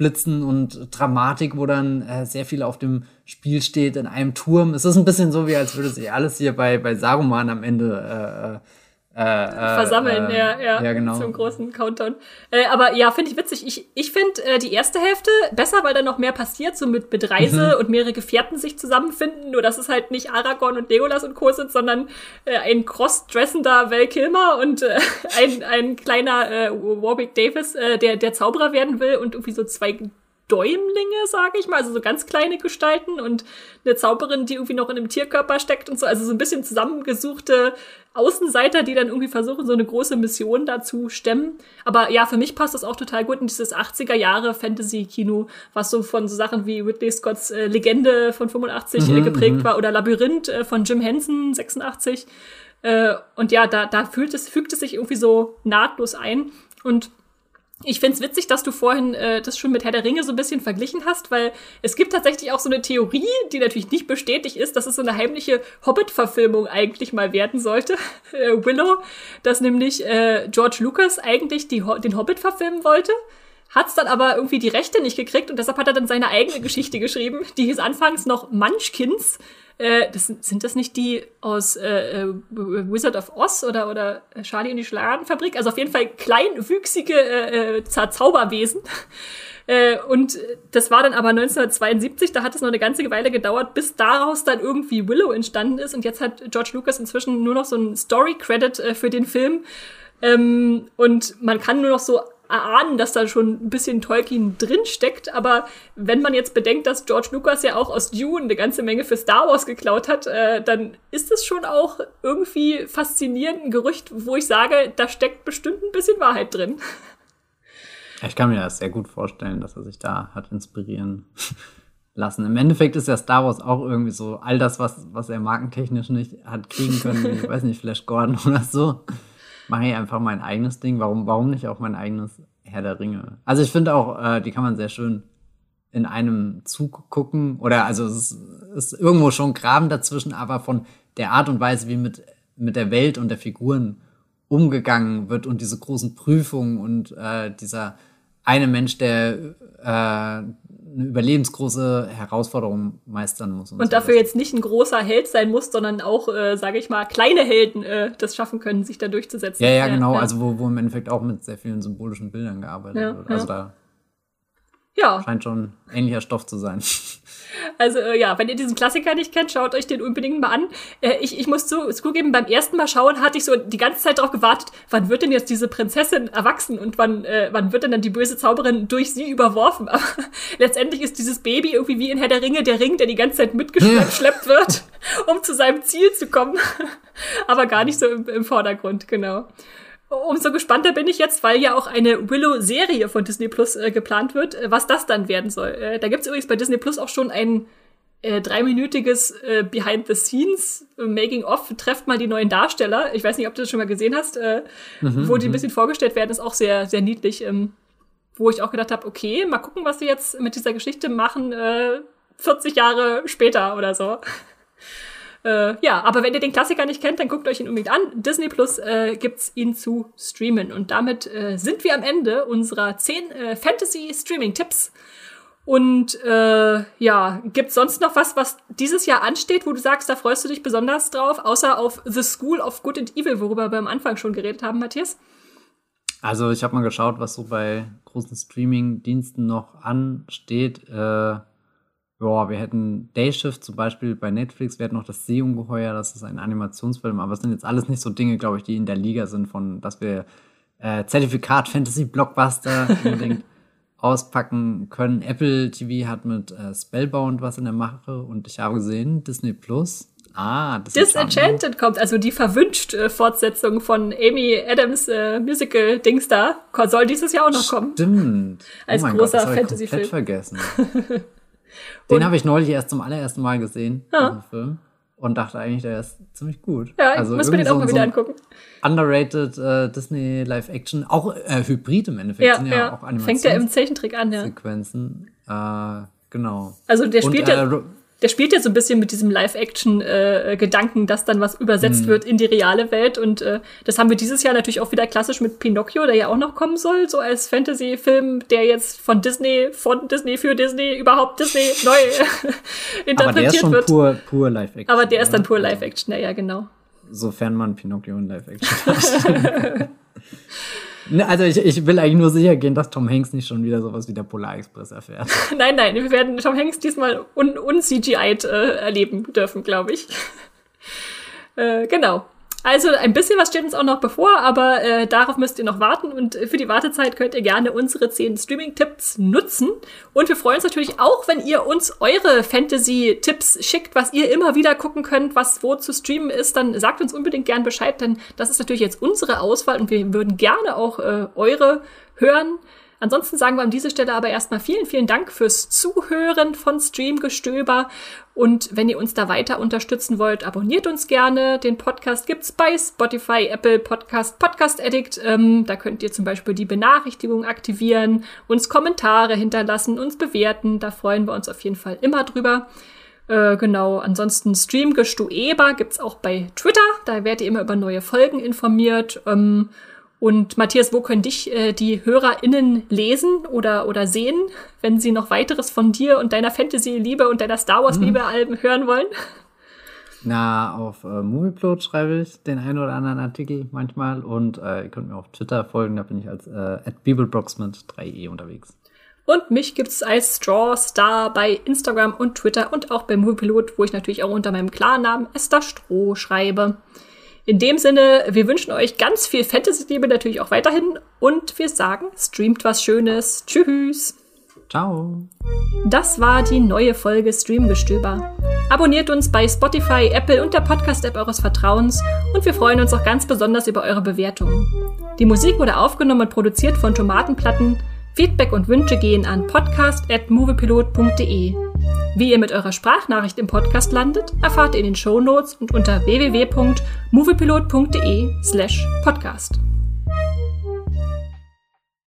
[SPEAKER 2] Blitzen und Dramatik, wo dann äh, sehr viel auf dem Spiel steht in einem Turm. Es ist ein bisschen so, wie als würde sich alles hier bei, bei Saruman am Ende äh, Äh, äh,
[SPEAKER 1] versammeln,
[SPEAKER 2] äh,
[SPEAKER 1] ja, ja,
[SPEAKER 2] ja, genau.
[SPEAKER 1] Zum großen Countdown. Äh, aber ja, finde ich witzig. Ich, ich finde äh, die erste Hälfte besser, weil da noch mehr passiert, so mit, mit Reise mhm. und mehrere Gefährten sich zusammenfinden. Nur dass es halt nicht Aragorn und Legolas und Co. sind, sondern äh, ein crossdressender Val Kilmer und äh, ein, ein kleiner äh, Warwick Davis, äh, der, der Zauberer werden will und irgendwie so zwei Däumlinge, sage ich mal, also so ganz kleine Gestalten und eine Zauberin, die irgendwie noch in einem Tierkörper steckt und so, also so ein bisschen zusammengesuchte Außenseiter, die dann irgendwie versuchen, so eine große Mission da zu stemmen. Aber ja, für mich passt das auch total gut in dieses achtziger-Jahre-Fantasy-Kino, was so von so Sachen wie Ridley Scotts äh, Legende von fünfundachtzig mhm, geprägt mhm. war oder Labyrinth äh, von Jim Henson, sechsundachtzig. Äh, und ja, da, da fühlt es, fügt es sich irgendwie so nahtlos ein. Und ich find's witzig, dass du vorhin äh, das schon mit Herr der Ringe so ein bisschen verglichen hast, weil es gibt tatsächlich auch so eine Theorie, die natürlich nicht bestätigt ist, dass es so eine heimliche Hobbit-Verfilmung eigentlich mal werden sollte, äh, Willow, dass nämlich äh, George Lucas eigentlich die, den Hobbit verfilmen wollte, hat's dann aber irgendwie die Rechte nicht gekriegt und deshalb hat er dann seine eigene Geschichte geschrieben, die hieß anfangs noch Munchkins. Äh, das, sind das nicht die aus äh, Wizard of Oz oder, oder Charlie und die Schokoladenfabrik? Also auf jeden Fall kleinwüchsige äh, Zauberwesen. Äh, und das war dann aber neunzehnhundertzweiundsiebzig, da hat es noch eine ganze Weile gedauert, bis daraus dann irgendwie Willow entstanden ist. Und jetzt hat George Lucas inzwischen nur noch so einen Story-Credit äh, für den Film. Ähm, und man kann nur noch so erahnen, dass da schon ein bisschen Tolkien drinsteckt, aber wenn man jetzt bedenkt, dass George Lucas ja auch aus Dune eine ganze Menge für Star Wars geklaut hat, äh, dann ist es schon auch irgendwie faszinierend, ein Gerücht, wo ich sage, da steckt bestimmt ein bisschen Wahrheit drin.
[SPEAKER 2] Ich kann mir das sehr gut vorstellen, dass er sich da hat inspirieren lassen. Im Endeffekt ist ja Star Wars auch irgendwie so all das, was, was er markentechnisch nicht hat kriegen können, ich weiß nicht, Flash Gordon oder so. Mache ich einfach mein eigenes Ding. Warum, warum nicht auch mein eigenes Herr der Ringe? Also ich finde auch, äh, die kann man sehr schön in einem Zug gucken. Oder also es ist, ist irgendwo schon Graben dazwischen, aber von der Art und Weise, wie mit, mit der Welt und der Figuren umgegangen wird und diese großen Prüfungen und äh, dieser eine Mensch, der äh, eine überlebensgroße Herausforderung meistern muss.
[SPEAKER 1] Und, und dafür jetzt nicht ein großer Held sein muss, sondern auch, äh, sage ich mal, kleine Helden äh, das schaffen können, sich da durchzusetzen.
[SPEAKER 2] Ja, ja, genau. Ja. Also wo, wo im Endeffekt auch mit sehr vielen symbolischen Bildern gearbeitet
[SPEAKER 1] ja,
[SPEAKER 2] wird. Also
[SPEAKER 1] ja.
[SPEAKER 2] da
[SPEAKER 1] ja.
[SPEAKER 2] scheint schon ähnlicher Stoff zu sein.
[SPEAKER 1] Also äh, ja, wenn ihr diesen Klassiker nicht kennt, schaut euch den unbedingt mal an. Äh, ich, ich muss zu, zugeben, beim ersten Mal schauen hatte ich so die ganze Zeit darauf gewartet, wann wird denn jetzt diese Prinzessin erwachsen und wann, äh, wann wird denn dann die böse Zauberin durch sie überworfen? Aber letztendlich ist dieses Baby irgendwie wie in Herr der Ringe der Ring, der die ganze Zeit mitgeschleppt wird, um zu seinem Ziel zu kommen. Aber gar nicht so im, im Vordergrund, genau. Umso gespannter bin ich jetzt, weil ja auch eine Willow-Serie von Disney Plus äh, geplant wird, äh, was das dann werden soll. Äh, da gibt's übrigens bei Disney Plus auch schon ein äh, dreiminütiges äh, Behind-the-Scenes äh, Making-of, trefft mal die neuen Darsteller. Ich weiß nicht, ob du das schon mal gesehen hast, äh, mhm, wo die ein bisschen vorgestellt werden, ist auch sehr, sehr niedlich. Ähm, wo ich auch gedacht habe, okay, mal gucken, was sie jetzt mit dieser Geschichte machen, äh, vierzig Jahre später oder so. Äh, ja, aber wenn ihr den Klassiker nicht kennt, dann guckt euch ihn unbedingt an. Disney Plus äh, gibt's ihn zu streamen. Und damit äh, sind wir am Ende unserer zehn äh, Fantasy-Streaming-Tipps. Und äh, ja, gibt's sonst noch was, was dieses Jahr ansteht, wo du sagst, da freust du dich besonders drauf, außer auf The School of Good and Evil, worüber wir am Anfang schon geredet haben, Matthias?
[SPEAKER 2] Also ich habe mal geschaut, was so bei großen Streaming-Diensten noch ansteht. Äh Ja, wir hätten Dayshift zum Beispiel bei Netflix, wir hätten noch das Seeungeheuer, das ist ein Animationsfilm, aber es sind jetzt alles nicht so Dinge, glaube ich, die in der Liga sind, von dass wir äh, Zertifikat Fantasy Blockbuster unbedingt auspacken können. Apple T V hat mit äh, Spellbound was in der Mache und ich habe gesehen, Disney Plus. Ah,
[SPEAKER 1] Disenchanted kommt, also die verwünscht äh, Fortsetzung von Amy Adams äh, Musical-Dings da, soll dieses Jahr auch noch kommen.
[SPEAKER 2] Stimmt.
[SPEAKER 1] Als
[SPEAKER 2] oh mein
[SPEAKER 1] großer
[SPEAKER 2] Gott, das habe ich
[SPEAKER 1] Fantasy-Film.
[SPEAKER 2] komplett vergessen. Den habe ich neulich erst zum allerersten Mal gesehen,
[SPEAKER 1] ja.
[SPEAKER 2] diesen Film, und dachte eigentlich, der ist ziemlich gut.
[SPEAKER 1] Ja,
[SPEAKER 2] also
[SPEAKER 1] ich muss mir den auch
[SPEAKER 2] so,
[SPEAKER 1] mal wieder
[SPEAKER 2] so
[SPEAKER 1] angucken.
[SPEAKER 2] Underrated äh, Disney Live-Action, auch äh, Hybrid im Endeffekt,
[SPEAKER 1] ja,
[SPEAKER 2] sind ja,
[SPEAKER 1] ja.
[SPEAKER 2] auch Animations-
[SPEAKER 1] Fängt ja im Zeichentrick an, ja.
[SPEAKER 2] Sequenzen, äh, genau.
[SPEAKER 1] Also der spielt
[SPEAKER 2] und,
[SPEAKER 1] ja...
[SPEAKER 2] Äh,
[SPEAKER 1] der spielt ja so ein bisschen mit diesem Live-Action-Gedanken, äh, dass dann was übersetzt mhm. wird in die reale Welt. Und äh, das haben wir dieses Jahr natürlich auch wieder klassisch mit Pinocchio, der ja auch noch kommen soll, so als Fantasy-Film, der jetzt von Disney, von Disney für Disney, überhaupt Disney neu interpretiert
[SPEAKER 2] Aber der ist schon
[SPEAKER 1] wird.
[SPEAKER 2] pur, pur Live-Action.
[SPEAKER 1] Aber der ist dann pur Live-Action, ja, ja, genau.
[SPEAKER 2] Sofern man Pinocchio in Live-Action hat. Also ich, ich will eigentlich nur sicher gehen, dass Tom Hanks nicht schon wieder sowas wie der Polarexpress erfährt.
[SPEAKER 1] Nein, nein, wir werden Tom Hanks diesmal un-C G I'd äh, erleben dürfen, glaube ich. äh, genau. Also ein bisschen was steht uns auch noch bevor, aber äh, darauf müsst ihr noch warten. Und für die Wartezeit könnt ihr gerne unsere zehn Streaming-Tipps nutzen. Und wir freuen uns natürlich auch, wenn ihr uns eure Fantasy-Tipps schickt, was ihr immer wieder gucken könnt, was wo zu streamen ist. Dann sagt uns unbedingt gern Bescheid, denn das ist natürlich jetzt unsere Auswahl und wir würden gerne auch äh, eure hören. Ansonsten sagen wir an dieser Stelle aber erstmal vielen, vielen Dank fürs Zuhören von Streamgestöber. Und wenn ihr uns da weiter unterstützen wollt, abonniert uns gerne. Den Podcast gibt's bei Spotify, Apple Podcast, Podcast Addict. Ähm, da könnt ihr zum Beispiel die Benachrichtigung aktivieren, uns Kommentare hinterlassen, uns bewerten. Da freuen wir uns auf jeden Fall immer drüber. Äh, genau, ansonsten Streamgestöber gibt's auch bei Twitter. Da werdet ihr immer über neue Folgen informiert. Ähm, Und Matthias, wo können dich äh, die HörerInnen lesen oder oder sehen, wenn sie noch weiteres von dir und deiner Fantasy-Liebe und deiner Star Wars-Liebe mhm. hören wollen?
[SPEAKER 2] Na, auf äh, Movieplot schreibe ich den einen oder anderen Artikel manchmal und äh, ihr könnt mir auf Twitter folgen, da bin ich als äh, at bibelbrox mit drei e unterwegs.
[SPEAKER 1] Und mich gibt's als Straw Star bei Instagram und Twitter und auch bei Moviepilot, wo ich natürlich auch unter meinem Klarnamen Esther Stroh schreibe. In dem Sinne, wir wünschen euch ganz viel Fantasy-Liebe natürlich auch weiterhin und wir sagen, streamt was Schönes. Tschüss.
[SPEAKER 2] Ciao.
[SPEAKER 1] Das war die neue Folge Streamgestöber. Abonniert uns bei Spotify, Apple und der Podcast-App eures Vertrauens und wir freuen uns auch ganz besonders über eure Bewertungen. Die Musik wurde aufgenommen und produziert von Tomatenplatten. Feedback und Wünsche gehen an podcast at moviepilot punkt de. Wie ihr mit eurer Sprachnachricht im Podcast landet, erfahrt ihr in den Shownotes und unter w w w punkt moviepilot punkt de slash podcast.